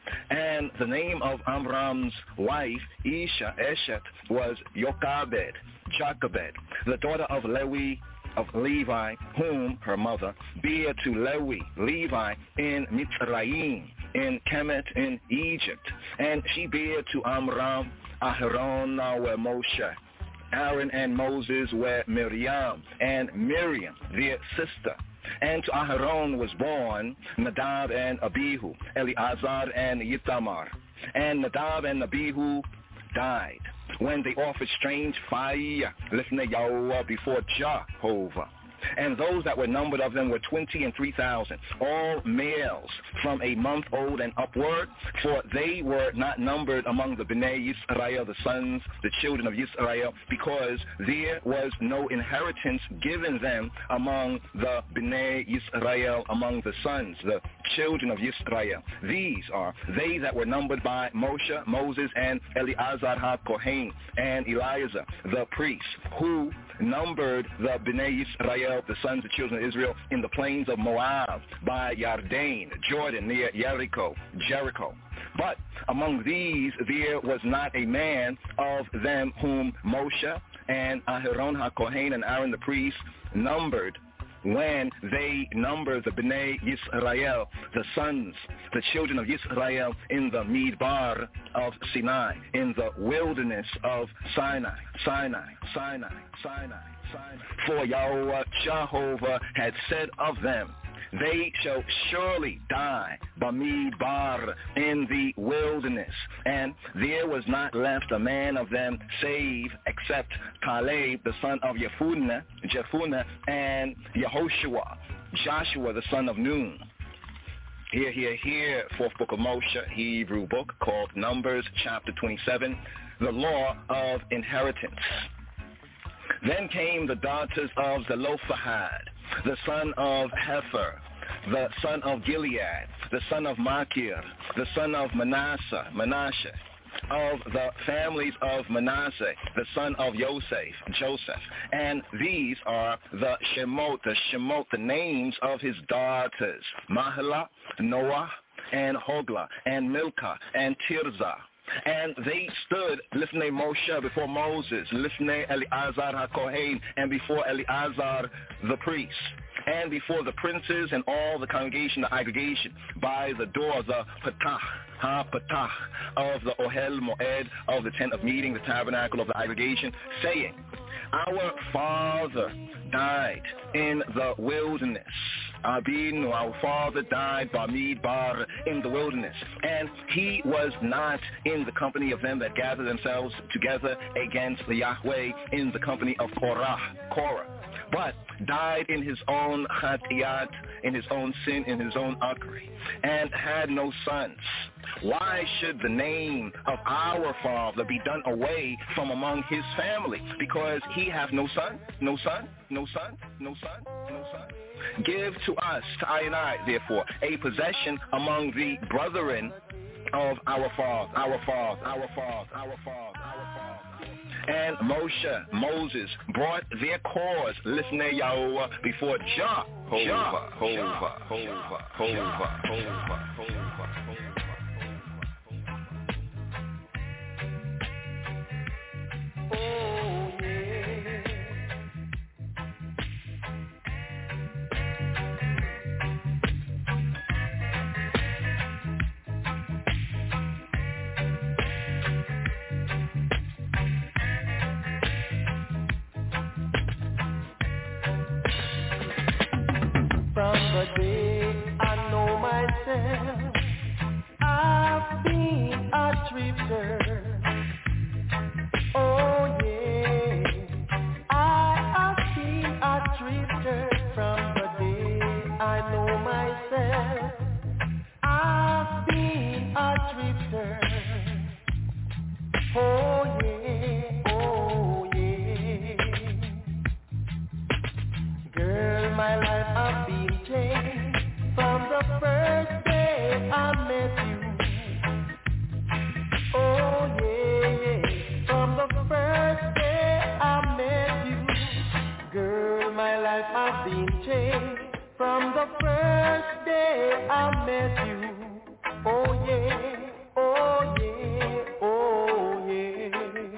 And the name of Amram's wife, Isha, Eshet, was Yochebed, Jochebed, the daughter of Lewi, of Levi, whom her mother bare to Lewi, Levi, in Mitzrayim, in Kemet, in Egypt. And she bare to Amram, Aharon were Moshe. Aaron and Moses were Miriam, and Miriam, their sister. And to Aharon was born Nadab and Abihu, Eleazar and Ithamar. And Nadab and Abihu died when they offered strange fire, listening to Yahweh before Jehovah. And those that were numbered of them were twenty and three thousand, all males from a month old and upward, for they were not numbered among the Bnei Yisrael, the sons, the children of Yisrael, because there was no inheritance given them among the Bnei Yisrael, among the sons, the children of Yisrael. These are they that were numbered by Moshe, Moses, and Eleazar ha-Kohen, and Eleazar, the priest, who numbered the Bnei Yisrael, the sons of children of Israel, in the plains of Moab, by Yarden, Jordan, near Jericho, Jericho. But among these there was not a man of them whom Moshe and Aharon ha-Kohen and Aaron the priest numbered, when they numbered the Bnei Yisrael, the sons, the children of Yisrael, in the Midbar of Sinai, in the wilderness of Sinai, Sinai, Sinai, Sinai, Sinai. For Yahweh Jehovah had said of them, they shall surely die Bamidbar, in the wilderness. And there was not left a man of them save except Caleb, the son of Jephunneh, Jephunneh, and Yehoshua, Joshua, the son of Nun. Here, here, here, fourth book of Moshe, Hebrew book, called Numbers, chapter twenty-seven, the law of inheritance. Then came the daughters of Zelophehad, the son of Hefer, the son of Gilead, the son of Machir, the son of Manasseh, Manasseh, of the families of Manasseh, the son of Joseph, Joseph. And these are the Shemot, the Shemot, the names of his daughters, Mahlah, Noah, and Hoglah, and Milcah, and Tirzah. And they stood, listening Moshe before Moses, listening Eleazar ha-Kohen, and before Eleazar the priest, and before the princes and all the congregation, the aggregation, by the door, the Patah, ha-Patah, of the Ohel Moed, of the tent of meeting, the tabernacle of the aggregation, saying, our father died in the wilderness. Abinu, our father, died Bamidbar, in the wilderness, and he was not in the company of them that gather themselves together against the Yahweh, in the company of Korah, Korah, but died in his own chatiyat, in his own sin, in his own uckery, and had no sons. Why should the name of our father be done away from among his family? Because he hath no son, no son, no son, no son, no son. Give to us, to I and I, therefore, a possession among the brethren of our father, our father, our father, our father, our father. And Moshe, Moses, brought their cause, listen to Yahweh, before Jah, Jah, Hova, Hova, Hova, Hova, Hova, Hova.
the day I know myself, I've been a drifter. Oh yeah, I have been a drifter from the day I know myself. I've been a drifter. Oh yeah, oh yeah. Girl, my life I've been changed from the first day I met you. Oh yeah, from the first day I met you. Girl, my life I've been changed from the first day I met you. Oh yeah, oh yeah, oh yeah.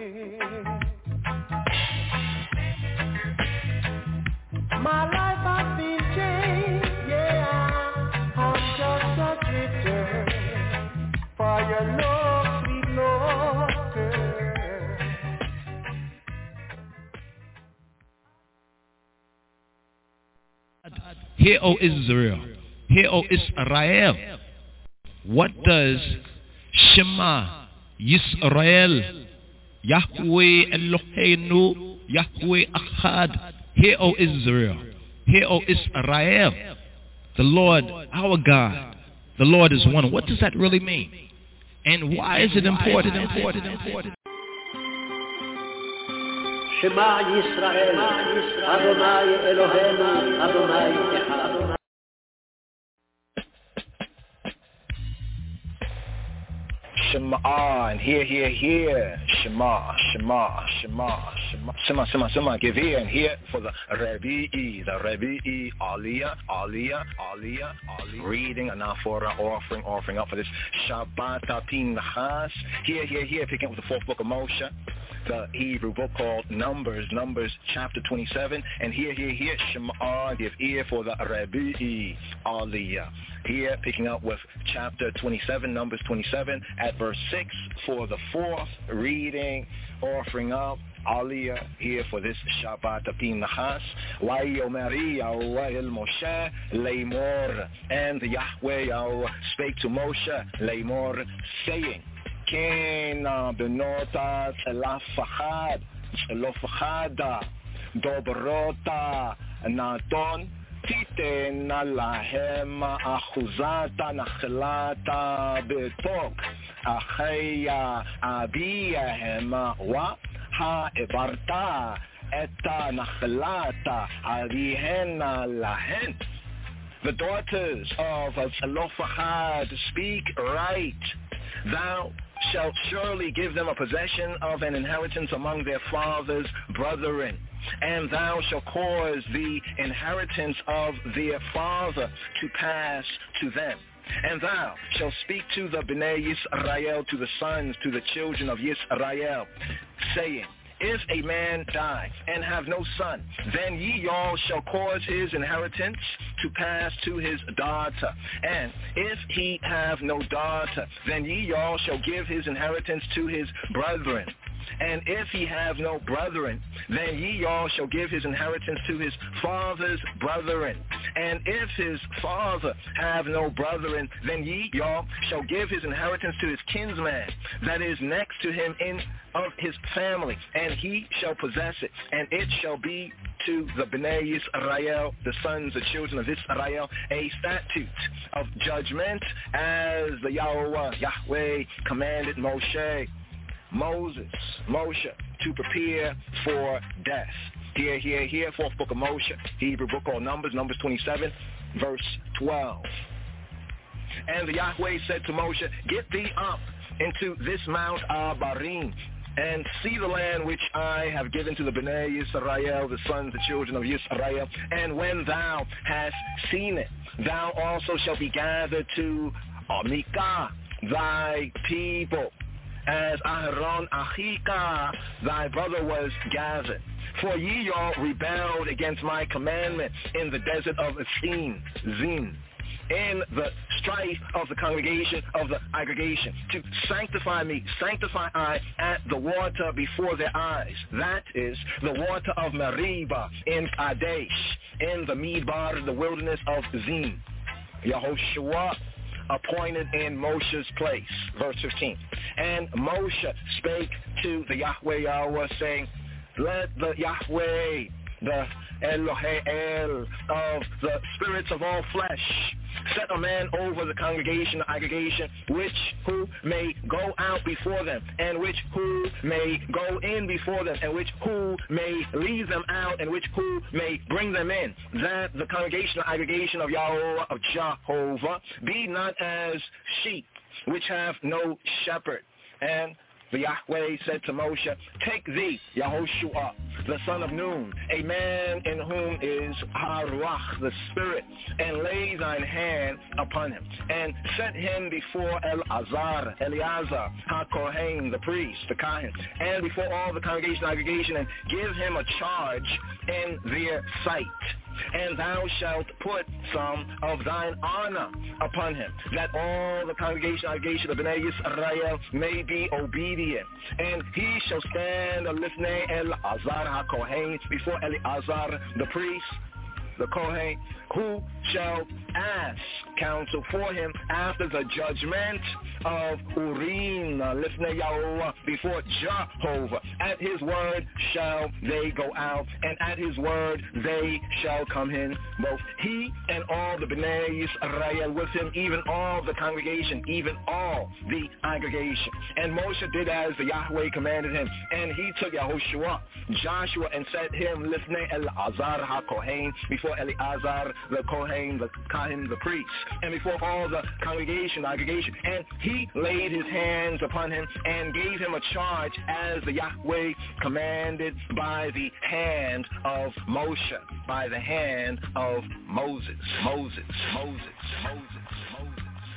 My life has been changed, yeah. I'm just a drifter for your love, sweet Lord, girl.
Hear, O Israel, hear, O Israel. What does Shema Yisrael, Yahweh Eloheinu, Yahweh Echad, hear, O Israel, hear, O Israel, the Lord, our God, the Lord is one. What does that really mean? And why is it important, important, important?
Shema Yisrael, Adonai Eloheinu, Adonai Echad.
Shema, and hear, hear, hear. Shema, Shema, Shema, Shema, Shema, Shema, Shema. Give ear and hear for the Revi'i, the Revi'i, Aliyah, Aliyah, Aliyah, Aliyah. Reading and now for an offering, offering up for this Shabbat Pinchas. Hear, hear, hear. Picking up with the fourth book of Moshe, the Hebrew book called Numbers, Numbers chapter twenty-seven. And hear, hear, hear. Shema, give ear for the Revi'i, Aliyah. Here, picking up with chapter twenty-seven, Numbers twenty-seven, at verse six for the fourth reading, offering up Aliyah here for this Shabbat Pinchas. Wayomeri Yahweh Moshe Leimor, and Yahweh spake to Moshe Leimor, saying, Kena benota telafachad, telofachada, dobrota naton, תיתן להם אחוזת נחלת בתוק אחי אביהם והעברת את נחלת אביהן להן. The daughters of Zelophehad speak right. Thou shalt surely give them a possession of an inheritance among their fathers' brethren, and thou shalt cause the inheritance of their father to pass to them. And thou shalt speak to the Bnei Yisrael, to the sons, to the children of Yisrael, saying, if a man die and have no son, then ye all shall cause his inheritance to pass to his daughter. And if he have no daughter, then ye all shall give his inheritance to his brethren. And if he have no brethren, then ye all shall give his inheritance to his father's brethren. And if his father have no brethren, then ye all shall give his inheritance to his kinsman that is next to him in of his family, and he shall possess it. And it shall be to the Bnei Yisrael, the sons, the children of Israel, a statute of judgment, as the Yahweh, Yahweh commanded Moshe, Moses, Moshe, to prepare for death. Here, here, here, fourth book of Moshe, Hebrew book called Numbers, Numbers twenty-seven, verse twelve. And the Yahweh said to Moshe, get thee up into this Mount Abarim, and see the land which I have given to the Bnei Yisrael, the sons, the children of Yisrael. And when thou hast seen it, thou also shalt be gathered to Amika, thy people, as Aharon Achika, thy brother, was gathered. For ye all rebelled against my commandment in the desert of Zin, Zin. in the strife of the congregation of the aggregation, to sanctify me, sanctify I at the water before their eyes. That is the water of Meribah in Kadesh, in the Midbar, the wilderness of Zin. Yahushua appointed in Moshe's place. Verse fifteen. And Moshe spake to the Yahweh Yahweh, saying, let the Yahweh, the Elohe El of the spirits of all flesh, set a man over the congregation, the aggregation, which who may go out before them, and which who may go in before them, and which who may lead them out, and which who may bring them in, that the congregation, the aggregation of Yahweh, of Jehovah, be not as sheep, which have no shepherd. And the Yahweh said to Moshe, take thee, Yahushua, the son of Nun, a man in whom is Haruach, the Spirit, and lay thine hand upon him, and set him before Eleazar, Eleazar, HaKohen, the priest, the Kahan, and before all the congregation, aggregation, and give him a charge in their sight. And thou shalt put some of thine honor upon him, that all the congregation, aggregation of Bnei Yisrael may be obedient. And he shall stand lifnei Eleazar HaKohen, before Eleazar the priest, the Kohen, who shall ask counsel for him after the judgment of Urim, lifnei Yahuwah, before Jehovah. At his word shall they go out, and at his word they shall come in, both he and all the Bnei Yisrael with him, even all the congregation, even all the aggregation. And Moshe did as the Yahweh commanded him, and he took Yahushua, Joshua, and set him lifnei Eleazar HaKohen, before Eleazar the Kohen, the Kahan, the priest, and before all the congregation, the aggregation. And he laid his hands upon him and gave him a charge as the Yahweh commanded by the hand of Moshe, by the hand of Moses, Moses, Moses, Moses, Moses.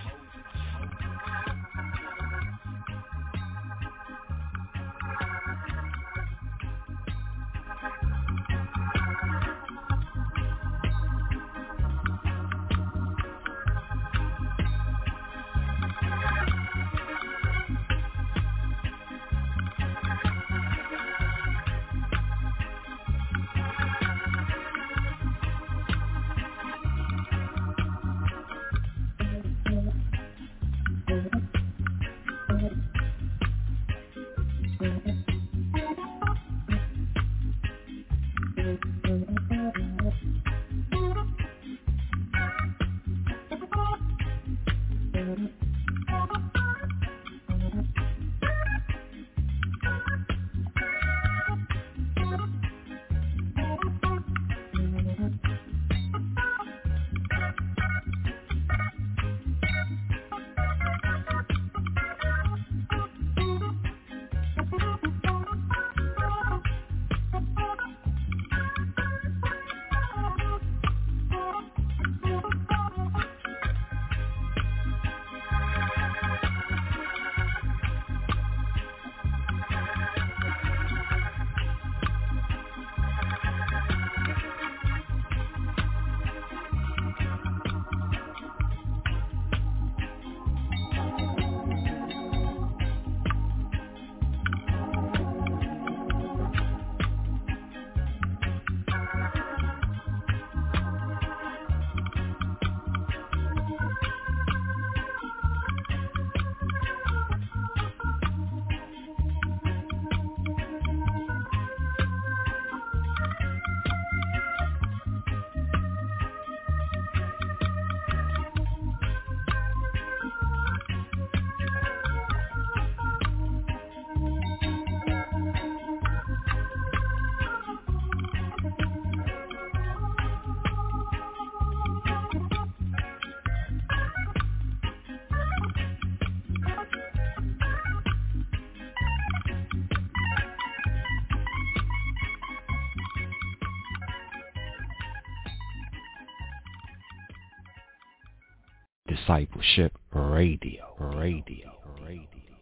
Discipleship Radio, Radio, Radio.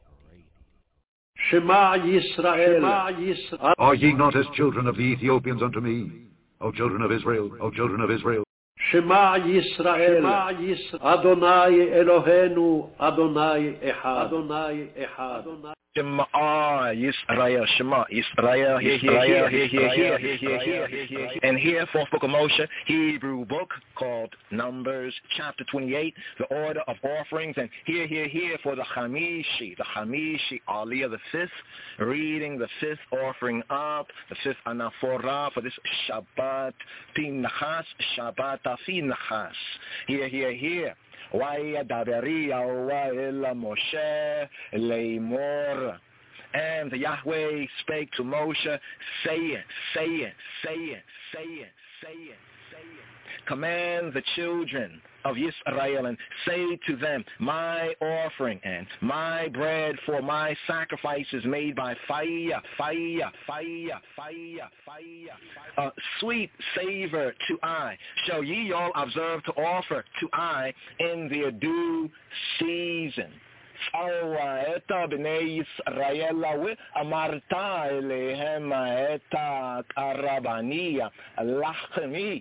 Shema Yisrael. Shema Yisrael.
Are ye not as children of the Ethiopians unto me, O children of Israel, O children of Israel?
Shema Yisrael, Shema Yisrael, Adonai Eloheinu, Adonai Echad, Adonai Echad.
Shema Yisrael, Shema Yisrael, here, here, here, here, here, here, here, here, here. And here, fourth book of Moshe, Hebrew book called Numbers, chapter twenty-eight, the order of offerings. And here, here, here for the Hamishi, the Hamishi, Aliyah, the fifth, reading the fifth offering up, the fifth anaphora for this Shabbat Pinchas, Shabbat Pinchas. Here, here, here. Vayadaberi Yahweh el Moshe leimor. And Yahweh spake to Moshe, say it, say it, say it, say it, say it, say it. Command the children of Israel and say to them, my offering and my bread for my sacrifices made by fire, fire, fire, fire, fire, a sweet savor to I, shall ye all observe to offer to I in their due season. את בני ישראל אמרת אליהם את הרבניה לחמי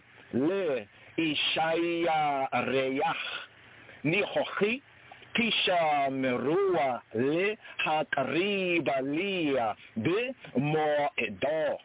לאישיה ריח ניחוחי תשמרוה להקריב לי במועדו.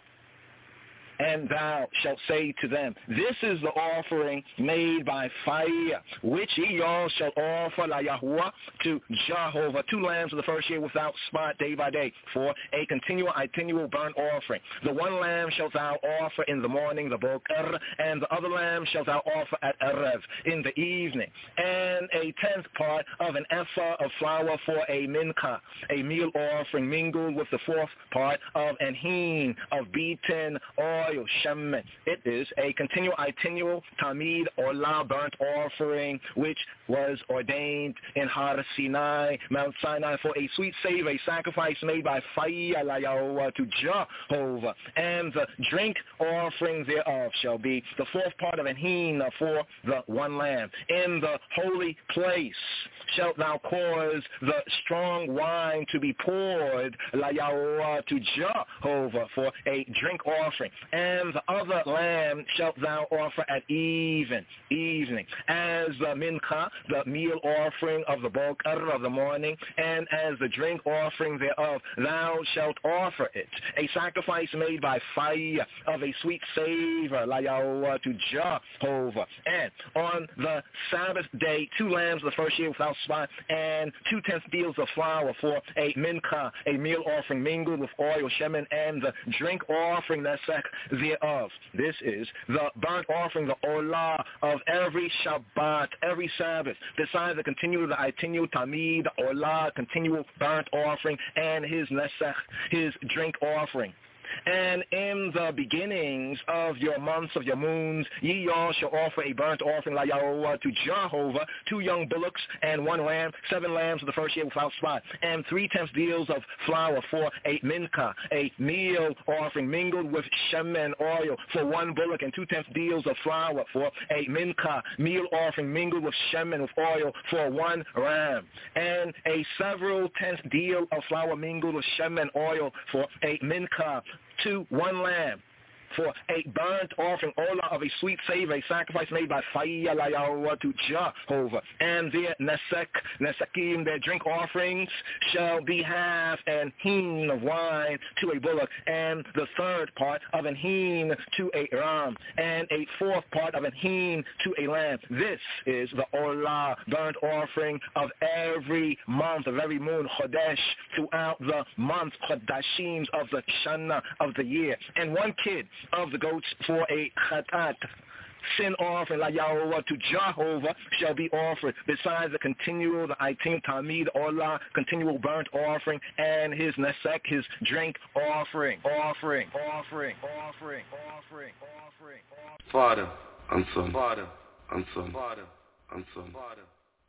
And thou shalt say to them, this is the offering made by fire, which ye all shall offer la Yahuwah to Jehovah, two lambs of the first year without spot day by day, for a continual, continual burnt offering. The one lamb shalt thou offer in the morning, the boker, and the other lamb shalt thou offer at Erev, in the evening, and a tenth part of an ephah of flour for a mincha, a meal offering mingled with the fourth part of an hin of beaten oil. Shemen. It is a continual, itinual, tamid, olah, burnt offering, which was ordained in Har Sinai, Mount Sinai, for a sweet savor, a sacrifice made by fire la Yahuwah to Jehovah. And the drink offering thereof shall be the fourth part of an hin for the one lamb. In the holy place shalt thou cause the strong wine to be poured la Yahuwah to Jehovah for a drink offering. And the other lamb shalt thou offer at even, evening, as the mincha, the meal offering of the boker of the morning, and as the drink offering thereof, thou shalt offer it, a sacrifice made by fire of a sweet savor, la Yahuwah to Jehovah. And on the Sabbath day, two lambs of the first year without spot, and two tenth deals of flour for a mincha, a meal offering mingled with oil, shemen, and the drink offering nesek thereof. This is the burnt offering, the olah of every Shabbat, every Sabbath, besides the continual, the itinual, tamid, the olah, continual burnt offering, and his nesech, his drink offering. And in the beginnings of your months, of your moons, ye all shall offer a burnt offering la Yahuwah to Jehovah, two young bullocks and one lamb, seven lambs of the first year without spot, and three-tenths deals of flour for a mincha, a meal offering mingled with shemen oil for one bullock, and two-tenths deals of flour for a mincha, meal offering mingled with shemen with oil for one ram, and a several tenths deal of flour mingled with shemen oil for a mincha, to one lamb, for a burnt offering, olah of a sweet savor, a sacrifice made by fire la Yahuwah to Jehovah. And their nesek, nesekim, their drink offerings, shall be half an hin of wine to a bullock, and the third part of an hin to a ram, and a fourth part of an hin to a lamb. This is the olah, burnt offering of every month, of every moon, chodesh, throughout the month, chodashim of the shana of the year. And one kid of the goats for a chatat, sin offering la Yahuwah to Jehovah shall be offered, besides the continual, the itim tamid olah, continual burnt offering, and his nesek, his drink offering, offering, offering, offering, offering, offering.
Father and Son, Father and Son, Father and Son, Father.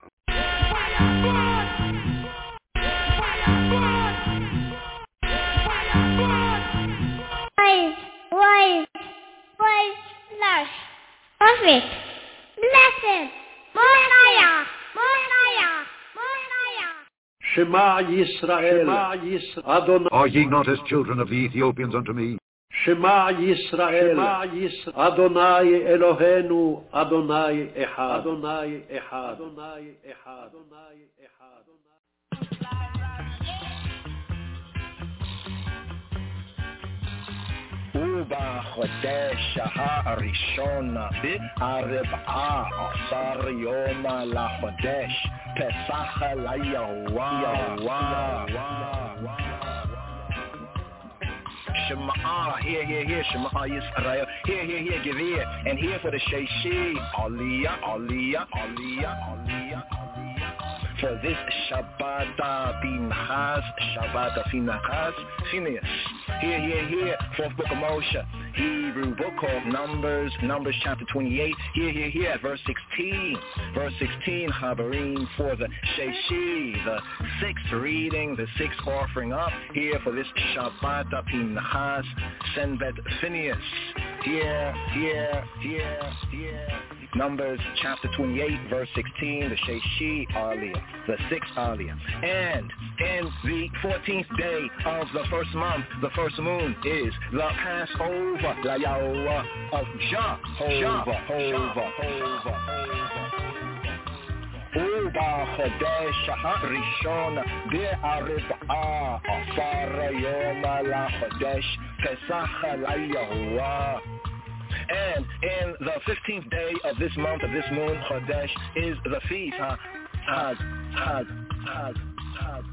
Wise, wise, lush, perfect, blessed, Mosiah, Mosiah, Mosiah.
Shema Yisrael, Shema Yisrael, Adonai.
Are ye not as children of the Ethiopians unto me?
Shema Yisrael, Adonai Eloheinu, Adonai Echad, Adonai Echad, Adonai Echad, Adonai Echad.
ובחודש הראשון הרבעה עשר יום לחודש פסח ליהוה Shema, here, here, here, Shema Yisrael, here, here, here, give ear, and here for the Sheishi, Aliyah, Aliyah, Aliyah, Aliyah. For this Shabbat Pinchas, Shabbat Pinchas, Phineas. Here, here, here, fourth book of Moshe, Hebrew book of Numbers, Numbers chapter twenty-eight. Here, here, here, verse sixteen. Verse sixteen, Habarim for the Sheishi, the sixth reading, the sixth offering up. Here for this Shabbat Pinchas, Senbet Phineas. Here, here, here, here. Numbers chapter twenty-eight, verse sixteen, the Sheishi Aliyah, the sixth Aliyah. And in the fourteenth day of the first month, the first moon, is the Passover, La Yahweh of Jehovah, Jehovah, Jehovah. ובחודש הראשון בארבעה עשר יום לחודש פסח ליהוה. And in the fifteenth day of this month, of this moon, Chodesh, is the feast, Hag, Hag, Hag, Hag, Hag.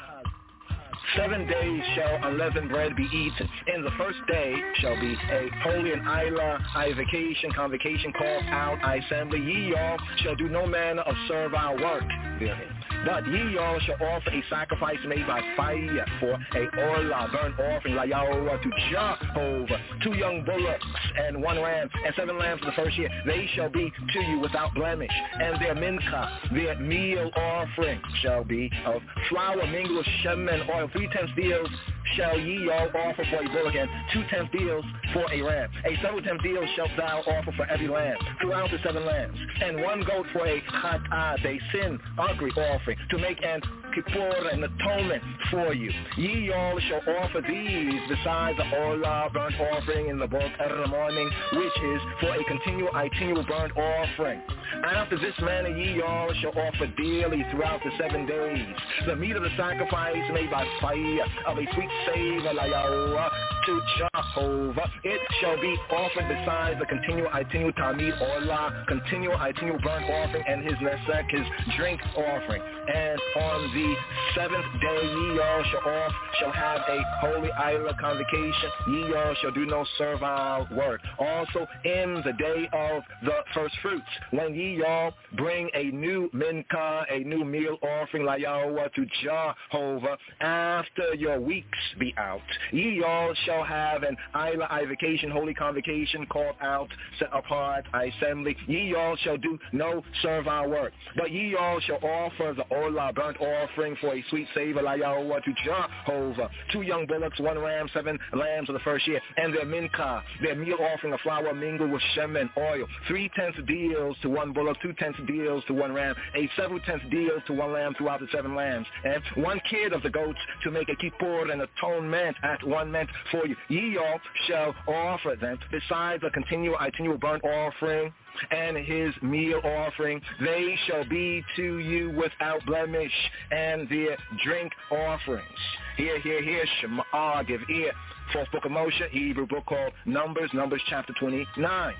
Seven days shall unleavened bread be eaten. In the first day shall be a holy and Isla, I vacation, convocation, called out, I assembly. Ye all shall do no manner of servile work therein. But ye all shall offer a sacrifice made by fire for a orla, burnt offering, la Yahweh to Jehovah, two young bullocks and one ram, and seven lambs of the first year. They shall be to you without blemish, and their mincha, their meal offering, shall be of flour mingled with shemen oil. Three tenths deals shall ye all offer for a bullock, and two tenths deals for a ram. A seven tenths deals shalt thou offer for every lamb, throughout the seven lambs, and one goat for a chatad, a sin offering, offering, to make an kippur, an atonement for you. Ye all shall offer these besides the olah burnt offering in the book of the morning, which is for a continual itineral burnt offering. After this manner ye all shall offer daily throughout the seven days the meat of the sacrifice made by fire of a sweet savor, la Yahweh, to Jehovah. It shall be offered besides the continual itineral tamid olah, continual itineral burnt offering, and his nesek, his drink offering. And on the seventh day ye all shall off shall have a holy Isla convocation. Ye all shall do no servile work. Also in the day of the first fruits, when ye all bring a new mincha, a new meal offering, la Yahweh, to Jehovah, after your weeks be out, ye all shall have an Isla, I vacation, holy convocation, called out, set apart, assembly. Ye all shall do no servile work, but ye all shall offer the olah burnt offering for a sweet savor, la Yahweh, to Jehovah, two young bullocks, one ram, seven lambs of the first year, and their mincha, their meal offering of flour mingled with shemen oil, three tenths deals to one bullock, two tenths deals to one ram, a seven tenths deals to one lamb throughout the seven lambs, and one kid of the goats to make a kippur, an atonement at one meant for you. Ye all shall offer them besides a continual itineral burnt offering and his meal offering. They shall be to you without blemish, and their drink offerings. Hear, hear, hear, Shema, give ear. Fourth book of Moshe, Hebrew book called Numbers, Numbers chapter twenty-nine.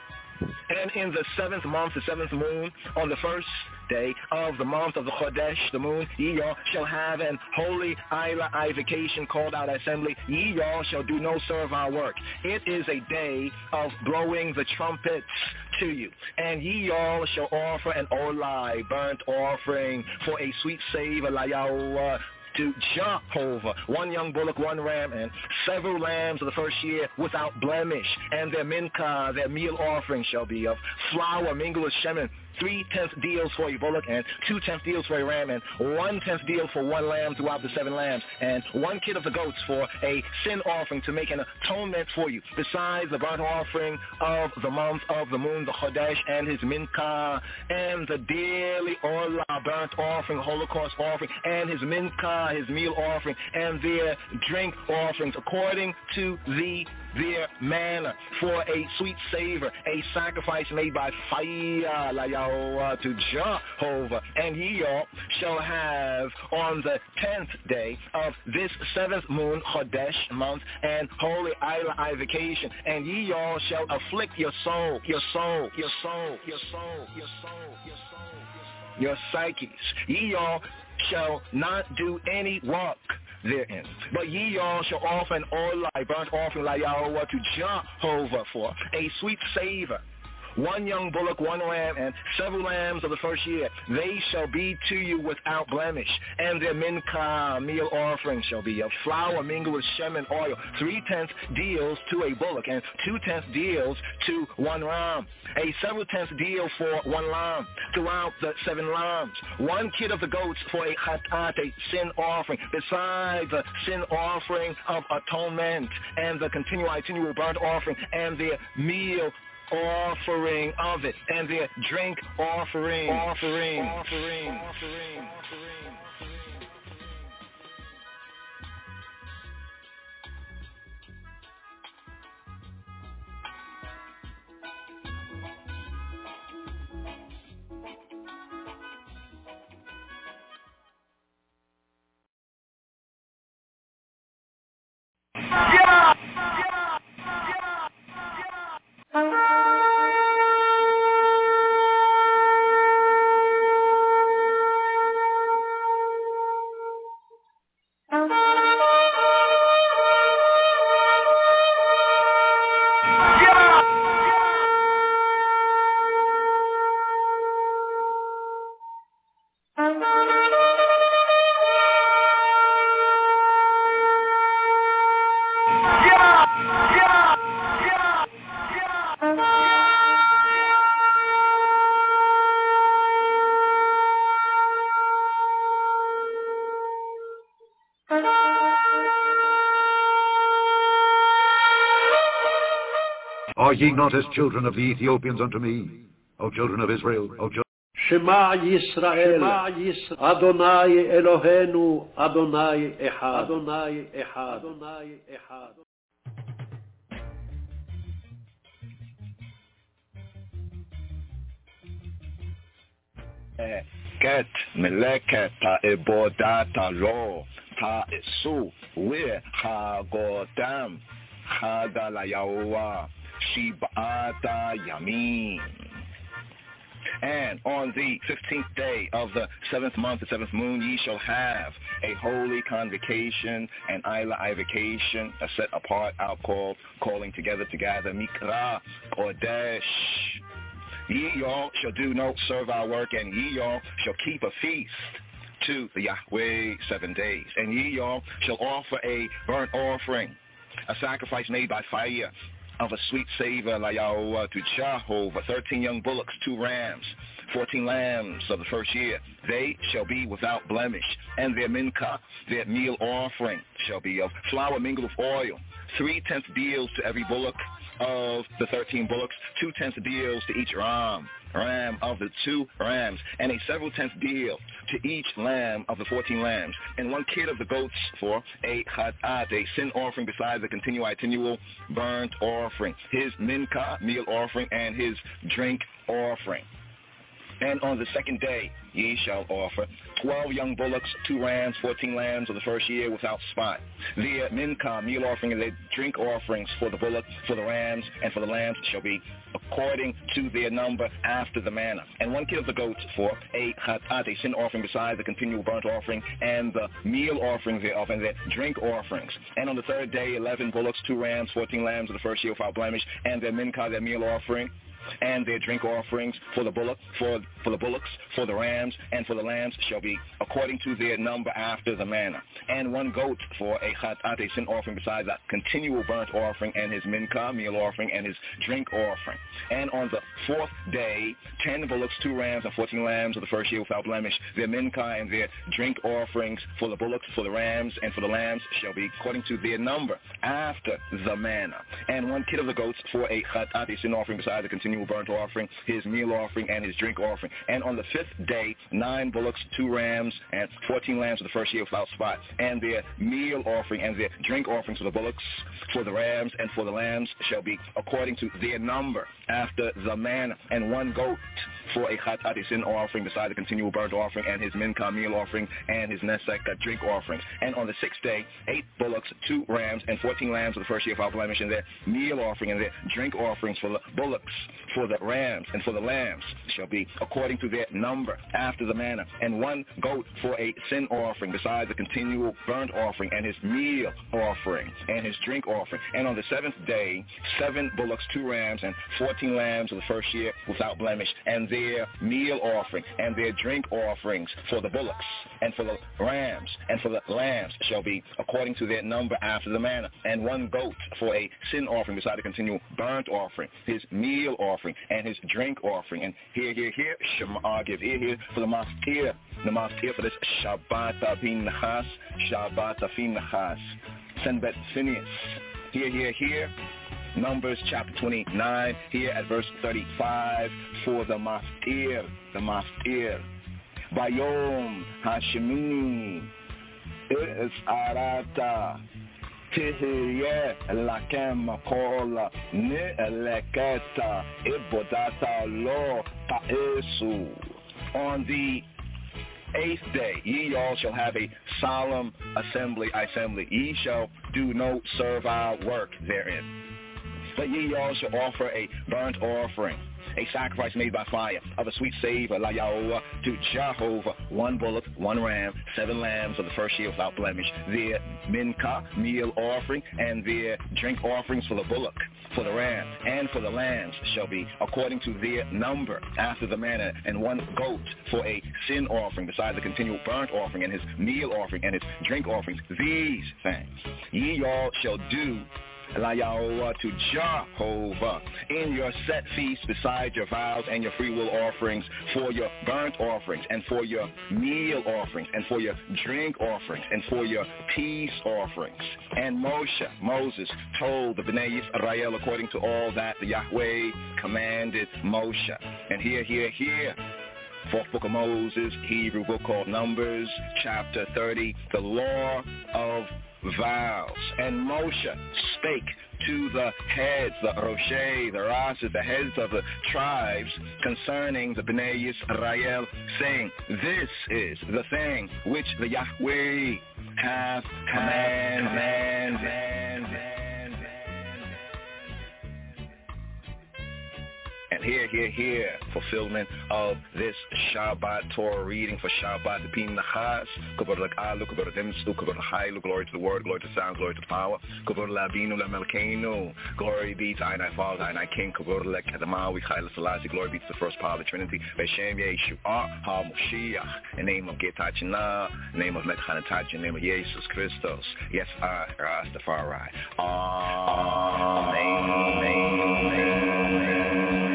And in the seventh month, the seventh moon, on the first day of the month of the Chodesh, the moon, ye all shall have an holy Isla, I vacation, called out assembly. Ye all shall do no servile work. It is a day of blowing the trumpets to you. And ye all shall offer an olai, burnt offering, for a sweet savor, la Yahweh, to Jehovah, one young bullock, one ram, and several lambs of the first year without blemish. And their mincha, their meal offering, shall be of flour mingled with shemen, three-tenth deals for a bullock, and two-tenth deals for a ram, and one-tenth deal for one lamb throughout the seven lambs, and one kid of the goats for a sin offering to make an atonement for you, besides the burnt offering of the month of the moon, the Chodesh, and his mincha, and the daily Olah, burnt offering, Holocaust offering, and his mincha, his meal offering, and their drink offerings, according to the their manner, for a sweet savor, a sacrifice made by fire, la Yahweh, to Jehovah. And ye all shall have on the tenth day of this seventh moon, Chodesh month, and holy Isla vacation, and ye all shall afflict your soul, your soul, your soul, your soul, your soul, your soul, your psyches. Ye all shall not do any work therein, but ye all shall offer an olah, burnt offering like Yahweh, to Jehovah for a sweet savor, one young bullock, one lamb, and several lambs of the first year. They shall be to you without blemish, and their mincha, meal offering, shall be of flour mingled with shem and oil, three-tenths deals to a bullock, and two-tenths deals to one ram, a several-tenths deal for one lamb throughout the seven lambs, one kid of the goats for a chatat, a sin offering, besides the sin offering of atonement, and the continual continual burnt offering, and their meal offering of it, and their drink offering, offering, offering, offering, offering.
Are ye not as children of the Ethiopians unto me, O children of Israel, O children?
Shema Yisrael, Adonai Elohenu, Adonai Echad, Adonai Echad, Adonai Echad.
Ket meleket ha'ebodat ha'lo ta'esu ve'chagodam chada la'Yahuwah shib'ata yamin. And on the fifteenth day of the seventh month, the seventh moon, ye shall have a holy convocation, an Isla vacation, a set apart outcall, calling together to gather, Mikra Kodesh. Ye y'all shall do no servile work, and ye y'all shall keep a feast to the Yahweh seven days. And ye y'all shall offer a burnt offering, a sacrifice made by fire, of a sweet savor, la Yahweh, to Jehovah, thirteen young bullocks, two rams, fourteen lambs of the first year. They shall be without blemish, and their mincha, their meal offering, shall be of flour mingled with oil, three-tenths deals to every bullock of the thirteen bullocks, two-tenths deals to each ram, ram of the two rams, and a several-tenths deal to each lamb of the fourteen lambs, and one kid of the goats for a chatat, a sin offering, besides the continual continual burnt offering, his mincha, meal offering, and his drink offering. And on the second day ye shall offer twelve young bullocks, two rams, fourteen lambs of the first year without spot. Their mincha, meal offering, and their drink offerings for the bullock, for the rams, and for the lambs shall be according to their number after the manner. And one kid of the goats for a chatat, a sin offering, besides the continual burnt offering, and the meal offering thereof, and their drink offerings. And on the third day eleven bullocks, two rams, fourteen lambs of the first year without blemish, and their mincha, their meal offering, and their drink offerings for the bullock, for, for the bullocks, for the rams, and for the lambs shall be according to their number after the manner. And one goat for a chatat, a sin offering, besides a continual burnt offering, and his mincha, meal offering, and his drink offering. And on the fourth day, ten bullocks, two rams, and fourteen lambs of the first year without blemish. Their mincha and their drink offerings for the bullocks, for the rams, and for the lambs shall be according to their number after the manner. And one kid of the goats for a chatat, a sin offering, besides a continual burnt offering, his meal offering, and his drink offering. And on the fifth day, nine bullocks, two rams, and fourteen lambs of the first year without spot. And their meal offering and their drink offerings for the bullocks, for the rams, and for the lambs shall be according to their number after the manner. And one goat for a chatat, a sin offering, besides a continual burnt offering, and his mincha, meal offering, and his nesek, drink offerings. And on the sixth day, eight bullocks, two rams, and fourteen lambs of the first year without blemish, and their meal offering and their drink offerings for the bullocks, for the rams, and for the lambs shall be according to their number after the manner. And one goat for a sin offering, besides a continual burnt offering, and his meal offering, and his drink offering. And on the seventh day, seven bullocks, two rams, and fourteen lambs of the first year without blemish, and their meal offering, and their drink offerings for the bullocks, and for the rams, and for the lambs shall be according to their number after the manner. And one goat for a sin offering, beside a continual burnt offering, his meal offering, and his drink offering. And here, here, here, Shema, give ear here for the maskir, the maskir for this Shabbat bin Nachas, Shabbat bin Nachas, Senbet Phineas. Here, here, here, Numbers chapter twenty-nine, here at verse thirty-five, for the maskir, the maskir. Bayom Hashemini is arata. Tihiye lakem kola ni eleketa ibodata lo taesu. On the eighth day, ye all shall have a solemn assembly, assembly. Ye shall do no servile work therein. But ye all shall offer a burnt offering, a sacrifice made by fire, of a sweet savor, la Yahuwah, to Jehovah, one bullock, one ram, seven lambs of the first year without blemish, their mincha, meal offering, and their drink offerings for the bullock, for the ram, and for the lambs shall be according to their number after the manner, and one goat for a sin offering, besides the continual burnt offering, and his meal offering, and his drink offerings. These things ye all shall do, La Yahuwah, to Jehovah, in your set feasts, beside your vows and your free will offerings, for your burnt offerings, and for your meal offerings, and for your drink offerings, and for your peace offerings. And Moshe, Moses, told the Bnei Yisrael according to all that the Yahweh commanded Moshe. And here, here, here, fourth book of Moses, Hebrew book called Numbers, chapter thirty, the law of vows. And Moshe spake to the heads, the Roshei, the Rases, the heads of the tribes concerning the Bnei Yisrael, saying, this is the thing which the Yahweh hath commanded. Command, command, And here, here, here, fulfillment of this Shabbat Torah reading for Shabbat Bin Nachas. Kubur L'Alu, Kubur L'Dimsu, Kubur L'Hailu, glory to the Word, glory to the Sound, glory to the Power. Kubur L'Abinu, L'Melkeinu, glory be to Einai Father, Einai King, Kubur L'Kedamawi, Chayla Selassie, glory be to the first power of the Trinity. Beshem Yeshua, HaMoshiach, in the name of Getachina, in the name of Metchanatach, in the name of Jesus Christos. Yes, I, Rastafari. Amen. Amen. Amen.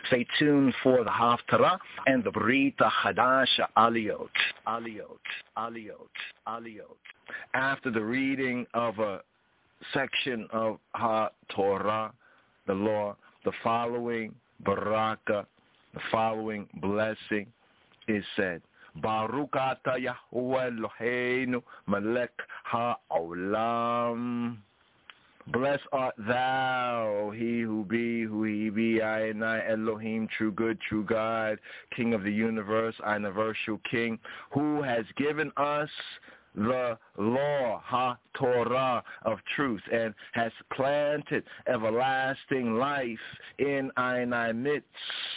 Stay tuned for the Haftarah and the Brita Hadasha Aliyot, Aliyot, Aliyot, Aliyot. After the reading of a section of HaTorah, the law, the following baraka, the following blessing is said. Baruch ata Yahuwah Eloheinu melech ha'olam. Blessed art thou, he who be, who he be, I and I, Elohim, true good, true God, King of the universe, universal King, who has given us the law, ha-Torah, of truth, and has planted everlasting life in our midst.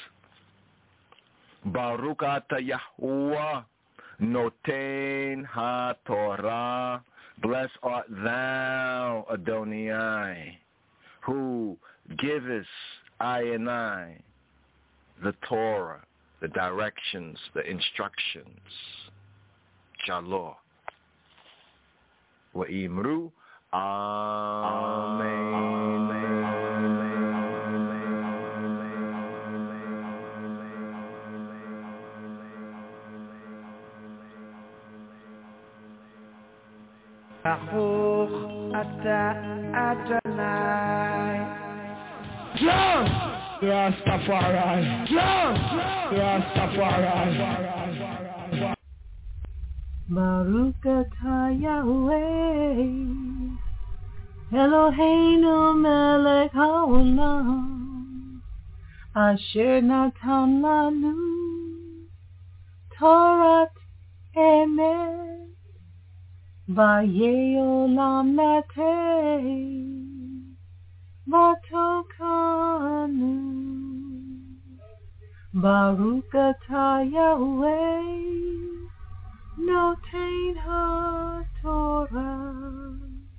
Baruch ata Yahuwah noten ha-Torah. Blessed art thou, Adonai, who givest I and I the Torah, the directions, the instructions. Shalom. Wa'imru, Amen.
Baruch ata Adonai. John! Rastafari. John! Rastafari.
Baruch atah Yahweh, Eloheinu melech haolam, asher natan lanu Torat emet, vayeh olam latei, vatokanu. Baruch atah Yahweh, Notain ha-Torah,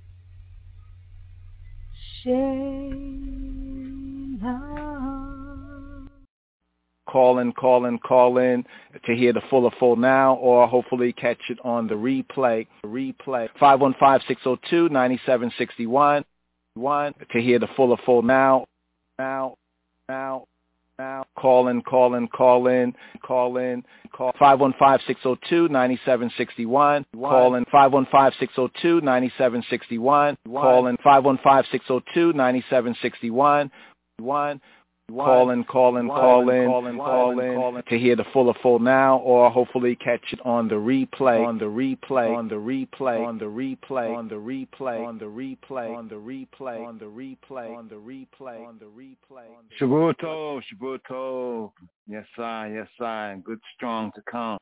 Shelah.
Call in, call in, call in to hear the full or full now, or hopefully catch it on the replay. Replay five one five, six oh two, nine seven six one. One to hear the full or full now, now, now. Now, call in, call in, call in, call in, call five one five, six oh two, nine seven six one. Call in five one five, six oh two, nine seven six one. Call in five one five, six oh two, nine seven six one. One. Call in, call in, call in, call in, call in to hear the full or full now, or hopefully catch it on the replay, on the replay, on the replay, on the replay, on the replay, on the replay, on the replay, on the replay, on the replay, on the replay.
Shabuto, Shabuto. Yes, I, yes, I. Good, strong to come.